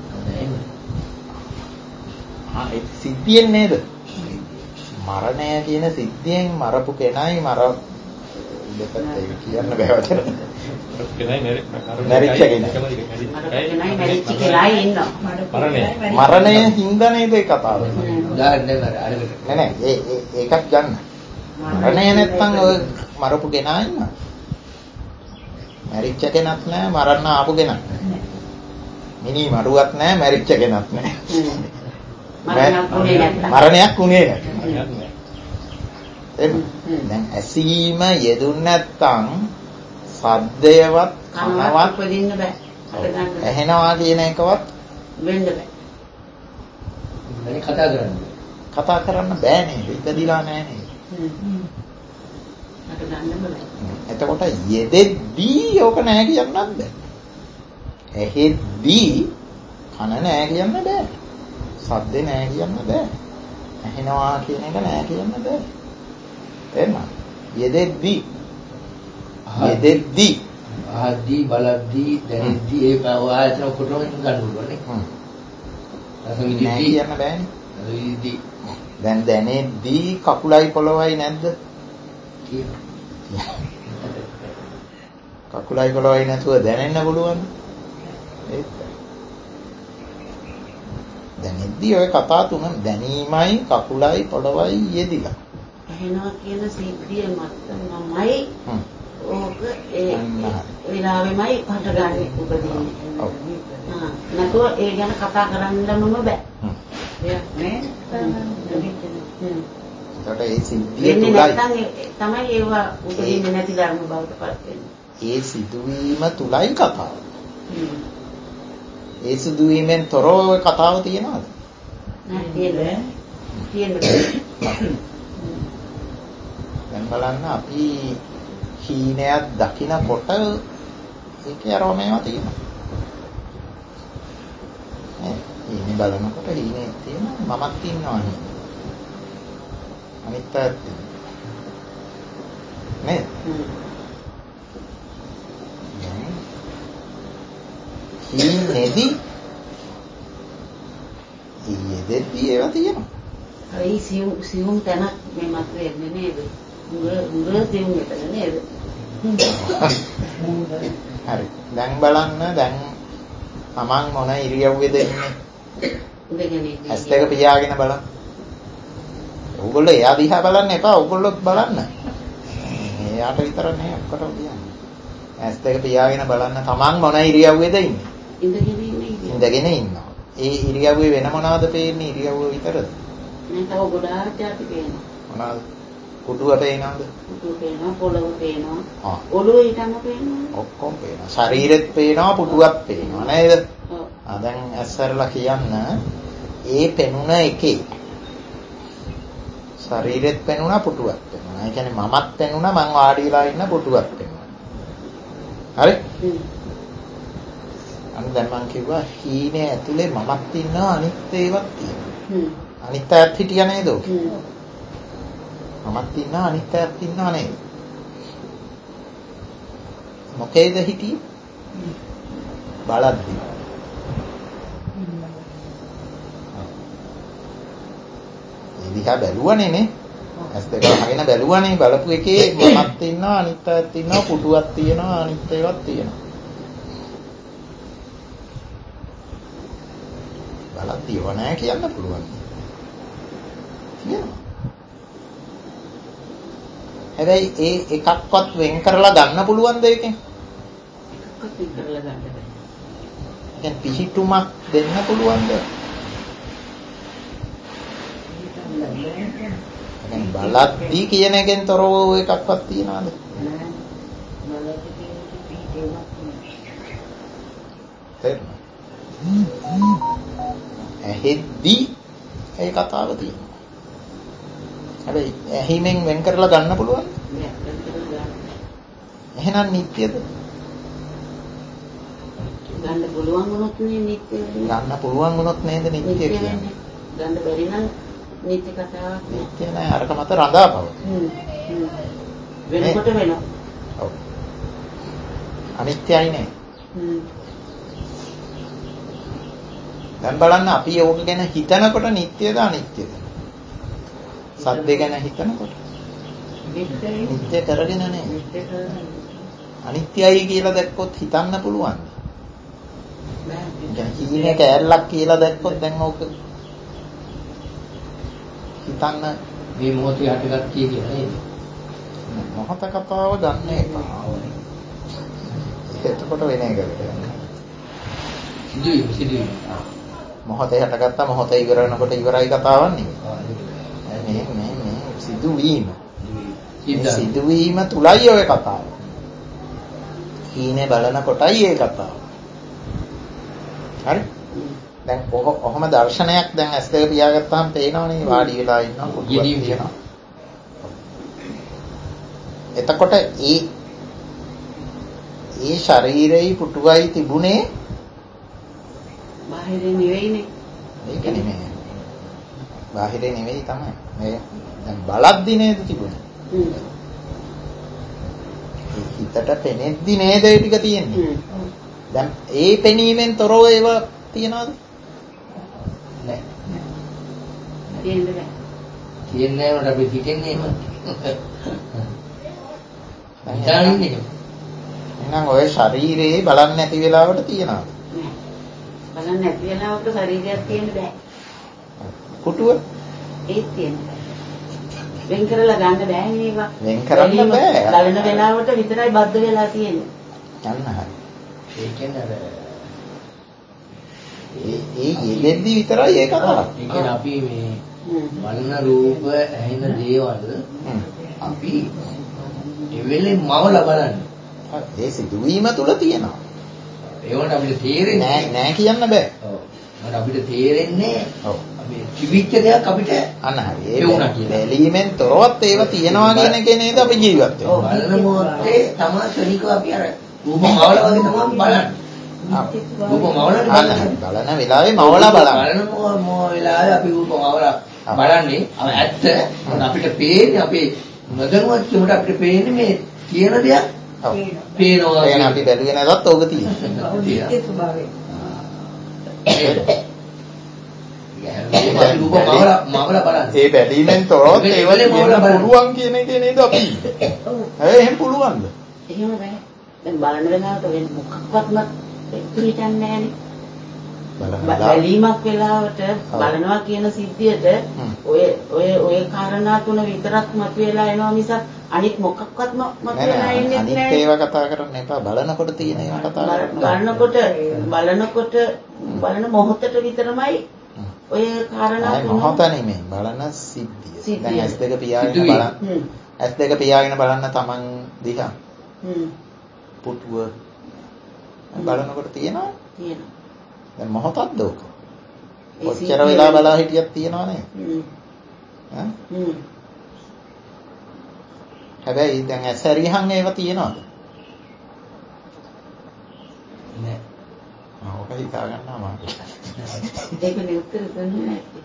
S2: ආ ඒ සිද්ධියෙන් නේද? මරණය කියන සිද්ධියෙන් මරපු කෙනයි මර දෙපැත්ත ඒක කියන්න බෑ වචන. මැරිච්ච කෙනා.
S1: කෙනයි මැරිච්ච කෙනායි ඉන්නවා.
S2: මරණය හින්දා නේද ඒ කතාව.
S5: උදාහරණයක් අරගෙන
S2: නෑ නෑ ඒ ඒ ඒකත් ගන්න. මරණය නැත්තම් ඔය මරපු කෙනා ඉන්නවා. මැරිච්ච කෙනක් නෑ මරන්න ආපු කෙනක් නෑ. මිනි මරුවක් නෑ මැරිච්ච කෙනක් නෑ.
S1: මරණයක් උනේ නැත්තම්.
S2: මරණයක් උනේ නැත්තම්. එහෙනම් දැන් ඇසීම යෙදුන් නැත්තම් සද්දයවත් කනවත්
S1: උපදින්න බෑ. හදගන්න
S2: ඇහෙනවා කියන එකවත්
S1: වෙන්න බෑ.
S5: මම කතා කරන්නේ.
S2: කතා කරන්න බෑ නේද? ඉපදිලා නෑ නේද?
S1: හ්ම්. හදගන්නම බෑ.
S2: එතකොට යෙදෙද්දී ඕක නෑ කියන්නත් බෑ. ඇහෙද්දී කන නෑ කියන්න බෑ. සද්දේ නෑ කියන්න බෑ. ඇහෙනවා කියන එක නෑ කියන්න බෑ. එහෙනම් යෙදෙද්දී යෙදෙද්දී
S5: ආදී බලද්දී දැනෙද්දී ඒ ආයතන ඔක්කොම ගන්න ඕනේ.
S2: හ්ම්.
S5: රස
S2: නෑ
S5: විදිහට
S2: කියන්න බෑනේ.
S5: විදිහට
S2: දැන් දැනෙද්දී කකුලයි පොළොවයි නැද්ද? කකුලයි පොළොවයි නැතුව දැනෙන්න පුළුවන්ද? ඒත් දැනෙද්දී ඔය කතා තුන දැනීමයි කකුලයි පොළොවයි යෙදිලා.
S1: ඇහෙනවා කියන සිද්ධිය මතමයි
S2: හ්ම්.
S1: ඕක ඒ විලාවෙමයි හටගන්නේ උපදින්නේ.
S2: ඔව්.
S1: ආ නැතුව ඒ ගැන කතා කරන්නම බෑ.
S2: හ්ම්.
S1: එයා නේ තමයි.
S2: ඒකට ඒ සිද්ධිය
S1: එන්නේ
S2: තුලයි
S1: නැත්නම් තමයි ඒවා උපදින්නේ නැති ධර්ම බවට පත් වෙන්නේ.
S2: ඒ සිදුවීම තුලයි කතාව.
S1: හ්ම්.
S2: ඒ සිදුවීමෙන් තොරව ඔය කතාව තියෙනවද?
S1: නෑ තියෙන්නේ. තියෙන්නේ.
S2: දැන් බලන්න අපි හීනයක් දකිනකොට ඒකේ අරමේවා තියෙනවා. නේ හීනේ බලනකොට හීනේ තියෙනවා මමත් ඉන්නවා නේ. අනිත් පැත්ත. නේ? හීනේදී ඊයේදී ඒවා තියෙනවා.
S1: ඒ සියුම් සියුම් තැනක් මේ මත වෙන්නේ නේද? උඟ උඟ සියුම් එතන නේද?
S2: හරි. දැන් බලන්න දැන් තමන් මොන ඉරියව්වේද ඉන්නේ?
S1: ඉඳගෙන ඉන්නේ.
S2: ඇස් දෙක පියාගෙන බලන්න. ඕගොල්ලෝ එයා දිහා බලන්න එපා. ඕගොල්ලොත් බලන්න. එයාට විතර නෙවෙයි ඔක්කොටම කියන්නේ. ඇස් දෙක පියාගෙන බලන්න තමන් මොන ඉරියව්වේද ඉන්නේ?
S1: ඉඳගෙන ඉන්නේ.
S2: ඉඳගෙන ඉන්නවා. ඒ ඉරියව්වේ වෙන මොනවද පේන්නේ? ඉරියව්ව විතරද?
S1: නෑ තව ගොඩාක් જાති පේනවා.
S2: මොනවද? කුඩුව පේනවද?
S1: කුඩුව පේනවා, පොළව පේනවා.
S2: ආ.
S1: ඔළුව ඊටම පේනවා.
S2: ඔක්කොම පේනවා. ශරීරෙත් පේනවා, පුටුවක් පේනවා නේද?
S1: ඔව්.
S2: ආ දැන් ඇස්සරලා කියන්න ඒ පෙනුන එකේ ශරීරෙත් පෙනුණා, පුටුවක් පෙනුණා. ඒ කියන්නේ මමත් පෙනුණා, මං වාඩි වෙලා ඉන්න පුටුවක් පෙනුණා. හරි?
S1: හ්ම්.
S2: අන්න දැන් මං කිව්වා හීනේ ඇතුලේ මමත් ඉන්නවා, අනිත් ඒවත් තියෙනවා.
S1: හ්ම්.
S2: අනිත් අයත් හිටියා නේද?
S1: හ්ම්.
S2: මමත් ඉන්නවා අනිත් අයත් ඉන්නවා නේද? මොකේද හිටියේ? බලද්දි. ඒ දිහා බැලුවනේ නේ. ඇස් දෙක වහගෙන බැලුවනේ බලපු එකේ මමත් ඉන්නවා අනිත් අයත් ඉන්නවා පුටුවක් තියෙනවා අනිත් ඒවාත් තියෙනවා. බලද්දි ඕ නෑ කියන්න පුළුවන්. තියෙනවා. හැබැයි ඒ එකක්වත් වෙන් කරලා ගන්න පුළුවන්ද ඒකෙන්?
S1: එකක්වත් වෙන් කරලා ගන්න බෑ.
S2: දැන් පිහිටුමක් දෙන්න පුළුවන්ද? දැන් බලද්දි කියන එකෙන් තොරව එකක්වත් තියනවද?
S1: නෑ. බලද්දි කියන එක පිටේවත්
S2: තේරුණා? ඇහෙද්දි ඒ කතාව තියෙනවා. හැබැයි ඇහිමෙන් වෙන් කරලා ගන්න පුළුවන්?
S1: නෑ. වෙන් කරලා ගන්න.
S2: එහෙනම් නිට්ටියද?
S1: ගන්න පුළුවන් වුණොත් නේ නිත්‍ය වෙන්නේ.
S2: ගන්න පුළුවන් වුණොත් නේද නිට්ටිය කියන්නේ?
S1: ගන්න බැරි නම් නිත්‍ය කතාවක් නේ.
S2: නිට්ටය නෑ අරක මත රඳාපව.
S1: හ්ම්. හ්ම්. වෙනකොට වෙනවා.
S2: ඔව්. අනිත්‍යයි නේ.
S1: හ්ම්.
S2: දැන් බලන්න අපි ඕක ගැන හිතනකොට නිට්ටයද අනිත්‍යද? සද්ද ගැන හිතනකොට
S1: නිත්‍යයි.
S2: නිට්ටය කරගෙන නේ.
S1: නිත්‍ය කරන්නේ.
S2: අනිත්‍යයි කියලා දැක්කොත් හිතන්න පුළුවන්.
S1: බෑ.
S2: දැන් කීනේ කෑල්ලක් කියලා දැක්කොත් දැන් ඕක හිතන්න
S5: මේ මොහොතේ හටගත් කිය කියලා නේද?
S2: මොහොත කතාව ගන්න එපා. එතකොට වෙන එකකට යන්න.
S5: සිදුවීම සිදුවීම.
S2: මොහොතේ හටගත්ත මොහොතේ ඉවර වෙනකොට ඉවරයි කතාවක් නෙවෙයි. මේ මේ මේ සිදුවීම. සිදුවීම තුලයි ඔය කතාව. කීනේ බලන කොටයි ඒ කතාව. හරි? දැන් ඔහොම දර්ශනයක් දැන් ඇස් දෙක පියාගත්තාම පේනවනේ වාඩි වෙලා ඉන්නවා පුටුවක් තියෙනවා. එතකොට ඒ ඒ ශරීරයේ පුටුවයි තිබුණේ
S1: බාහිර නෙවෙයිනේ.
S2: ඒක නෙමෙයි. බාහිරේ නෙවෙයි තමයි. මේ දැන් බලද්දි නේද තිබුණේ.
S1: හ්ම්.
S2: හිතට පෙනෙද්දි නේද ඒ ටික තියෙන්නේ.
S1: හ්ම්.
S2: දැන් ඒ පෙනීමෙන් තොරව ඒවා තියනවද?
S5: නෑ.
S1: තියෙන්න බෑ.
S5: කියන්නේ නැහැ අපි හිතන්නේ එහෙම. හිතන්නේ.
S2: එහෙනම් ඔය ශරීරේ බලන්නේ නැති වෙලාවට තියනවා.
S1: නෑ. බලන්න නැති වෙලාවක ශරීරයක් තියෙන්න බෑ.
S2: පුටුව
S1: ඒත් තියෙන්න බෑ. වෙන් කරලා ගන්න බෑනේ ඒවා.
S2: වෙන් කරන්න බෑ.
S1: බලන වෙලාවට විතරයි බද්ධ වෙලා තියෙන්නේ.
S2: යන්න හරි.
S5: ඒ කියන්නේ අර
S2: ඒ ඒ යෙදෙද්දි විතරයි ඒක කතාව.
S5: ඒ කියන්නේ අපි මේ බලන රූප ඇහෙන දේවල් අපි ඒ වෙලේ මවලා බලන්නේ.
S2: ඒ සිදුවීම තුල තියෙනවා.
S5: ඒවට අපිට තේරෙන්නේ
S2: නෑ නෑ කියන්න බෑ.
S5: ඔව්. මට අපිට තේරෙන්නේ
S2: ඔව්.
S5: අපි කිවිච්ච දෙයක් අපිට
S2: අන්න හරි. ඒ බැලීමෙන් තොරවත් ඒවා තියෙනවා කියන එකේ නේද අපි ජීවත් වෙන්නේ.
S5: ඔව්. බලන මොහොතේ තමයි ශනිකව අපි අර රූප මවලා වගේ තමයි බලන්නේ. රූප මවලා
S2: අන්න හරි. බලන වෙලාවේ මවලා බලන්න.
S5: බලන මො වෙලාවේ අපි රූප මවලා බලන්නේ ඇත්ත අපිට පේන්නේ අපේ නොදැනුවත්කමට අපිට පේන්නේ මේ කියන දෙයක් පේනවා.
S2: එහෙනම් අපි බැලුවේ නැතත් ඕක තියෙනවා.
S1: නිත්‍ය ස්වභාවය.
S5: ඒ රූප මවලා මවලා බලන්නේ.
S2: ඒ බැලීමෙන් තොරව ඒවල මවලා පුළුවන් කියන එකේ නේද අපි. ඒ එහෙම පුළුවන්ද?
S1: එහෙම බෑ. දැන් බලන වෙලාවට වෙන මොකක්වත්ම පිළිටන්නේ නෑනේ. බැලීමක් වෙලාවට බලනවා කියන සිද්ධියට ඔය ඔය ඔය කාරණා තුන විතරක් මතුවලා එනවා මිසක් අනිත් මොකක්වත්ම මතුවලා එන්නේ
S2: අනිත්
S1: නෑ.
S2: ඒවා කතා කරන්න එපා. බලනකොට තියෙන ඒවා කතා කරන්න.
S1: බලනකොට බලනකොට බලන මොහොතට විතරමයි ඔය කාරණා
S2: ආයි
S1: තුන
S2: මොහොත නෙමෙයි බලන සිද්ධිය.
S1: සිද්ධිය.
S2: දැන් ඇස් දෙක පියාගෙන බලන්න. ඇස් දෙක පියාගෙන බලන්න තමන් දිහා.
S1: හ්ම්.
S2: පුටුව බලනකොට තියෙනවා.
S1: තියෙනවා.
S2: දැන් මොහොතක්ද ඕක? ඔච්චර වෙලා බලා හිටියක් තියෙනවා නේද?
S1: හ්ම්.
S2: ඈ?
S1: හ්ම්.
S2: හැබැයි දැන් ඇසරියන් ඒවා තියෙනවද?
S5: නෑ.
S2: ආ ඔක හිතා ගන්න අමාරුයි.
S1: ඒකනේ උත්තර දුන්නේ නැත්තේ.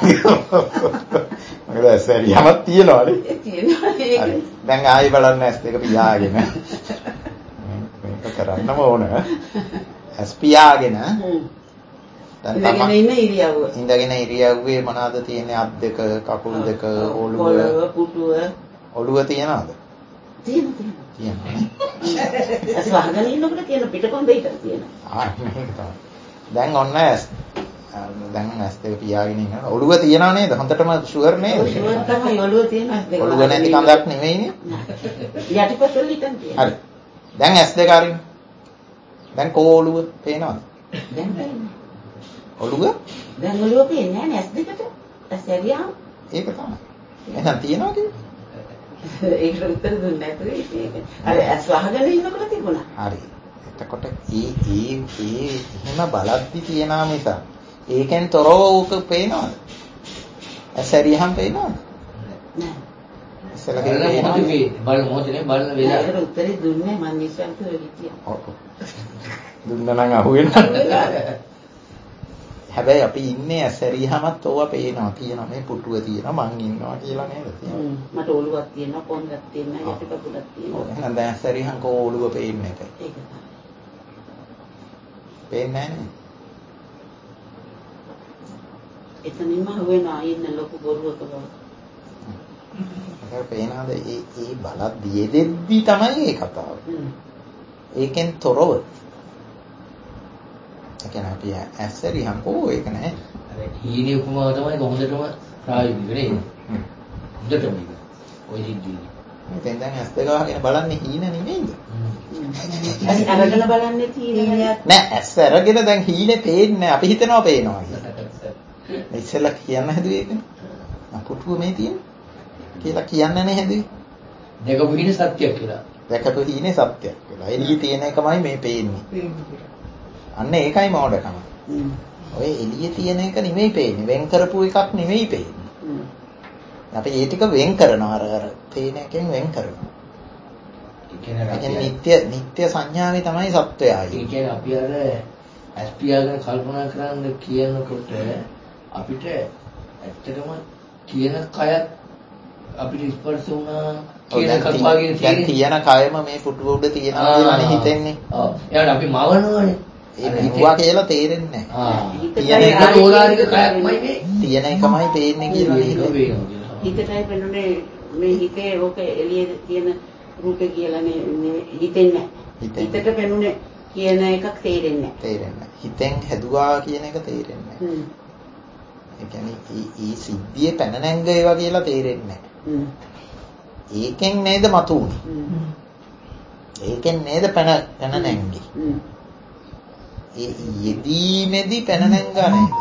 S2: මොකද සරියමක් තියනවානේ.
S1: තියෙනවා ඒක.
S2: දැන් ආයෙ බලන්න ඇස් දෙක පියාගෙන. මේක කරන්නම ඕන. ඇස් පියාගෙන.
S1: ඉඳගෙන ඉන්න ඉරියව්ව.
S2: ඉඳගෙන ඉරියව්වේ මොනවාද තියෙන්නේ? අත් දෙක, කකුල් දෙක, ඔළුව,
S1: පුටුව.
S2: ඔළුව තියනවාද?
S1: තියෙනවා තියෙනවා. තියෙනවා. ඇස් වහගෙන ඉන්නකොට තියෙන පිටකොන්දේ ඉතල තියෙනවා.
S2: ආ මේක තමයි. දැන් ඔන්න ඇස් දැන් ඇස් දෙක පියාගෙන ඉන්නවා. ඔළුව තියනා නේද? හොඳටම ෂුවර් නේද?
S1: ෂුවර් තමයි ඔළුව තියෙන ඇස් දෙක.
S2: ඔළුව නැති කඳක් නෙවෙයිනේ.
S1: යටිපතුල් හිටන් තියෙනවා.
S2: හරි. දැන් ඇස් දෙක අරින්න. දැන් කෝ ඔළුව පේනවද?
S1: දැන් පේන්නේ.
S2: ඔළුව?
S1: දැන් ඔළුව පේන්නේ නැහැ ඇස් දෙකට. ඇස් ඇරියාම
S2: ඒක තමයි. එහෙනම් තියනවා කියන්නේ?
S1: ඒකට උත්තර දුන්නේ නැතුව ඒක. අර ඇස් වහගෙන ඉන්නකොට තිබුණා.
S2: හරි. එතකොට ඒ ඒ ඒ එහෙම බලද්දි තියනා මිස ඒකෙන් තොරව ඕක පේනවද? ඇසරියහම් පේනවද?
S1: නෑ.
S2: ඉස්සලා
S5: බලන මොහොතේ වේ. බලන මොහොතේ බලන වෙලාව.
S1: ඒකට උත්තරේ දුන්නේ මම නිශ්චල්තව හිටියා.
S2: ඔව්. දුන්නා නම් අහුවෙන්නේ. හැබැයි අපි ඉන්නේ ඇසරියහමත් ඕවා පේනවා. තියෙනවා මේ පුටුව තියෙනවා මං ඉන්නවා කියලා නේද තියෙන්නේ.
S1: මට ඔළුවක් තියෙනවා පොන්දක් තියෙනවා යටිපතුලක් තියෙනවා.
S2: එහෙනම් දැන් ඇසරියහම් කෝ ඔළුව පේන්නේ නැහැ.
S1: ඒක තමයි.
S2: පේන්නේ නැහැ.
S1: එතනින්ම හුවෙනවා ඉන්න ලොකු බොරුවක බව.
S2: ඒක පේනවාද ඒ ඒ බලද්දී දෙද්දි තමයි ඒ කතාව. ඒකෙන් තොරව. ඒ කියන්නේ අපි ඇස්සරියම් කෝ ඒක නැහැ.
S5: අර හීනේ උපමාව තමයි හොඳටම ප්‍රායෝගික නේද? හොඳටම ඒක. ඔය සිද්ධිය.
S2: ඉතින් දැන් ඇස් දෙක වහගෙන බලන්නේ හීන නෙමෙයිද?
S1: ඇස් අරගෙන බලන්නේ තියෙන්නේ
S2: නෑ ඇස් අරගෙන දැන් හීනේ පේන්නේ අපි හිතනවා පේනවා කියලා. ඉස්සෙල්ලා කියන්න හැදුවේ ඒකනේ. අපුටුව මේ තියෙන්නේ කියලා කියන්න නේ හැදුවේ.
S5: දැකපු හීනේ සත්‍යයක් කියලා.
S2: දැකපු හීනේ සත්‍යයක් කියලා. එළියේ තියෙන එකමයි මේ පේන්නේ. අන්න ඒකයි මෝඩකම. ඔය එළියේ තියෙන එක නෙමෙයි පේන්නේ. වෙන් කරපු එකක් නෙමෙයි පේන්නේ. අපි ඒ ටික වෙන් කරනවා අර අර පේන එකෙන් වෙන් කරනවා. ඒ කියන්නේ නිත්‍ය නිත්‍ය සංඥාවේ තමයි සත්‍යයයි.
S5: ඒ කියන්නේ අපි අර ඇස්පියාගෙන කල්පනා කරන්න කියනකොට අපිට ඇත්තටම කියන කයත් අපිට ස්පර්ශ වුණා කියන එකක් වගේ
S2: තියෙන තියෙන කයම මේ පුටුව උඩ තියෙනවා කියලානේ හිතෙන්නේ.
S5: ඔව්. එයාට අපි මවනවනේ.
S2: ඒ නුවා කියලා තේරෙන්නේ නැහැ.
S5: ආ. තියෙන එක ඕලාරික කයක්මයි මේ.
S2: තියෙන එකමයි පේන්නේ කියලා හිතෙන්නේ.
S1: හිතටයි පෙනුනේ මේ හිතේ ඕක එළියේ තියෙන රූපේ කියලා නේ හිතෙන්නේ. හිතට පෙනුනේ කියන එකක් තේරෙන්නේ නැහැ.
S2: තේරෙන්නේ. හිතෙන් හැදුවා කියන එක තේරෙන්නේ නැහැ. ඒ කියන්නේ ඊ සිද්ධියේ පැන නැංග ඒවා කියලා තේරෙන්නේ නැහැ. ඒකෙන් නේද මතුනේ. ඒකෙන් නේද පැන පැන නැංගි. ඒ යෙදීමේදී පැන නැංගා නේද?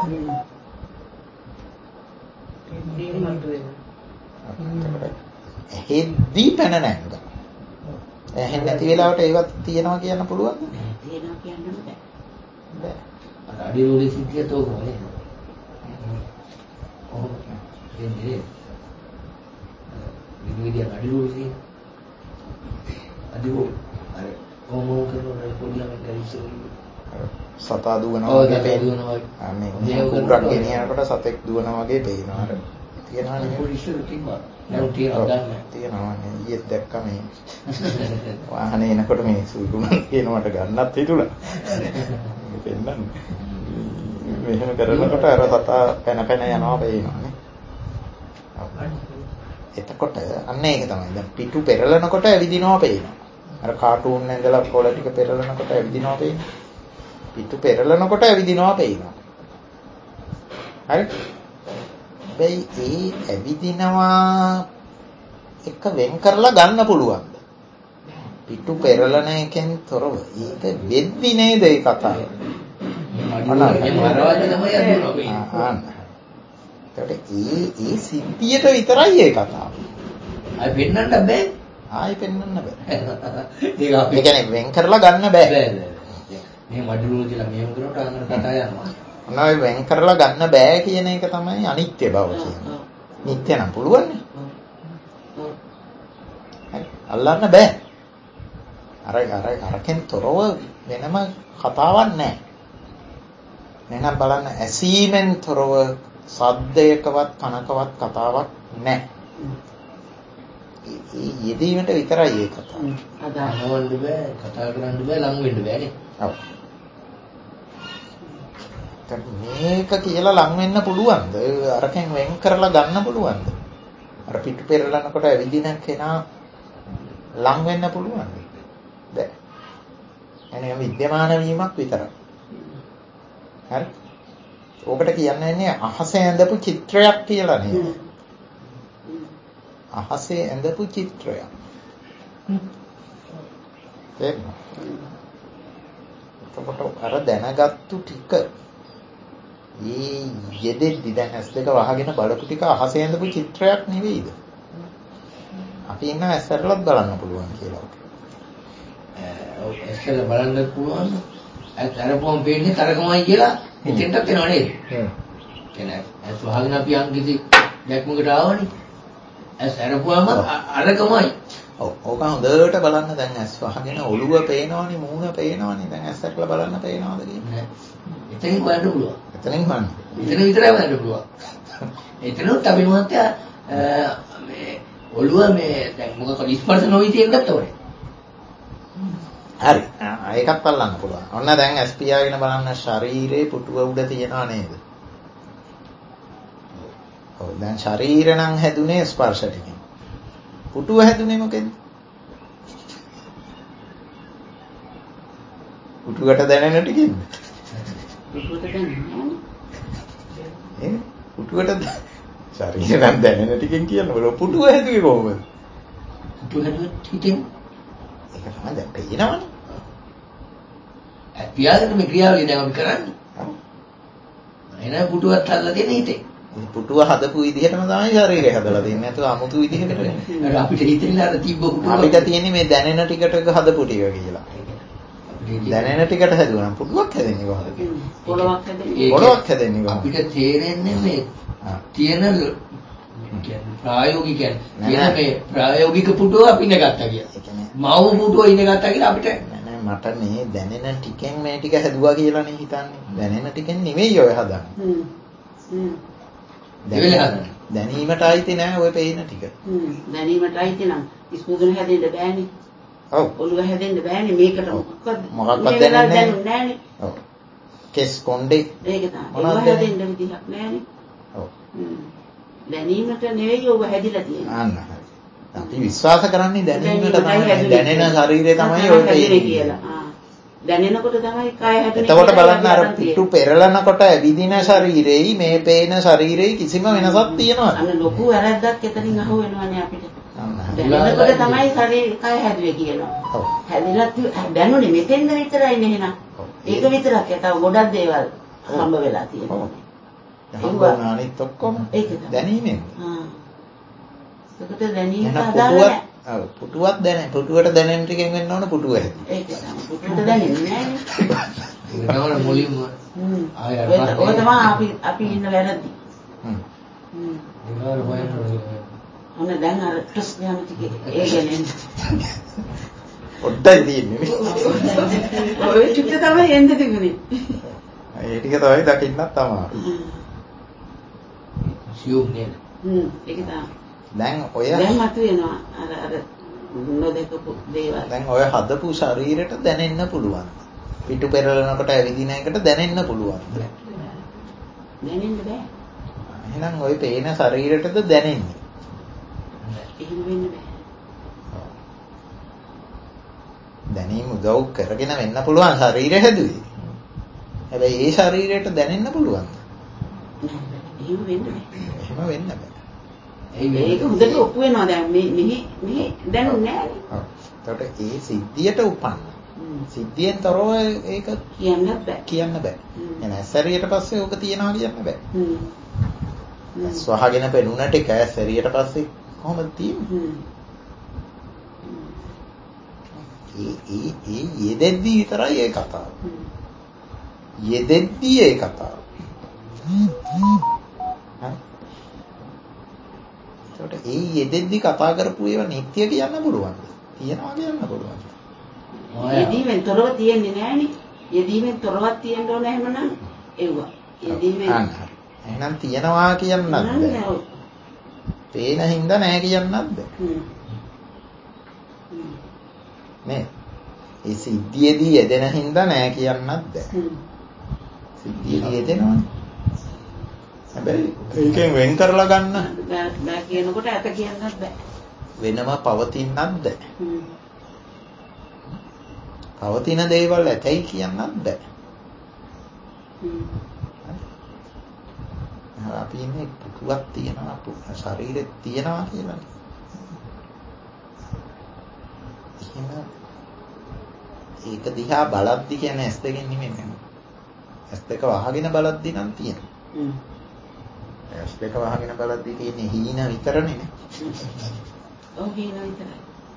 S2: හෙද්දී පැන නැංගා. එහෙන් නැති වෙලාවට ඒවත් තියනවා කියන්න පුළුවන්ද?
S1: තියනවා කියන්න බෑ.
S2: බෑ.
S5: අර අඩිරෝලේ සිද්ධියත් ඕකනේ. ඔව්. එන්නේ. විවිධ අඩිරෝලේ අඩිරෝ අර ඕමෝ කරන පොඩියම ගරිසෝ
S2: සතා දුවනවා වගේ පේනවා. අනේ කුකුරක් ගෙනියනකොට සතෙක් දුවනවා වගේ පේනවා. අර තියනවා නේ
S5: පොඩි ඉස්සර තිබ්බා. දැන් තියනවා ගන්න.
S2: තියනවා නේ. ඊයේත් දැක්කම මේ වාහනේ එනකොට මේ සුළුුණක් කියනවට ගන්නත් හිතුණා. මේ පෙන්නන්නේ. මෙහෙම කරනකොට අර සතා පැන පැන යනවා පේනවානේ. එතකොට අන්න ඒක තමයි. දැන් පිටු පෙරලනකොට ඇවිදිනවා පේනවා. අර කාටූන් ඇඳලා කොළ ටික පෙරලනකොට ඇවිදිනවා පේනවා. පිටු පෙරලනකොට ඇවිදිනවා පේනවා. හරි? හැබැයි ඒ ඇවිදිනවා එක වෙන් කරලා ගන්න පුළුවන්ද? පිටු පෙරලන එකෙන් තොරව. ඒක වෙද්දි නේද ඒ කතාව? ඒකට ඒ ඒ සිද්ධියට විතරයි ඒ කතාව.
S5: ආයි පෙන්නන්න බෑ.
S2: ආයි පෙන්වන්න බෑ.
S5: ඒක අපි
S2: ඒ කියන්නේ වෙන් කරලා ගන්න බෑ.
S5: බෑ බෑ. මේ මඩුලෝ කියලා මෙහෙම කරනකොට අන්න කතා යනවා.
S2: ඔන්නයි වෙන් කරලා ගන්න බෑ කියන එක තමයි අනිත්‍ය බව කියන්නේ. නිට්ටය නම් පුළුවන් නේ. හරි. අල්ලන්න බෑ. අර අර අරකින් තොරව වෙනම කතාවක් නැහැ. එහෙනම් බලන්න ඇසීමෙන් තොරව සද්දයකවත් කනකවත් කතාවක් නැහැ. ඒ යෙදීමට විතරයි ඒ කතාව.
S5: අදාළවන්න බෑ, කතා කරන්න බෑ, ලං වෙන්න බෑනේ.
S2: ඔව්. මේක කියලා ලං වෙන්න පුළුවන්ද? අරකින් වෙන් කරලා ගන්න පුළුවන්ද? අර පිටු පෙරලනකොට ඇවිදින කෙනා ලං වෙන්න පුළුවන්ද? බෑ. එනේ විද්‍යමාන වීමක් විතරයි. හරි. ඕකට කියන්නේ අහසේ ඇඳපු චිත්‍රයක් කියලා නේද? අහසේ ඇඳපු චිත්‍රයක්. එතකොට අර දැනගත්තු ටික ඒ යෙදෙද්දි දැන් ඇස් දෙක වහගෙන බලපු ටික අහසේ ඇඳපු චිත්‍රයක් නෙවෙයිද? අපි ඉන්න ඇස්සරලත් බලන්න පුළුවන් කියලා.
S5: ඔව් ඇස්සරල බලන්න පුළුවන්. ඇස් අරපුවම පේන්නේ තරකමයි කියලා හිතෙන්ටත් එනවා නේද? හ්ම්. කියන්නේ ඇස් වහගෙන අපි යම් කිසි දැක්මකට ආවනේ. ඇස් අරපුවම අරකමයි.
S2: ඔව් ඕක හොඳට බලන්න දැන් ඇස් වහගෙන ඔළුව පේනවනේ මූණ පේනවනේ දැන් ඇස් අරලා බලන්න පේනවද කියන්නේ?
S5: එතනින් බලන්න පුළුවන්.
S2: එතනින් බලන්න.
S5: එතන විතරයි බලන්න පුළුවන්. එතනොත් අපි මොකක්ද මේ ඔළුව මේ දැන් මොකක්ද ස්පර්ශ නොවි තියෙන්නත් ඕනේ.
S2: හරි. ඒකත් බලන්න පුළුවන්. ඔන්න දැන් ඇස් පියාගෙන බලන්න ශරීරේ පුටුව උඩ තියනවා නේද? ඔව් දැන් ශරීර නම් හැදුනේ ස්පර්ශ ටිකෙන්. පුටුව හැදුනේ මොකෙන්ද? පුටුවට දැනෙන ටිකෙන්ද?
S1: පුටුවට දැනෙන්නේ.
S2: ඒ පුටුවට ශරීරය නම් දැනෙන ටිකෙන් කියනවලු පුටුව හැදුවේ කොහොමද?
S5: පුටුව හැදුවේ හිතෙන්.
S2: ඒක තමයි දැන් පේනවනේ.
S5: ඇපියාගෙන මේ ක්‍රියාවලිය දැන් අපි කරන්නේ. එහෙනම් පුටුවත් හදලා තියෙන හිතේ.
S2: පුටුව හදපු විදිහටම තමයි ශරීරය හදලා තින්නේ. නැතුව 아무තු විදිහකට නෙමෙයි.
S5: අපිට හිතෙන්නේ අර තිබ්බ පුටුව.
S2: අපිට තියෙන්නේ මේ දැනෙන ටිකට හදපු ටික කියලා. දැනෙන ටිකට හැදුවා නම් පුටුවක් හැදෙන්නේ කොහොමද?
S1: පොළොවක් හැදෙන්නේ.
S2: පොළොවක් හැදෙන්නේ කොහොමද?
S5: අපිට තේරෙන්නේ මේ තියෙන කියන්නේ ප්‍රායෝගික කියන්නේ මේ ප්‍රායෝගික පුටුව අපි ඉඳගත්තා කියලා. ඒ කියන්නේ මව පුටුව ඉඳගත්තා කියලා අපිට
S2: නෑ මට මේ දැනෙන ටිකෙන් මේ ටික හැදුවා කියලා නේ හිතන්නේ. දැනෙන ටිකෙන් නෙමෙයි ඔය හදන්නේ.
S1: හ්ම්. හ්ම්.
S2: දැනීමට අයිති නෑ ඔය පේන ටික.
S1: හ්ම්. දැනීමට අයිති නම් ඉස්මුදුන හැදෙන්න බෑනේ.
S2: ඔව්.
S1: ඔළුව හැදෙන්න බෑනේ මේකට මොකක්ද?
S2: මොකක්වත් දැනෙන්නේ
S1: නෑනේ.
S2: ඔව්. කෙස් කොණ්ඩේ.
S1: ඒක තමයි. ඔළුව හැදෙන්න විදිහක් නෑනේ. ඔව්. හ්ම්. දැනීමට නෙවෙයි ඔබ හැදිලා තියෙන්නේ.
S2: අන්න හරි. අපි විශ්වාස කරන්නේ දැනීමට තමයි. දැනෙන ශරීරය තමයි ඔය
S1: පේන්නේ කියලා. ආ. දැනෙනකොට තමයි කය හැදෙන්නේ.
S2: එතකොට බලන්න අර පිටු පෙරලනකොට ඇවිදින ශරීරෙයි මේ පේන ශරීරෙයි කිසිම වෙනසක් තියෙනවද?
S1: අන්න ලොකු වැරද්දක් එතනින් අහු වෙනවනේ අපිට. දැනෙනකොට තමයි ශරීරය කය හැදුවේ කියනවා. ඔව්. හැදිලා දැනුනේ මෙතෙන්ද විතරයි නේ එහෙනම්. ඒක විතරක් ය. තව ගොඩක් දේවල් හම්බ වෙලා තියෙනවා.
S2: හම්බුන අනිත් ඔක්කොම දැනීමෙන්.
S1: ආ. ඒකට දැනීමට අදාළ නැහැ.
S2: ඔව් පුටුවක් දැනෙන පුටුවට දැනෙන ටිකෙන් වෙන්න ඕන පුටුව හැදෙන්න.
S1: ඒක තමයි. පුටුවට දැනෙන්නේ නැහැ නේ.
S5: ඒක මුලින්ම
S1: ආය අර ඔය තමයි අපි අපි ඉන්න වැරදි.
S2: හ්ම්.
S1: හ්ම්.
S5: ඒවල හොයන්න
S1: ඔන්න දැන් අර ටස් යන ටිකේ ඒ ගැන
S2: ඔඩ්ඩයි තියෙන්නේ නේ.
S1: ඔය ටික තමයි එන්න තිබුණේ.
S2: ඒ ටික තමයි දකින්නත් තමයි.
S5: සියුම් නේද?
S1: හ්ම් ඒක තමයි.
S2: දැන් ඔය
S1: දැන් මතුවෙනවා අර අර නොදකපු දේවල්.
S2: දැන් ඔය හදපු ශරීරයට දැනෙන්න පුළුවන්. පිටු පෙරලනකොට ඇවිදින එකට දැනෙන්න පුළුවන්.
S1: දැනෙන්න බෑ.
S2: එහෙනම් ඔය පේන ශරීරයටද දැනෙන්නේ?
S1: එහෙම වෙන්න බෑ.
S2: දැනීම උදව් කරගෙන වෙන්න පුළුවන් ශරීරය හැදුවේ. හැබැයි ඒ ශරීරයට දැනෙන්න පුළුවන්.
S1: එහෙම වෙන්න බෑ.
S2: එහෙම වෙන්න බෑ.
S1: ඒක හොඳට ඔප්පු වෙනවා දැන් මේ මෙහි මෙහි දැනුන්නේ නැහැ.
S2: ඔව්. ඒකට ඒ සිද්ධියට උපන්න. සිද්ධියෙන් තොරව ඒක
S1: කියන්න බෑ.
S2: කියන්න බෑ. එන ඇසරියට පස්සේ ඕක තියනවා කියන්න බෑ.
S1: හ්ම්.
S2: ස්වහගෙන පෙනුන ටික ඇසරියට පස්සේ කොහොමද තියෙන්නේ? ඒ ඒ ඒ යෙදෙද්දී විතරයි ඒ කතාව. යෙදෙද්දී ඒ කතාව. ඒකට ඒ යෙදෙද්දී කතා කරපු ඒවා නිත්‍ය කියන්න පුළුවන්ද? තියනවා කියන්න පුළුවන්ද?
S1: යෙදීමෙන් තොරව තියෙන්නේ නැහනේ. යෙදීමෙන් තොරවක් තියෙන්න ඕන එහෙමනම් ඒවා. යෙදීමේ
S2: එහෙනම් තියනවා කියන්නත් බෑ. පේන හින්දා නෑ කියන්නත් බෑ. නේ. ඒ සිද්ධියේදී යෙදෙන හින්දා නෑ කියන්නත් බෑ. සිද්ධියේදී යෙදෙනවනේ. හැබැයි ඒකෙන් වෙන් කරලා ගන්න
S1: බෑ කියනකොට ඇත කියන්නත් බෑ.
S2: වෙනම පවතින්නත් බෑ. පවතින දේවල් ඇතයි කියන්නත් බෑ. අපි ඉන්නේ පුතුවක් තියනවා ශරීරෙත් තියනවා කියලා. එහෙම ඒක දිහා බලද්දි කියන්නේ ඇස් දෙකෙන් නෙමෙයි. ඇස් දෙක වහගෙන බලද්දි නම් තියෙනවා. හ්ම්. ඇස් දෙක වහගෙන බලද්දි තියෙන්නේ හීන විතරනේ.
S1: ඔව් හීන විතරයි.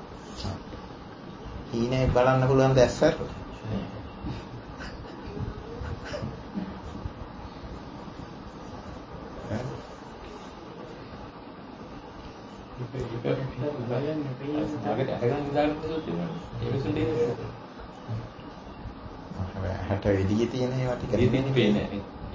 S2: හීනේ බලන්න පුළුවන් දැස් අරලා. හැට එළියේ තියෙන ඒවා ටික නෙමෙයි පේන්නේ.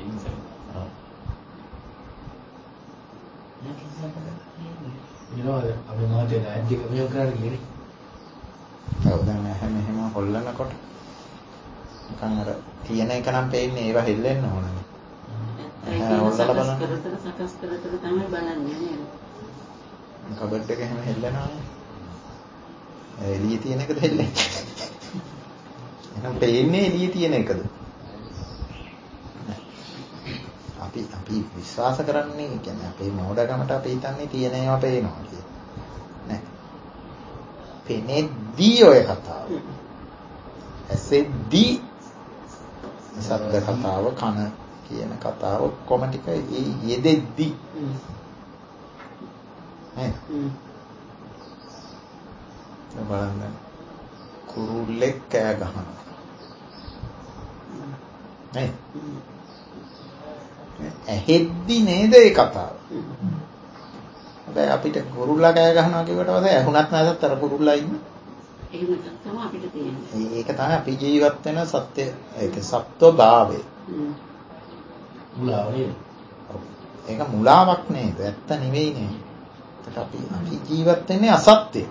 S5: ඉනවද අපි මාතේ ඇද්දික මෙහෙම කරන්නේ කියන්නේ.
S2: ඔව් දැන් එහෙම එහෙම හොල්ලනකොට නිකන් අර තියෙන එක නම් පේන්නේ ඒවා හෙල්ලෙන්න ඕනනේ.
S1: ඒක සකස් කරතර සකස් කරතර තමයි බලන්නේ නේද?
S2: කබඩ් එක එහෙම හෙල්ලෙනවානේ. එළියේ තියෙන එකද හෙල්ලෙන්නේ? එහෙනම් පේන්නේ එළියේ තියෙන එකද? අපි අපි විශ්වාස කරන්නේ කියන්නේ අපේ මෝඩකමට අපි හිතන්නේ තියෙන ඒවා පේනවා කියලා. නෑ. පේනේදී ඔය කතාව. ඇසෙද්දී සද්ද කතාව කන කියන කතාව ඔක්කොම ටික යෙදෙද්දී. නේ? බලන්න කුරුල්ලෙක් කෑ ගහනවා. නේ? ඇහෙද්දි නේද ඒ කතාව. හැබැයි අපිට කුරුල්ලා කෑ ගහනවා කියවට පස්සේ ඇහුණත් නැතත් අර කුරුල්ලා ඉන්නේ.
S1: එහෙම තමයි අපිට තියෙන්නේ.
S2: ඒක තමයි අපි ජීවත් වෙන සත්‍ය ඒක සත්වභාවය.
S5: මුලාවේ.
S2: ඒක මුලාවක් නේද? ඇත්ත නෙවෙයි නේද? ඒක අපි අපි ජීවත් වෙන්නේ අසත්‍යයක.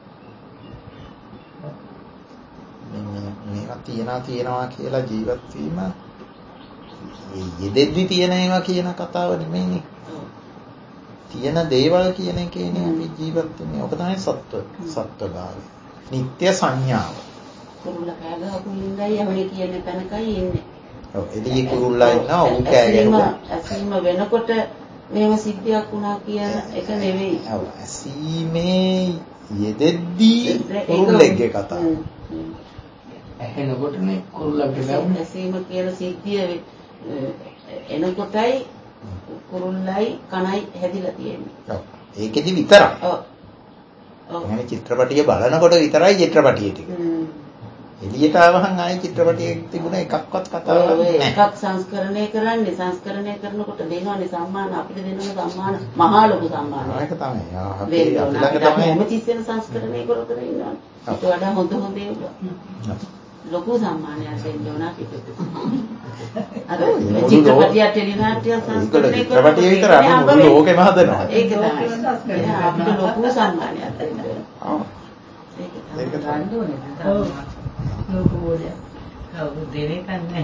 S2: මේවා තියනවා තියනවා කියලා ජීවත් වීම යෙදෙද්දි තියෙන ඒවා කියන කතාව නෙමෙයිනේ. තියෙන දේවල් කියන එකේනේ අපි ජීවත් වෙන්නේ. ඔක තමයි සත්ව සත්වභාවය. නිත්‍ය සංඥාව.
S1: කුරුල්ලා කෑ ගහපු ඉඳයි යමනේ කියන තැනකයි එන්නේ.
S2: ඔව් එළියේ කුරුල්ලා ඉන්නවා ඌ කෑ ගැහුවා.
S1: ඇසීම වෙනකොට මේව සිද්ධියක් වුණා කියන එක නෙවෙයි.
S2: ඔව් ඇසීමේ යෙදෙද්දී කුරුල්ලෙක්ගේ කතාව.
S5: ඇහෙනකොටනේ කුරුල්ලන්ට ලැබුණේ.
S1: ඇසීම කියන සිද්ධිය එනකොටයි කුරුල්ලයි කණයි හැදිලා තියෙන්නේ.
S2: ඔව්. ඒකෙදි විතරයි.
S1: ඔව්. ඔව්.
S2: يعني චිත්‍රපටිය බලනකොට විතරයි චිත්‍රපටිය ටික. හ්ම්. එළියට ආවහන් ආයේ චිත්‍රපටියේ තිබුණ එකක්වත් කතාවක් නැහැ.
S1: එකක් සංස්කරණය කරන්නේ සංස්කරණය කරනකොට දෙනවනේ සම්මාන අපිට දෙනවනේ සම්මාන මහා ලොකු සම්මාන.
S2: ඒක තමයි. අපි අපි ළඟ තමයි
S1: හැමතිස්සෙම සංස්කරණය කර කර ඉන්නවා. ඒක වඩා හොඳ හොඳ ඒවා. ලොකු සම්මානයක් දෙන්න ඕන අපිට. අර චිත්‍රපටිය ටෙලිනාට්‍ය සංස්කරණය කරන
S2: චිත්‍රපටිය විතර අපි මුළු ලෝකෙම හදනවා.
S1: ඒක තමයි. අපිට ලොකු සම්මානයක් දෙන්න ඕන.
S2: ඔව්.
S1: ඒක
S2: ඒක
S1: ගන්න ඕනේ. ඔව්. ලොකු ඕනේ. කවුරු දෙන්නේ නැහැ.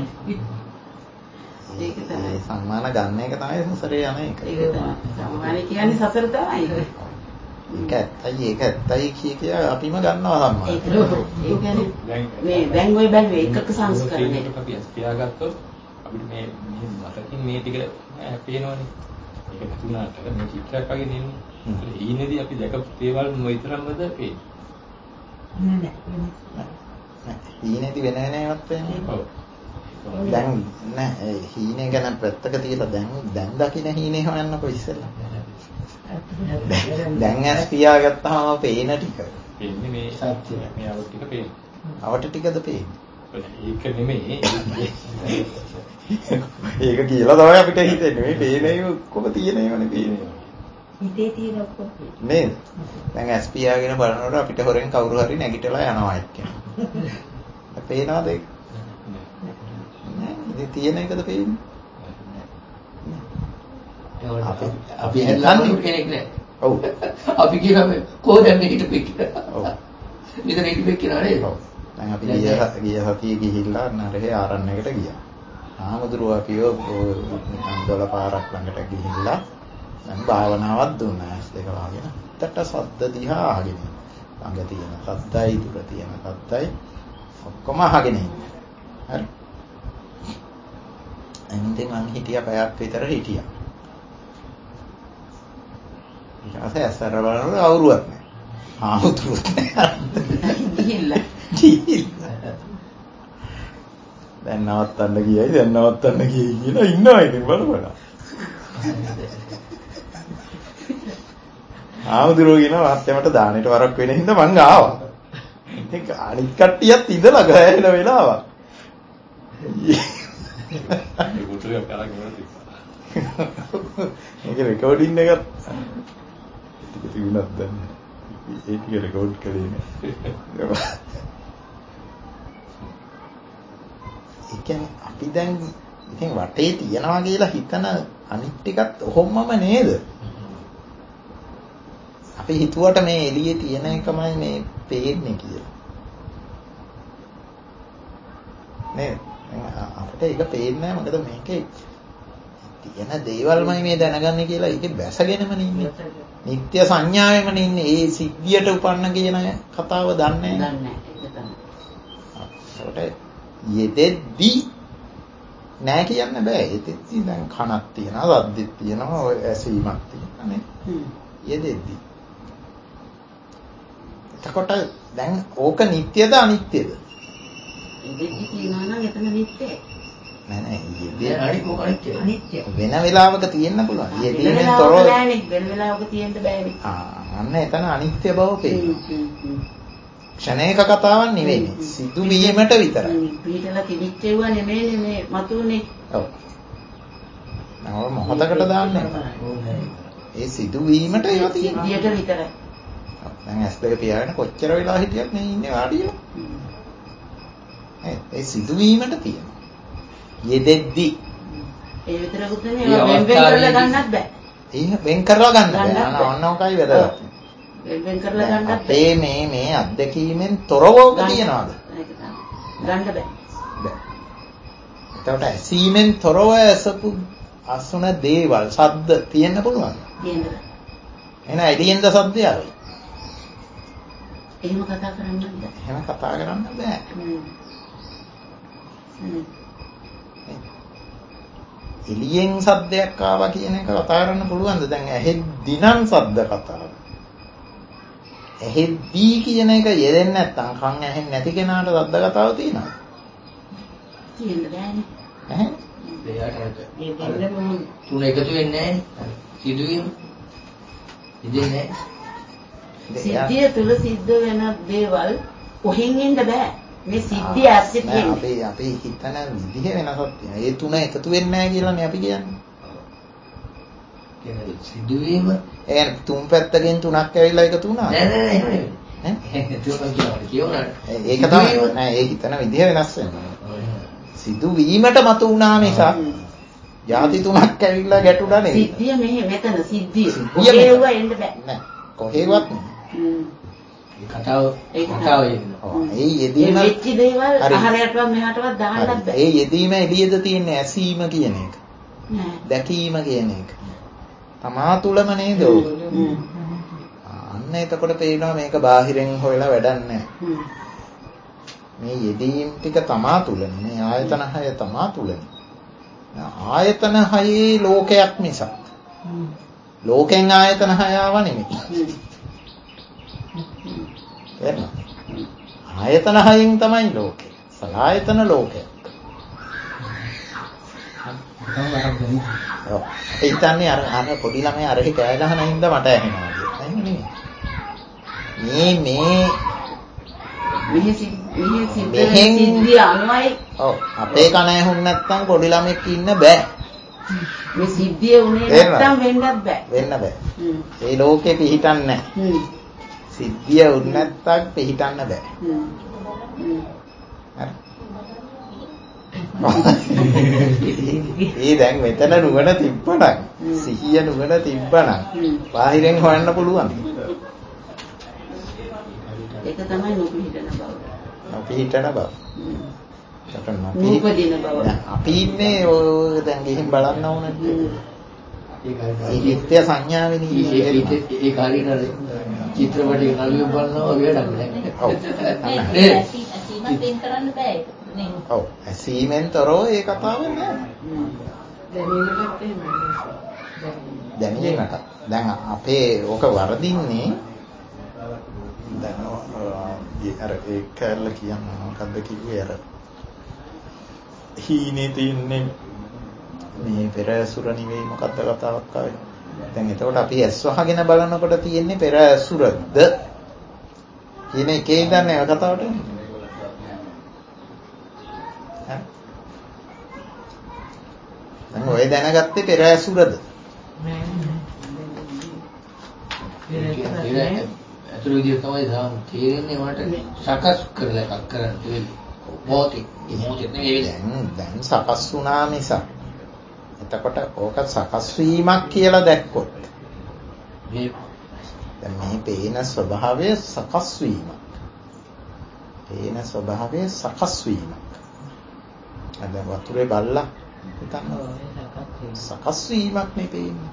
S1: ඒක තමයි.
S2: සම්මාන ගන්න එක තමයි සසරේ යන එක.
S1: ඒක තමයි. සම්මාන කියන්නේ සසර තමයි.
S2: ඒක ඇත්තයි ඒක ඇත්තයි කිය කිය අපිම ගන්නවා සම්මාන.
S1: ඒක ඒ කියන්නේ මේ දැන් ඔය බැලුවේ එකක සංස්කරණය.
S6: අපි තියාගත්තොත් අපිට මේ මේ මතකින් මේ ටික පේනවනේ. ඒක තුනට මේ චිත්‍රයක් වගේ නෙන්නේ. ඒ ඉන්නේදී අපි දැකපු දේවල් මොයිතරම්ද පේන්නේ.
S1: නෑ නෑ.
S2: හීනේදී වෙන වෙනවත් වෙන්නේ. ඔව්. දැන් නෑ හීනේ ගැන පැත්තක තියලා දැන් දැන් දකින්න හීනේ හොයන්නකො ඉස්සෙල්ලා. දැන් ඇස් පියාගත්තාම පේන ටික.
S6: පේන්නේ මේ සත්‍ය මේ අවට ටික පේන්නේ.
S2: අවට ටිකද පේන්නේ?
S6: ඒක නෙමෙයි.
S2: ඒක කියලා තමයි අපිට හිතෙන්නේ. මේ පේනේ ඔක්කොම තියෙන ඒවානේ පේන්නේ.
S1: හිතේ තියෙන ඔක්කොම
S2: නේද? දැන් ඇස් පියාගෙන බලනකොට අපිට හොරෙන් කවුරු හරි නැගිටලා යනවා එක්කෙනා. පේනවද ඒක? නෑ. ඉතින් තියෙන එකද පේන්නේ? අපි
S5: අපි හිතන්නේ කෙනෙක් නෑ.
S2: ඔව්.
S5: අපි කියනවා කොහෙද යන්නේ හිටපෙක් කියලා. ඔව්. මෙතන හිටපෙක් කියලා නේද?
S2: ඔව්. දැන් අපි ගිය ගිය සතියේ ගිහිල්ලා නරහේ ආරණ්‍යයකට ගියා. ආමුදුරුව අපිව නිකන් දොළ පාරක් ළඟට ගිහිල්ලා දැන් භාවනාවක් දුන්නා. ඇස් දෙක වහගෙන. හිතට සද්ද දිහා අහගෙන. ළඟ තියෙන සද්දයි දුර තියෙන සද්දයි ඔක්කොම අහගෙන ඉන්නේ. හරි. එන්දෙන් මං හිටියා පැයක් විතර හිටියා. ඊට පස්සේ ඇස්සර බලනකොට අවුරුවක් නැහැ. ආමුදුරුවත් නැහැ.
S1: ගිහිල්ලා.
S2: ගිහිල්ලා. දැන් නවත්තන්න ගියයි දැන් නවත්තන්න ගියයි කියලා ඉන්නවා ඉතින් බලපන්. ආමුදුරුවෝ කියනවා මහත්තයාට දානෙට වරක් වෙන හින්දා මං ආවා. ඉතින් අනිත් කට්ටියත් ඉඳලා ගෑන වෙලාවක්.
S6: ඒක උතුරේ කරගෙන
S2: මේක රෙකෝඩින් එකක් ටික තිබුණාද දැන් ඒ ටික රෙකෝඩ් කළේ නෑ. ඒ කියන්නේ අපි දැන් ඉතින් වටේ තියනවා කියලා හිතන අනිත් ටිකත් ඔහොමම නේද? අපි හිතුවට මේ එළියේ තියෙන එකමයි මේ පේන්නේ කියලා. නේද? අපිට ඒක පේන්නේ නැහැ මොකද මේකේ තියෙන දේවල්මයි මේ දැනගන්නේ කියලා ඒකේ බැසගෙනම ඉන්නේ. නිත්‍ය සංඥාවෙම ඉන්නේ. ඒ සිද්ධියට උපන්න කියන කතාව දන්නේ නැහැ.
S1: දන්නේ නැහැ.
S2: ඒකට යෙදෙද්දී නෑ කියන්න බෑ. යෙදෙද්දී දැන් කනක් තියෙනවා, සද්දෙත් තියෙනවා, ඔය ඇසීමක් තියෙනවා නේ. යෙදෙද්දී. එතකොට දැන් ඕක නිට්ටයද අනිත්‍යද?
S1: යෙදෙද්දී කියනවා නම් එතන නිත්‍යයි.
S2: නෑ නෑ යෙදෙද්දී
S5: අනිත් මොකක් අනිත්‍ය. අනිත්‍ය.
S2: වෙන වෙලාවක තියෙන්න පුළුවන්. යෙදීමෙන්
S1: වෙන
S2: තොරව
S1: වෙලාවක නෑනේ. වෙන වෙලාවක තියෙන්න බෑනේ.
S2: ආ අන්න එතන අනිත්‍ය බව පේනවා. ක්ෂණයක කතාවක් නෙවෙයි. සිදුවීමට විතරයි.
S1: පිටලා තිබිච්ච ඒවා නෙමෙයි මේ මතුනේ.
S2: ඔව්. නම මොහොතකට දාන්නේ. ඒ සිදුවීමට ඒවා තියෙනවා.
S1: සිද්ධියට විතරයි.
S2: දැන් ඇස් දෙක පියාගෙන කොච්චර වෙලා හිටියත් මේ ඉන්නේ වාඩිව. ඒ සිදුවීමට තියෙනවා. යෙදෙද්දි
S1: ඒ විතරකුත් නෙමෙයි ඒවා වෙන් වෙන් කරලා ගන්නත් බෑ.
S2: ඒ වෙන් කරලා ගන්න බෑ. අන ඔන්නෝකයි වැදගත්.
S1: වෙන් වෙන් කරලා ගන්නත් බෑ.
S2: අපේ මේ මේ අත්දැකීමෙන් තොරව ඔබ තියනවාද?
S1: ඒක තමයි. ගන්න බෑ.
S2: බෑ. එතකොට ඇසීමෙන් තොරව ඇසපු අසුන දේවල් ශබ්ද තියෙන්න පුළුවන්.
S1: තියෙන්න බෑ.
S2: එහෙනම් එළියෙන්ද ශබ්දය ආවේ?
S1: එහෙම කතා කරන්න බෑ.
S2: එහෙම කතා කරන්න බෑ. එළියෙන් සද්දයක් ආවා කියන එක කතා කරන්න පුළුවන්ද? දැන් ඇහෙද්දී නම් සද්ද කතාව. ඇහෙද්දී කියන එක යෙදෙන්නේ නැත්නම් කන් ඇහෙන්නේ නැති කෙනාට සද්ද කතාව තියෙනවා.
S1: තියෙන්න බෑනේ.
S2: නැහැ.
S5: එයාට ඒ දෙන්නම තුන එකතු වෙන්නේ නැහැ. සිදුවීම. ඉතින්නේ
S1: සිද්ධිය තුල සිද්ධ වෙන දේවල් කොහෙන් එන්න බෑ. මේ සිද්ධිය ඇස්සේ තියෙන්නේ.
S2: අපි අපි හිතන විදිහ වෙනසක් තියෙනවා. ඒ තුන එකතු වෙන්නේ නැහැ කියලානේ අපි කියන්නේ.
S5: කියන්නේ සිදුවීම
S2: ඒ තුන් පැත්තකින් තුනක් ඇවිල්ලා එකතු වුණා.
S5: නෑ නෑ එහෙම නෙවෙයි. ඈ තුනක් කියනවා කියවුණාට.
S2: ඒක තමයි නෑ ඒ හිතන විදිහ වෙනස් වෙනවා. සිදුවීමට මතු වුණා මිසක් ಜಾති තුනක් ඇවිල්ලා ගැටුණා නෙවෙයි.
S1: සිද්ධිය මෙහෙ මෙතන සිද්ධිය. කොහෙව එන්න බෑ.
S2: නෑ කොහෙවත් නෑ.
S5: ඒ කතාව ඒ කතාව එනවා.
S2: ඒ යෙදීම
S1: වෙච්ච දේවල් අහරයටවත් මෙහාටවත් දාන්නත් බෑ.
S2: ඒ යෙදීම එළියද තියෙන ඇසීම කියන එක.
S1: නෑ.
S2: දැකීම කියන එක. තමා තුලම නේද? අන්න එතකොට පේනවා මේක බාහිරෙන් හොයලා වැඩක් නැහැ. මේ යෙදීම් ටික තමා තුලනේ. මේ ආයතන හය තමා තුලනේ. ආයතන හයේ ලෝකයක් මිසක්. ලෝකෙන් ආයතන හය ආව නෙමෙයි. එහෙනම් ආයතන හයෙන් තමයි ලෝකේ. සලආයතන ලෝකයක්. ඔව්. ඒ ඉතින්නේ අර අර පොඩි ළමයා අරහි කෑ ගහන හින්දා මට ඇහෙනවා කියලා. එහෙම නෙමෙයි. මේ මේ
S1: මෙහි මෙහි සිද්ධිය අනුවයි.
S2: ඔව්. අපේ කන ඇහුන් නැත්තම් පොඩි ළමෙක් ඉන්න බෑ.
S1: මේ සිද්ධිය උනේ නැත්තම් වෙන්නත් බෑ.
S2: වෙන්න බෑ. ඒ ලෝකේ පිහිටන්නේ නැහැ. සිද්ධිය උන් නැත්තම් පිහිටන්න බෑ. හරි. ඒ දැන් මෙතන නුවණ තිබ්බනම් සිහිය නුවණ තිබ්බනම් බාහිරෙන් හොයන්න පුළුවන්.
S1: ඒක තමයි නොපිහිටන බව.
S2: නොපිහිටන බව.
S1: නූපදින බව.
S2: අපි ඉන්නේ ඔය දැන් ගිහින් බලන්න ඕනේ. ඒ නිත්‍ය සංඥාවෙනි.
S5: ඒ ඒ කාරිනර චිත්‍රපටයේ නළුවෙක් බලනවා වගේ නේද?
S2: ඔව්.
S7: ඇසීමෙන් වෙන් කරන්න බෑ ඒක නේ.
S2: ඔව්. ඇසීමෙන් තොරව ඒ කතාව නෑ.
S1: දැනීමකට එහෙමයි.
S2: දැනීමකට. දැන් අපේ ඕක වරදින්නේ දැන් අර ඒ කැලල කියන්නේ මොකද්ද කිව්වේ අර හීනේ තින්නේ මේ පෙර ඇසුර නෙවෙයි මොකද්ද කතාවක් ආවේ. දැන් එතකොට අපි ඇස් වහගෙන බලනකොට තියෙන්නේ පෙර ඇසුරද කියන එකේ ඉඳන්නේ ඔය කතාවට. ඈ දැන් ඔය දැනගත්තේ පෙර ඇසුරද?
S5: අතුරු විදිය තමයි දාම තේරෙන්නේ මට සකස් කරලා එකක් කරන්න තියෙන්නේ. මොහොතේ මොහොතේ නෙවෙයි
S2: දැන් දැන් සකස් වුණා මිසක්. එතකොට ඕක සකස් වීමක් කියලා දැක්කොත්
S5: මේ
S2: දැන් මේ පේන ස්වභාවය සකස් වීමක්. පේන ස්වභාවය සකස් වීමක්. අද වතුරේ බල්ලා හිතන්න සකස් වීමක් නේ පේන්නේ.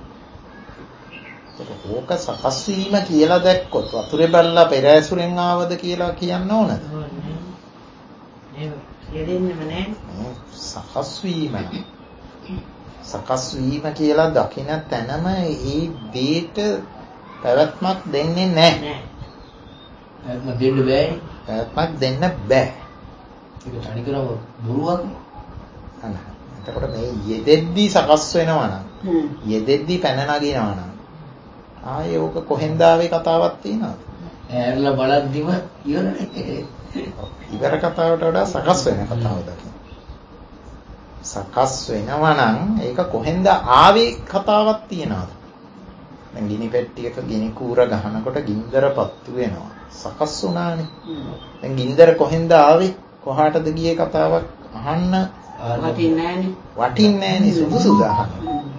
S2: ඕක සකස් වීම කියලා දැක්කොත් වතුරේ බල්ලා පෙර ඇසුරෙන් ආවද කියලා කියන්න ඕනද?
S1: එහෙම කියදෙන්නේම නෑ.
S2: සකස් වීම සකස් වීම කියලා දකින තැනම ඒ දෙයට පැවැත්මක් දෙන්නේ නැහැ.
S5: පැවැත්මක් දෙන්න බෑ.
S2: පැවැත්මක් දෙන්න බෑ.
S5: ඒක තනිකරම බොරුවක්.
S2: අන්න. එතකොට මේ යෙදෙද්දී සකස් වෙනවා නම් යෙදෙද්දී පැන නගිනවා නම් ආයේ ඕක කොහෙන්ද ආවේ කතාවක් තියෙනවද?
S5: ඇරලා බලද්දිම ඉවරනේ.
S2: ඉවර කතාවට වඩා සකස් වෙන කතාව දකින්න. සකස් වෙනවා නම් ඒක කොහෙන්ද ආවේ කතාවක් තියෙනවද? දැන් ගිනි පෙට්ටියක ගිනි කූර ගහනකොට ගින්දර පත්තු වෙනවා. සකස් වුණානේ. දැන් ගින්දර කොහෙන්ද ආවේ? කොහාටද ගියේ කතාවක් අහන්න
S1: වටින්නේ නෑනේ.
S2: වටින්නේ නෑනේ සුදුසුද අහන්න.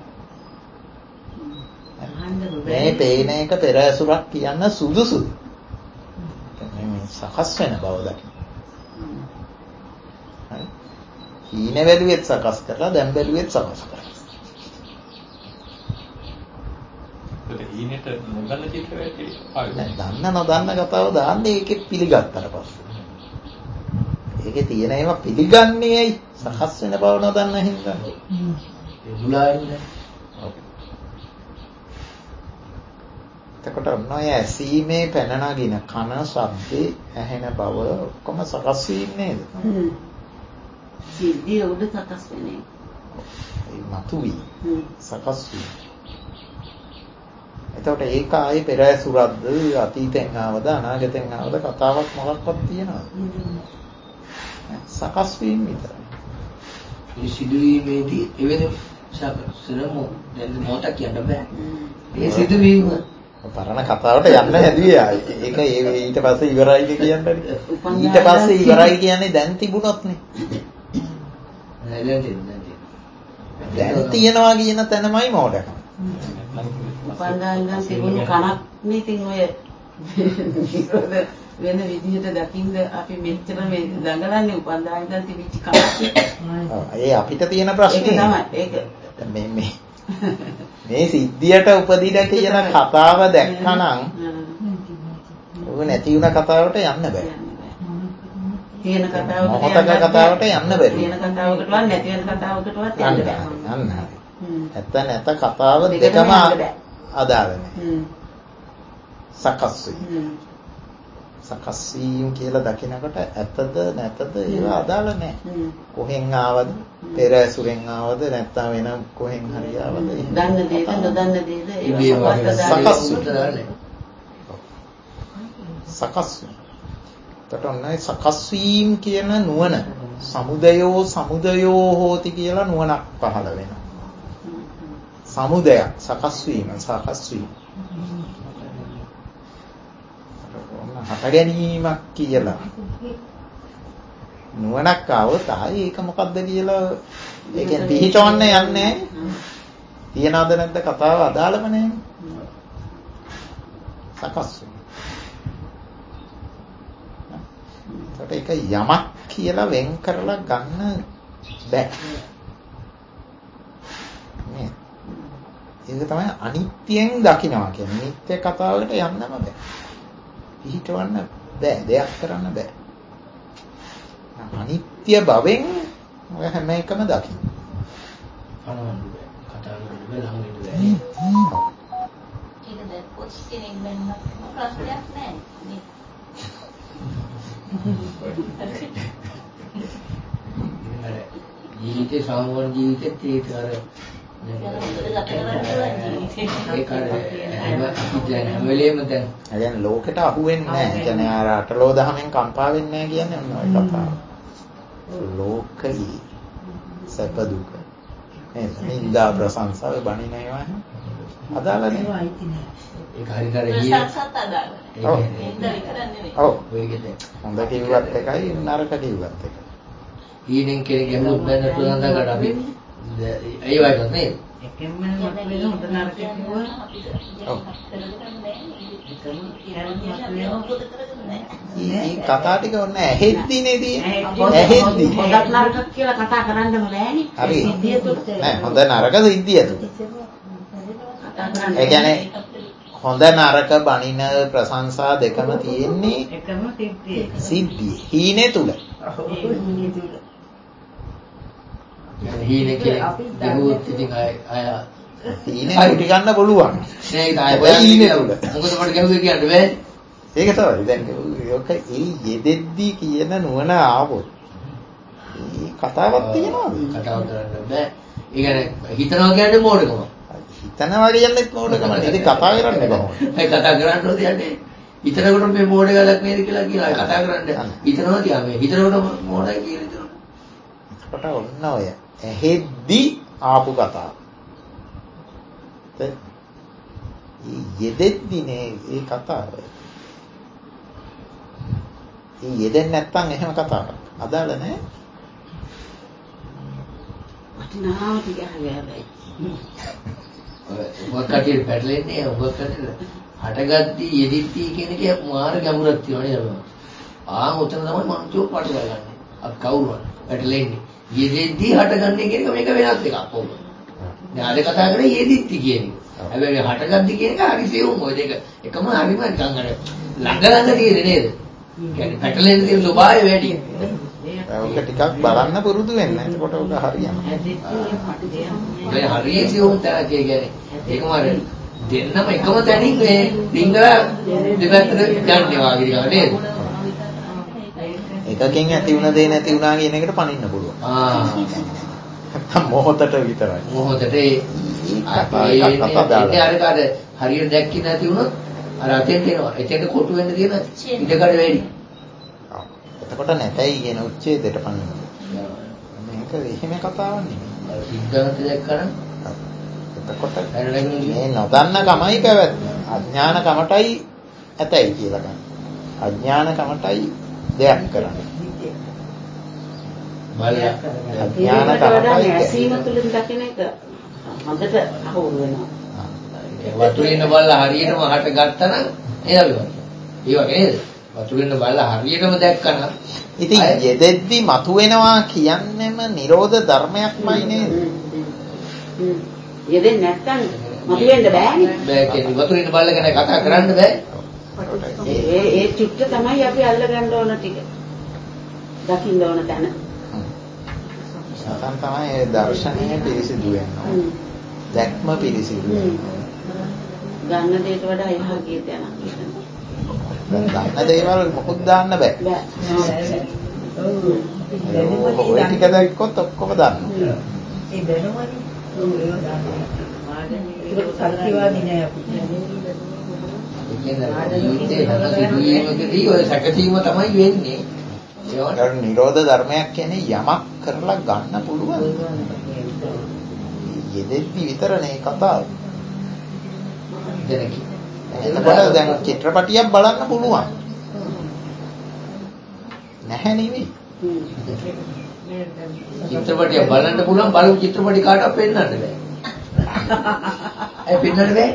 S2: මේ පේන එක පෙර ඇසුරක් කියන්න සුදුසුද? මේ සකස් වෙන බව දකින්න. හරි. හීන වැළුවෙත් සකස් කරලා දැන් වැළුවෙත් සකස් කරලා.
S6: ඒක හීනෙට නොදන්න චිත්‍රයක පාවිච්චි.
S2: දන්න නොදන්න කතාව දාන්නේ ඒකෙත් පිළිගත්තට පස්සේ. ඒකේ තියෙන ඒවා පිළිගන්නේ ඇයි? සකස් වෙන බව නොදන්න හින්දා.
S5: ඒ දුලාරින්නේ.
S2: එතකොට ඔන්න ඔය ඇසීමේ පැන නගින කන ශබ්දේ ඇහෙන බව ඔක්කොම සකස් වීම නේද?
S1: හ්ම්. සිද්ධිය උඩ සකස් වෙන්නේ.
S2: ඒ මතුවී සකස් වීම. එතකොට ඒක ආයේ පෙර ඇසුරක්ද අතීතෙන් ආවද අනාගතෙන් ආවද කතාවක් මොකක්වත් තියෙනවද? සකස් වීම විතරයි.
S5: මේ සිදුවීමේදී එවැනි සරමු දැන් මොහොතක් කියන්න බෑ. ඒ සිදුවීම
S2: පරණ කතාවට යන්න හැදුවේ ආයේ. ඒක ඒ ඊට පස්සේ ඉවරයිද කියන්නේ. ඊට පස්සේ ඉවරයි කියන්නේ දැන් තිබුණොත් නේ. දැන් තියනවා කියන තැනමයි මෝඩකම.
S1: උපන්දා ඉඳන් තිබුණු කනක් නේ ඉතින් ඔය වෙන විදිහට දකින්ද අපි මෙච්චර මේ දඟලන්නේ උපන්දා ඉඳන් තිබිච්ච කනක්.
S2: ඒ අපිට තියෙන ප්‍රශ්නේ.
S1: ඒක තමයි. ඒක
S2: මේ මේ මේ සිද්ධියට උපදින කියන කතාව දැක්කනම් ඔබ නැති වුණ කතාවට යන්න බෑ.
S1: තියෙන කතාවකට
S2: මොහොතක කතාවට යන්න බැරි.
S1: තියෙන කතාවකටවත් නැති වෙන කතාවකටවත් යන්න බෑ.
S2: යන්න හරි. ඇත්ත නැත කතාව දෙකම අදාළ නැහැ. සකස් වීම. සකස් වීම කියලා දකිනකොට ඇත්තද නැතද ඒවා අදාළ නැහැ. කොහෙන් ආවද? පෙර ඇසුරෙන් ආවද නැත්නම් වෙන කොහෙන් හරි ආවද?
S1: දන්න දේද නොදන්න දේද ඒවා
S2: සකස් වීම. සකස් වීම. තටොන්නයි සකස් වීම කියන නුවණ සමුදයෝ සමුදයෝ හෝති කියලා නුවණක් පහළ වෙනවා. සමුදයක් සකස් වීම සකස් වීම. හට ගැනීමක් කියලා නුවණක් ආවොත් ආයේ ඒක මොකද්ද කියලා ඒ කියන්නේ පිහිටවන්න යන්නේ. තියනවද නැද්ද කතාව අදාළම නැහැ. සකස් වෙනවා. ඒක යමක් කියලා වෙන් කරලා ගන්න බෑ. නේ. ඒක තමයි අනිත්‍යයෙන් දකින්නවා කියන්නේ. නිත්‍ය කතාවකට යන්නම බෑ. පිහිටවන්න බෑ. දෙයක් කරන්න බෑ. අනිත්‍ය භවෙන් ඔය හැම එකම දකින්න.
S5: අනවන්න බෑ. කතා කරන්න බෑ. ළඟ ඉන්න බෑ.
S7: ඒක දැන් පොස් කෙනෙක් වෙන්න ප්‍රශ්නයක් නැහැ.
S5: ජීවිතේ සාමාන්‍ය ජීවිතෙත් ඒක අර ඒක අර හැම වෙලේම දැන්
S2: ඒ කියන්නේ ලෝකෙට අහු වෙන්නේ නැහැ. ඒ කියන්නේ අර අටලෝ දහමෙන් කම්පා වෙන්නේ නැහැ කියන්නේ ඔන්න ඔය කතාව. ලෝකයි සැප දුක. මේ නින්දා ප්‍රශංසාව බණින ඒවා අදාළ නෙවෙයි.
S5: ඒක හරියට අර
S7: ප්‍රශංසත් අදාළ.
S2: ඔව්.
S7: ඒක විතරක් නෙවෙයි.
S2: ඔව්.
S5: ඔයගෙද
S2: හොඳ කිව්වත් එකයි නරක කිව්වත් එකයි.
S5: ඊනෙන් කෙනෙක් ගැමුණු බෑන තුනන්දාකට අපි ඒ වගේ නේද?
S4: එකෙන්ම වෙන හොඳ නරක කිව්වොත්
S2: ඔව්.
S7: මේ
S2: මේ කතා ටික ඔන්න ඇහෙද්දිනේ තියෙන්නේ. ඇහෙද්දි.
S1: හොඳක් නරකක් කියලා කතා කරන්නම බෑනේ.
S2: හරි.
S1: සිද්ධිය තුල.
S2: නෑ හොඳ නරක සිද්ධිය තුල.
S1: කතා කරන්න.
S2: ඒ කියන්නේ හොඳ නරක බණින ප්‍රශංසා දෙකම තියෙන්නේ
S4: එකම සිද්ධිය.
S2: සිද්ධිය. හීනේ තුල.
S5: හීනේ කෙනෙක් ගැහුවොත් ඉතින් අය අය
S2: හීනේ කුටි ගන්න පුළුවන්.
S5: ඒක ආයෙ හොයන්නේ මොකද මට ගැහුවේ කියන්න බෑ.
S2: ඒක තමයි. දැන් ඔක ඒ යෙදෙද්දි කියන නුවණ ආවොත් මේ කතාවක් තියෙනවද?
S5: කතාව කරන්න බෑ. ඒ කියන්නේ හිතනවා කියන්නේ මෝඩකම.
S2: හිතනවා කියන්නේත් මෝඩකම නේ. ඉතින් කතා කරන්නේ කොහොමද?
S5: ඒ කතා කරන්න ඕනේ යන්නේ. හිතනකොට මේ මෝඩ ගලක් නේද කියලා කියලා කතා කරන්න. හිතනවා තියා මේ හිතනකොට මෝඩයි කියලා හිතනවා.
S2: කොට ඔන්න ඔය ඇහෙද්දි ආපු කතාව. ඒ යෙදෙද්දිනේ ඒ කතාව. ඒ යෙදෙන්නේ නැත්තම් එහෙම කතාවක්. අදාළ නැහැ.
S1: වටිනාම ටික හැබැයි.
S5: ඔබ කටියට පැටලෙන්නේ ඔබ කටියට හටගද්දී යෙදිත්ති කියන එකේ මාර ගැඹුරක් තියෙනවා නේද? ආන් උතන තමයි මනුස්සයෝ පටලවා ගන්න. අත් කවුරුවත් පැටලෙන්නේ. යෙදෙද්දී හටගන්නේ කියන එක මේක වෙනස් එකක් පොත. දැන් අද කතා කරේ යෙදිත්ති කියන එක. හැබැයි හටගද්දී කියන එක හරි සියුම් ඔය දෙක එකම හරිම නිකන් අර ළඟ ළඟ තියෙන්නේ නේද? කියන්නේ පැටලෙන්න තියෙන ස්වභාවය වැඩි.
S2: ඒක ටිකක් බලන්න පුරුදු වෙන්න. එතකොට ඔක හරියනවා.
S5: ඒ හරිය සියුම් තරක කියන්නේ ඒකම අර දෙන්නම එකම තැනින් මේ ඩිංගල දෙපැත්තට යන්නේ වාගේ නිකන් නේද?
S2: එකකින් ඇති වුණ දේ නැති වුණා කියන එකට පණින්න පුළුවන්.
S5: ආ.
S2: නැත්තම් මොහොතට විතරයි.
S5: මොහොතට ඒ ඒ අර කාද හරියට දැක්කේ නැති වුණොත් අර අතෙන්ට එනවා. එතෙන්ට කොටු වෙන්න තියෙන ඉඩකඩ වැඩි.
S2: එතකොට නැතයි කියන උච්ඡේදයට පණින්න. මේක එහෙම කතාවක් නෙමෙයි.
S5: සිද්ධාන්ත දැක්කම
S2: එතකොට මේ නොදන්න කමයි පැවැත්ම. අඥාන කමටයි ඇතයි කියලා ගන්න. අඥාන කමටයි දෙයක් කරන්නේ.
S5: බලය
S2: අඥාන කමටයි
S1: ඇසීම තුලින් දකින එක හොඳට අහුරු වෙනවා.
S5: වතුරේ ඉන්න බල්ලා හරියටම හට ගත්තා නම් එයා විවර. ඒ වගේ නේද? වතුරේ ඉන්න බල්ලා හරියටම දැක්කම
S2: ඉතින් යෙදෙද්දි මතුවෙනවා කියන්නේම නිරෝධ ධර්මයක්මයි නේද?
S1: යෙදෙන්නේ නැත්තම් මතුවෙන්න බෑනේ.
S5: බෑ කියන්නේ වතුරේ ඉන්න බල්ලා ගැන කතා කරන්න බෑ.
S1: ඒ ඒ චුට්ට තමයි අපි අල්ලගන්න ඕන ටික. දකින්න ඕන තැන.
S2: සතන් තමයි ඒ දර්ශනය පිරිසිදු වෙනවා. දැක්ම පිරිසිදු වෙනවා.
S1: ගන්න දෙයට වඩා එහා ගිය තැනක් හිතනවා.
S2: ගන්න දේවල් මොකද දාන්න බෑ.
S1: බෑ.
S2: ඔය ටික දැක්කොත් ඔක්කොම දාන්න.
S4: ඒ දැනුමනේ. ඒක සත්‍යවාදී නෑ අපි.
S5: ජීවිතේ හැම සිදුවීමකදී ඔය සැකසීම තමයි වෙන්නේ.
S2: ඒකට නිරෝධ ධර්මයක් කියන්නේ යමක් කරලා ගන්න පුළුවන්. යෙදෙද්දි විතරනේ කතාව.
S5: දැනකි.
S2: එතකොට දැන් චිත්‍රපටියක් බලන්න පුළුවන්. නැහැ නෙවෙයි.
S5: චිත්‍රපටිය බලන්න පුළුවන් බලමු චිත්‍රපටි කාටවත් පෙන්වන්න බෑ. ඒ පෙන්වන්න බෑ.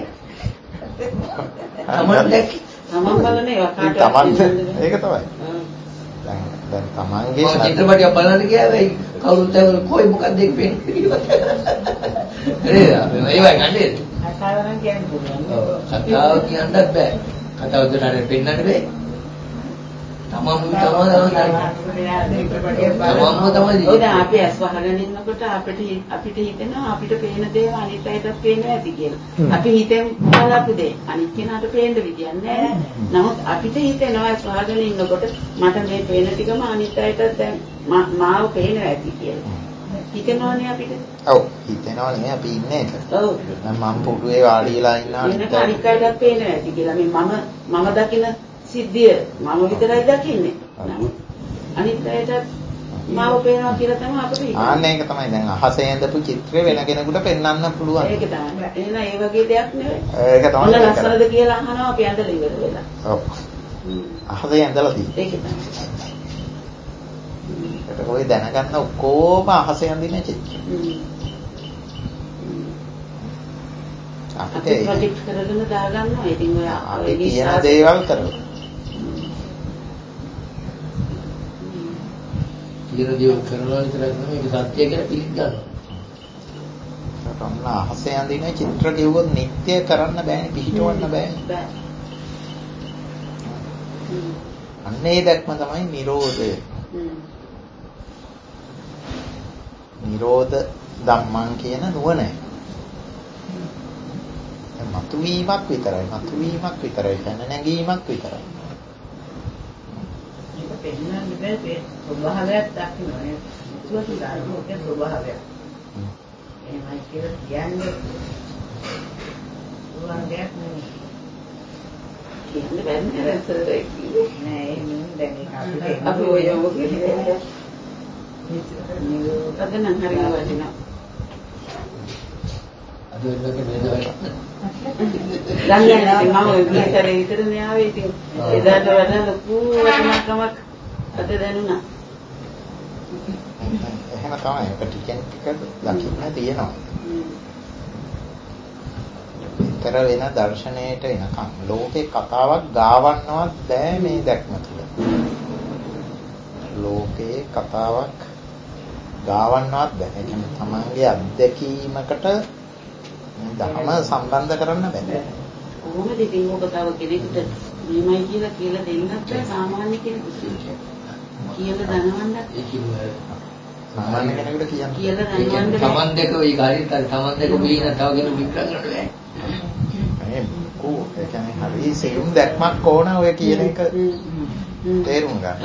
S5: තමන් දැක්ක
S1: තමන් බලන ඒවා කාටවත්
S2: තමන් ඒක තමයි. දැන් දැන් තමන්ගේ
S5: චිත්‍රපටිය බලන්න ගියා වෙයි කවුරුත් ඇවිල්ලා කොයි මොකක්ද ඒක පෙන්වන්නේ. නේද? ඒවා ගන්නේ.
S4: කතාව නම් කියන්න පුළුවන්.
S5: ඔව් කතාව කියන්නත් බෑ. කතාව දෙනාට පෙන්වන්න බෑ. තමන්ම තමයි
S1: ඔය දැන් අපි ඇස් වහගෙන ඉන්නකොට අපිට අපිට හිතෙනවා අපිට පේන දේ අනිත් අයටත් පේනවා ඇති කියලා. අපි හිතෙන් බලපු දේ අනිත් කෙනාට පේන්න විදියක් නැහැ. නමුත් අපිට හිතෙනවා ඇස් වහගෙන ඉන්නකොට මට මේ පේන ටිකම අනිත් අයටත් දැන් මාව පේනවා ඇති කියලා. හිතෙනවනේ අපිට.
S2: ඔව් හිතෙනවනේ අපි ඉන්නේ ඒක.
S1: ඔව්.
S2: මම පුඩුවේ වාඩි වෙලා ඉන්නවා
S1: අනිත් අයටත් පේනවා ඇති කියලා. මේ මම මම දකින සිද්ධිය මම විතරයි දකින්නේ. අනිත් අයට මාව පේනවා කියලා තමයි අපිට හිතෙන්නේ.
S2: ආන්නේ ඒක තමයි දැන් අහසේ ඇඳපු චිත්‍රය වෙන කෙනෙකුට පෙන්වන්න පුළුවන්.
S1: ඒක තමයි. එහෙනම් ඒ වගේ දෙයක් නෙවෙයි.
S2: ඒක තමයි.
S1: ඔන්න ලස්සනද කියලා අහනවා අපි ඇඳලා ඉවර වෙලා.
S2: ඔව්. අහසේ ඇඳලා තියෙන්නේ.
S1: ඒක තමයි.
S2: ඒක ඔය දැනගන්න ඔක්කොම අහසේ ඇඳින චිත්‍ර.
S1: අපිට ප්‍රොජෙක්ට් කරගෙන දාගන්නවා. ඉතින් ඔය
S2: අපි කියන දේවල් කරනවා.
S5: කියන දේවල් කරනවා විතරක් නෙමෙයි ඒක සත්‍ය කියලා පිළිගන්නවා.
S2: ඔන්න අහසේ ඇඳින චිත්‍ර කිව්වොත් නිත්‍ය කරන්න බෑනේ පිළිටවන්න බෑනේ. අන්නේ දැක්ම තමයි නිරෝධය. නිරෝධ ධම්මං කියන නුවණ. මතුවීමක් විතරයි මතුවීමක් විතරයි දැන නැගීමක් විතරයි.
S4: ඒක පෙන්වන්න බෑ ස්වභාවයක් දක්වනවා. සුවති ධර්මයේ ස්වභාවයක්. එහෙමයි කියලා කියන්නේ පුළුවන් දෙයක් නෙමෙයි.
S1: කියන්නේ බැන්නේ නැසරේ කිව්වේ.
S4: නෑ ඒ නෙමෙයි දැන් ඒක අපිට
S1: අපි ඔය යමු කියන්නේ. අද නම් හරිය වටිනවා.
S5: අද වෙනකන් නේද වැඩ.
S1: ළඟ නැහැ මම ඔය විතරේ විතරනේ ආවේ ඉතින් එදාට වඩා ලොකු වටිනාකමක් අද දැනුණා.
S2: එහෙම තමයි ඒක ටිකෙන් ටික දකින්න තියෙනවා. විතර වෙන දර්ශනයට එනකම් ලෝකේ කතාවක් ගාවන්නවත් බෑ මේ දැක්ම තුළ. ලෝකේ කතාවක් ගාවන්නවත් බෑ. ඒ කියන්නේ තමන්ගේ අත්දැකීමකට ධර්ම සම්බන්ධ කරන්න බෑ.
S1: කොහොමද ඉතින් ඔබ තව කෙනෙකුට මෙහෙමයි කියලා කියලා දෙන්නත් බෑ සාමාන්‍ය කෙනෙකුට. කියලා දැනවන්නත්
S5: ඒ කිව්වේ
S2: සාමාන්‍ය කෙනෙකුට කියන්න.
S1: කියලා දැනවන්න බෑ.
S5: තමන් දෙක ওই හරියට තමන් දෙක බීන තව කෙනෙක් විග්‍රහ කරන්න බෑ.
S2: මේ කෝ ඒ කියන්නේ හරි සියුම් දැක්මක් ඕන ඔය කියන එක තේරුම් ගන්න.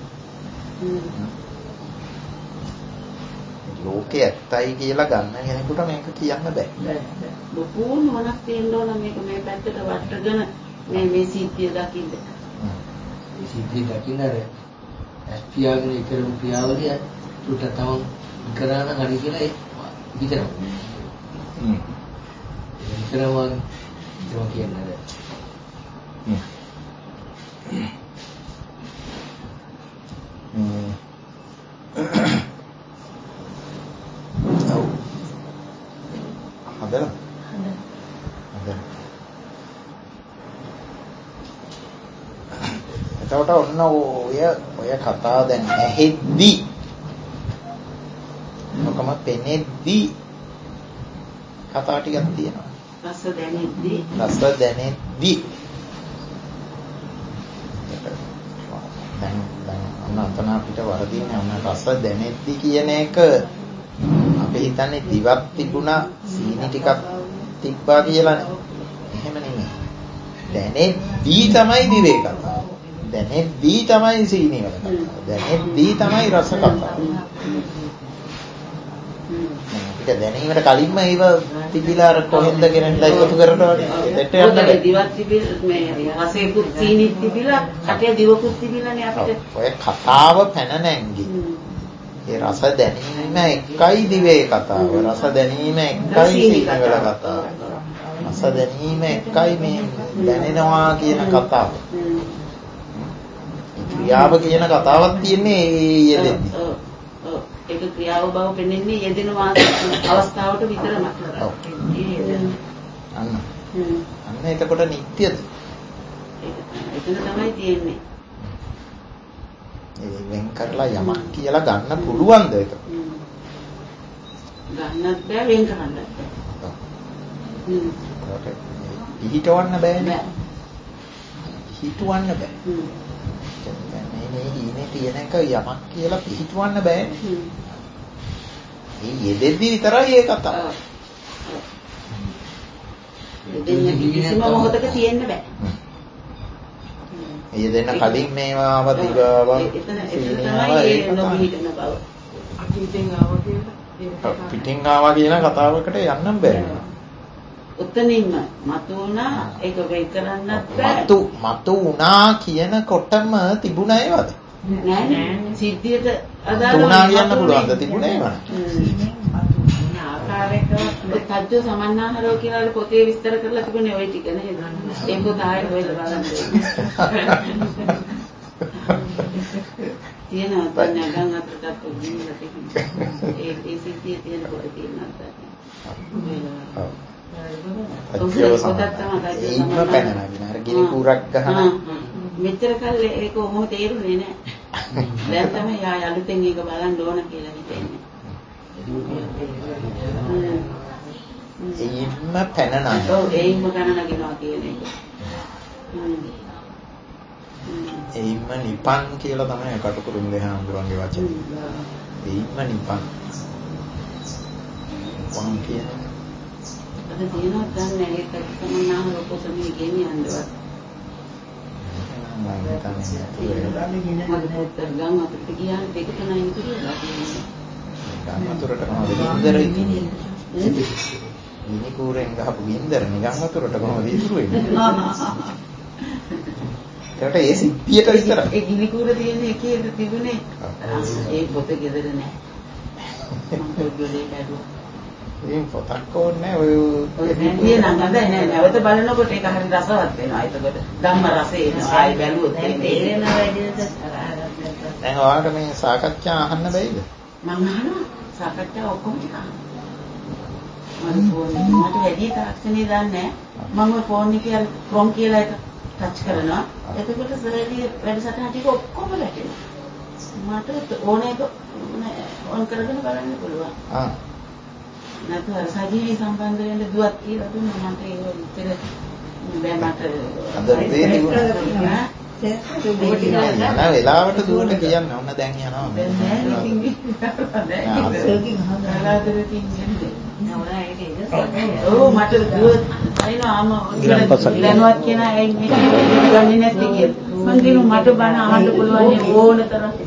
S2: ලෝකේ ඇත්තයි කියලා ගන්න කෙනෙකුට මේක කියන්න බෑ.
S1: ලොකු මොනක් තියෙන්න ඕන මේක මේ පැත්තට වටගෙන මේ මේ සිද්ධිය දකින්න.
S5: මේ සිද්ධිය දකින්න ඇස් පියාගෙන ඉකරමු ක්‍රියාවලිය උට තමන් කරා නම් හරි කියලා ඒ විතරයි. හ්ම්. විතරම ඒක කියන්නේ නේද? හ්ම්.
S2: හ්ම්. හදලා හදලා එතකොට ඔන්න ඔය ඔය කතා දැන් ඇහෙද්දි මොකම පෙනෙද්දි කතා ටිකක් තියෙනවා.
S1: රස දැනෙද්දි
S2: රස දැනෙද්දි දැන් දැන් ඔන්න අතන අපිට වරදින්නේ ඔන්න රස දැනෙද්දි කියන එක අපි හිතන්නේ දිවක් තිබුණා සීනි ටිකක් තිබ්බා කියලානේ. එහෙම නෙමෙයි. දැනෙද්දී තමයි දිවේ කතාව. දැනෙද්දී තමයි සීනි වල කතාව. දැනෙද්දී තමයි රස කතාව. ඒක දැනීමට කලින්ම ඒව තිබිලා අර කොහෙන්ද ගෙනල්ලා එකතු කරනවනේ. දෙට යන්න බෑ.
S1: දිවක් තිබිල මේ රසේකුත් සීනිත් තිබිලා කටේ දිවකුත් තිබිලානේ අපිට.
S2: ඔය කතාව පැන නැංගි. ඒ රස දැනීම එකයි දිවේ කතාව. රස දැනීම එකයි සීනි වල කතාව. රස දැනීම එකයි මේ දැනෙනවා කියන කතාව. ක්‍රියාව කියන කතාවක් තියෙන්නේ ඒ යෙදෙන්නේ.
S1: ඔව්. ඔව්. ඒක ක්‍රියාව බව පෙන්වන්නේ යෙදෙන අවස්ථාවට විතරම.
S2: ඔව්. අන්න.
S1: හ්ම්.
S2: අන්න එතකොට නිට්ටයද?
S1: ඒක එතන තමයි තියෙන්නේ.
S2: ඒ වෙන් කරලා යමක් කියලා ගන්න පුළුවන්ද ඒක?
S1: ගන්නත් බෑ වෙන් කරන්නත් බෑ. හ්ම්.
S2: ඒකට පිහිටවන්න බෑනේ. පිහිටවන්න බෑ.
S1: හ්ම්.
S2: මේ මේ ඉන්නේ තියෙන එක යමක් කියලා පිහිටවන්න බෑනේ.
S1: හ්ම්.
S2: මේ යෙදෙද්දි විතරයි ඒ කතාව.
S1: දෙන්නේ කිසිම මොහොතක තියෙන්න බෑ.
S2: ඒ දෙන්න කලින් මේවාව දිගාව
S1: එතන එතන තමයි ඒ නොපිහිටන බව. පිටින් ආවා කියලා.
S2: පිටින් ආවා කියන කතාවකට යන්නම් බැහැ.
S1: උතනින්ම මතු වුණා ඒක වෙන් කරන්නත් බෑ.
S2: මතු මතු වුණා කියනකොටම තිබුණා ඒවද?
S1: නෑ නෑ සිද්ධියට අදාළව
S2: තුනා කියන්න පුළුවන්ද තිබුණේ ඒවද?
S1: තජ්ජෝ සමන්නාහරෝ කියලා පොතේ විස්තර කරලා තිබුණේ ওই ටික නේද? ඒ පොත ආයෙත් හොයලා බලන්න. තියෙනවා දැන් ගංගා අතරට ගිහිල්ලා තිබුණේ. ඒ ඒ සිද්ධියේ තියෙන කොට තියෙනවා.
S2: තජ්ජෝ සමන්නාහරෝ. ඒම පැනනගෙන අර ගිනි කුරක් ගහන.
S1: මෙච්චර කල් ඒක මොහොත තේරුනේ නෑ. දැන් තමයි ආය අලුතෙන් ඒක බලන්න ඕන කියලා හිතෙන්නේ.
S2: එයින්ම පැන නගන.
S1: ඔව් එයින්ම පැන නගිනවා කියන එක.
S2: එයින්ම නිපන් කියලා තමයි කටුකුරුන් දෙහා අඳුරන්ගේ වචනේ. එයින්ම නිපන්. කොහොම කියන්නේ?
S1: අද තියෙනවා දැන් ඒක තමයි නාම රූපසමී කියන්නේ යන්නවත්.
S2: මම හිතන්නේ
S1: ගම් අතට ගියාම දෙක තමයි ඉතිරිලා තියෙන්නේ.
S2: ගම් වතුරට කොහොමද ගින්දර ඉන්නේ? මිනි කූරෙන් ගහපු ගින්දර නිකන් වතුරට කොහොමද ඉතුරු වෙන්නේ? ඒකට ඒ සිද්ධියට විතර.
S1: ඒ ගිනි කූර තියෙන එකේද තිබුණේ? ඒ පොත ගෙදර නෑ. මම පොඩ්ඩේ බැලුවා.
S2: ඒ පොතක් ඕනේ ඔය
S1: ඔය තියෙන නේද නෑ නැවත බලනකොට ඒක හරි රසවත් වෙනවා. ඒකකොට ධම්ම රසය එනවා. ආයි බැලුවොත් තේරෙන වැඩිද?
S2: දැන් ඔයාලට මේ සාකච්ඡා අහන්න බැයිද?
S1: මම අහනවා සාකච්ඡා ඔක්කොම ටික අහනවා. මම ෆෝන් එකේ මට වැඩි තාක්ෂණය දන්නේ නැහැ. මම ෆෝන් එකේ ක්‍රොම් කියලා එක ටච් කරනවා. එතකොට සර්ලි වැඩසටහන ටික ඔක්කොම වැටෙනවා. මට ඕනේ එක ඔන් කරගෙන බලන්න පුළුවන්.
S2: ආ.
S1: නැත්නම් සජීවී සම්බන්ධ වෙන්න දුවත් කියලා දුන්නා මට ඒක උත්තර බෑ මට
S2: අද උදේ තිබුණා. යන වෙලාවට දුවට කියන්න ඕන දැන් යනවා.
S1: දැන් නෑ ඉතින් සර්කින් හදාගන්න තියෙන්නේ. ඔව් මට දුව අයිනෝ ආම දැනුවත් කියන අය මේක ගන්නේ නැති කියලා. මම කියනවා මට බණ අහන්න පුළුවන් ඕන තරම්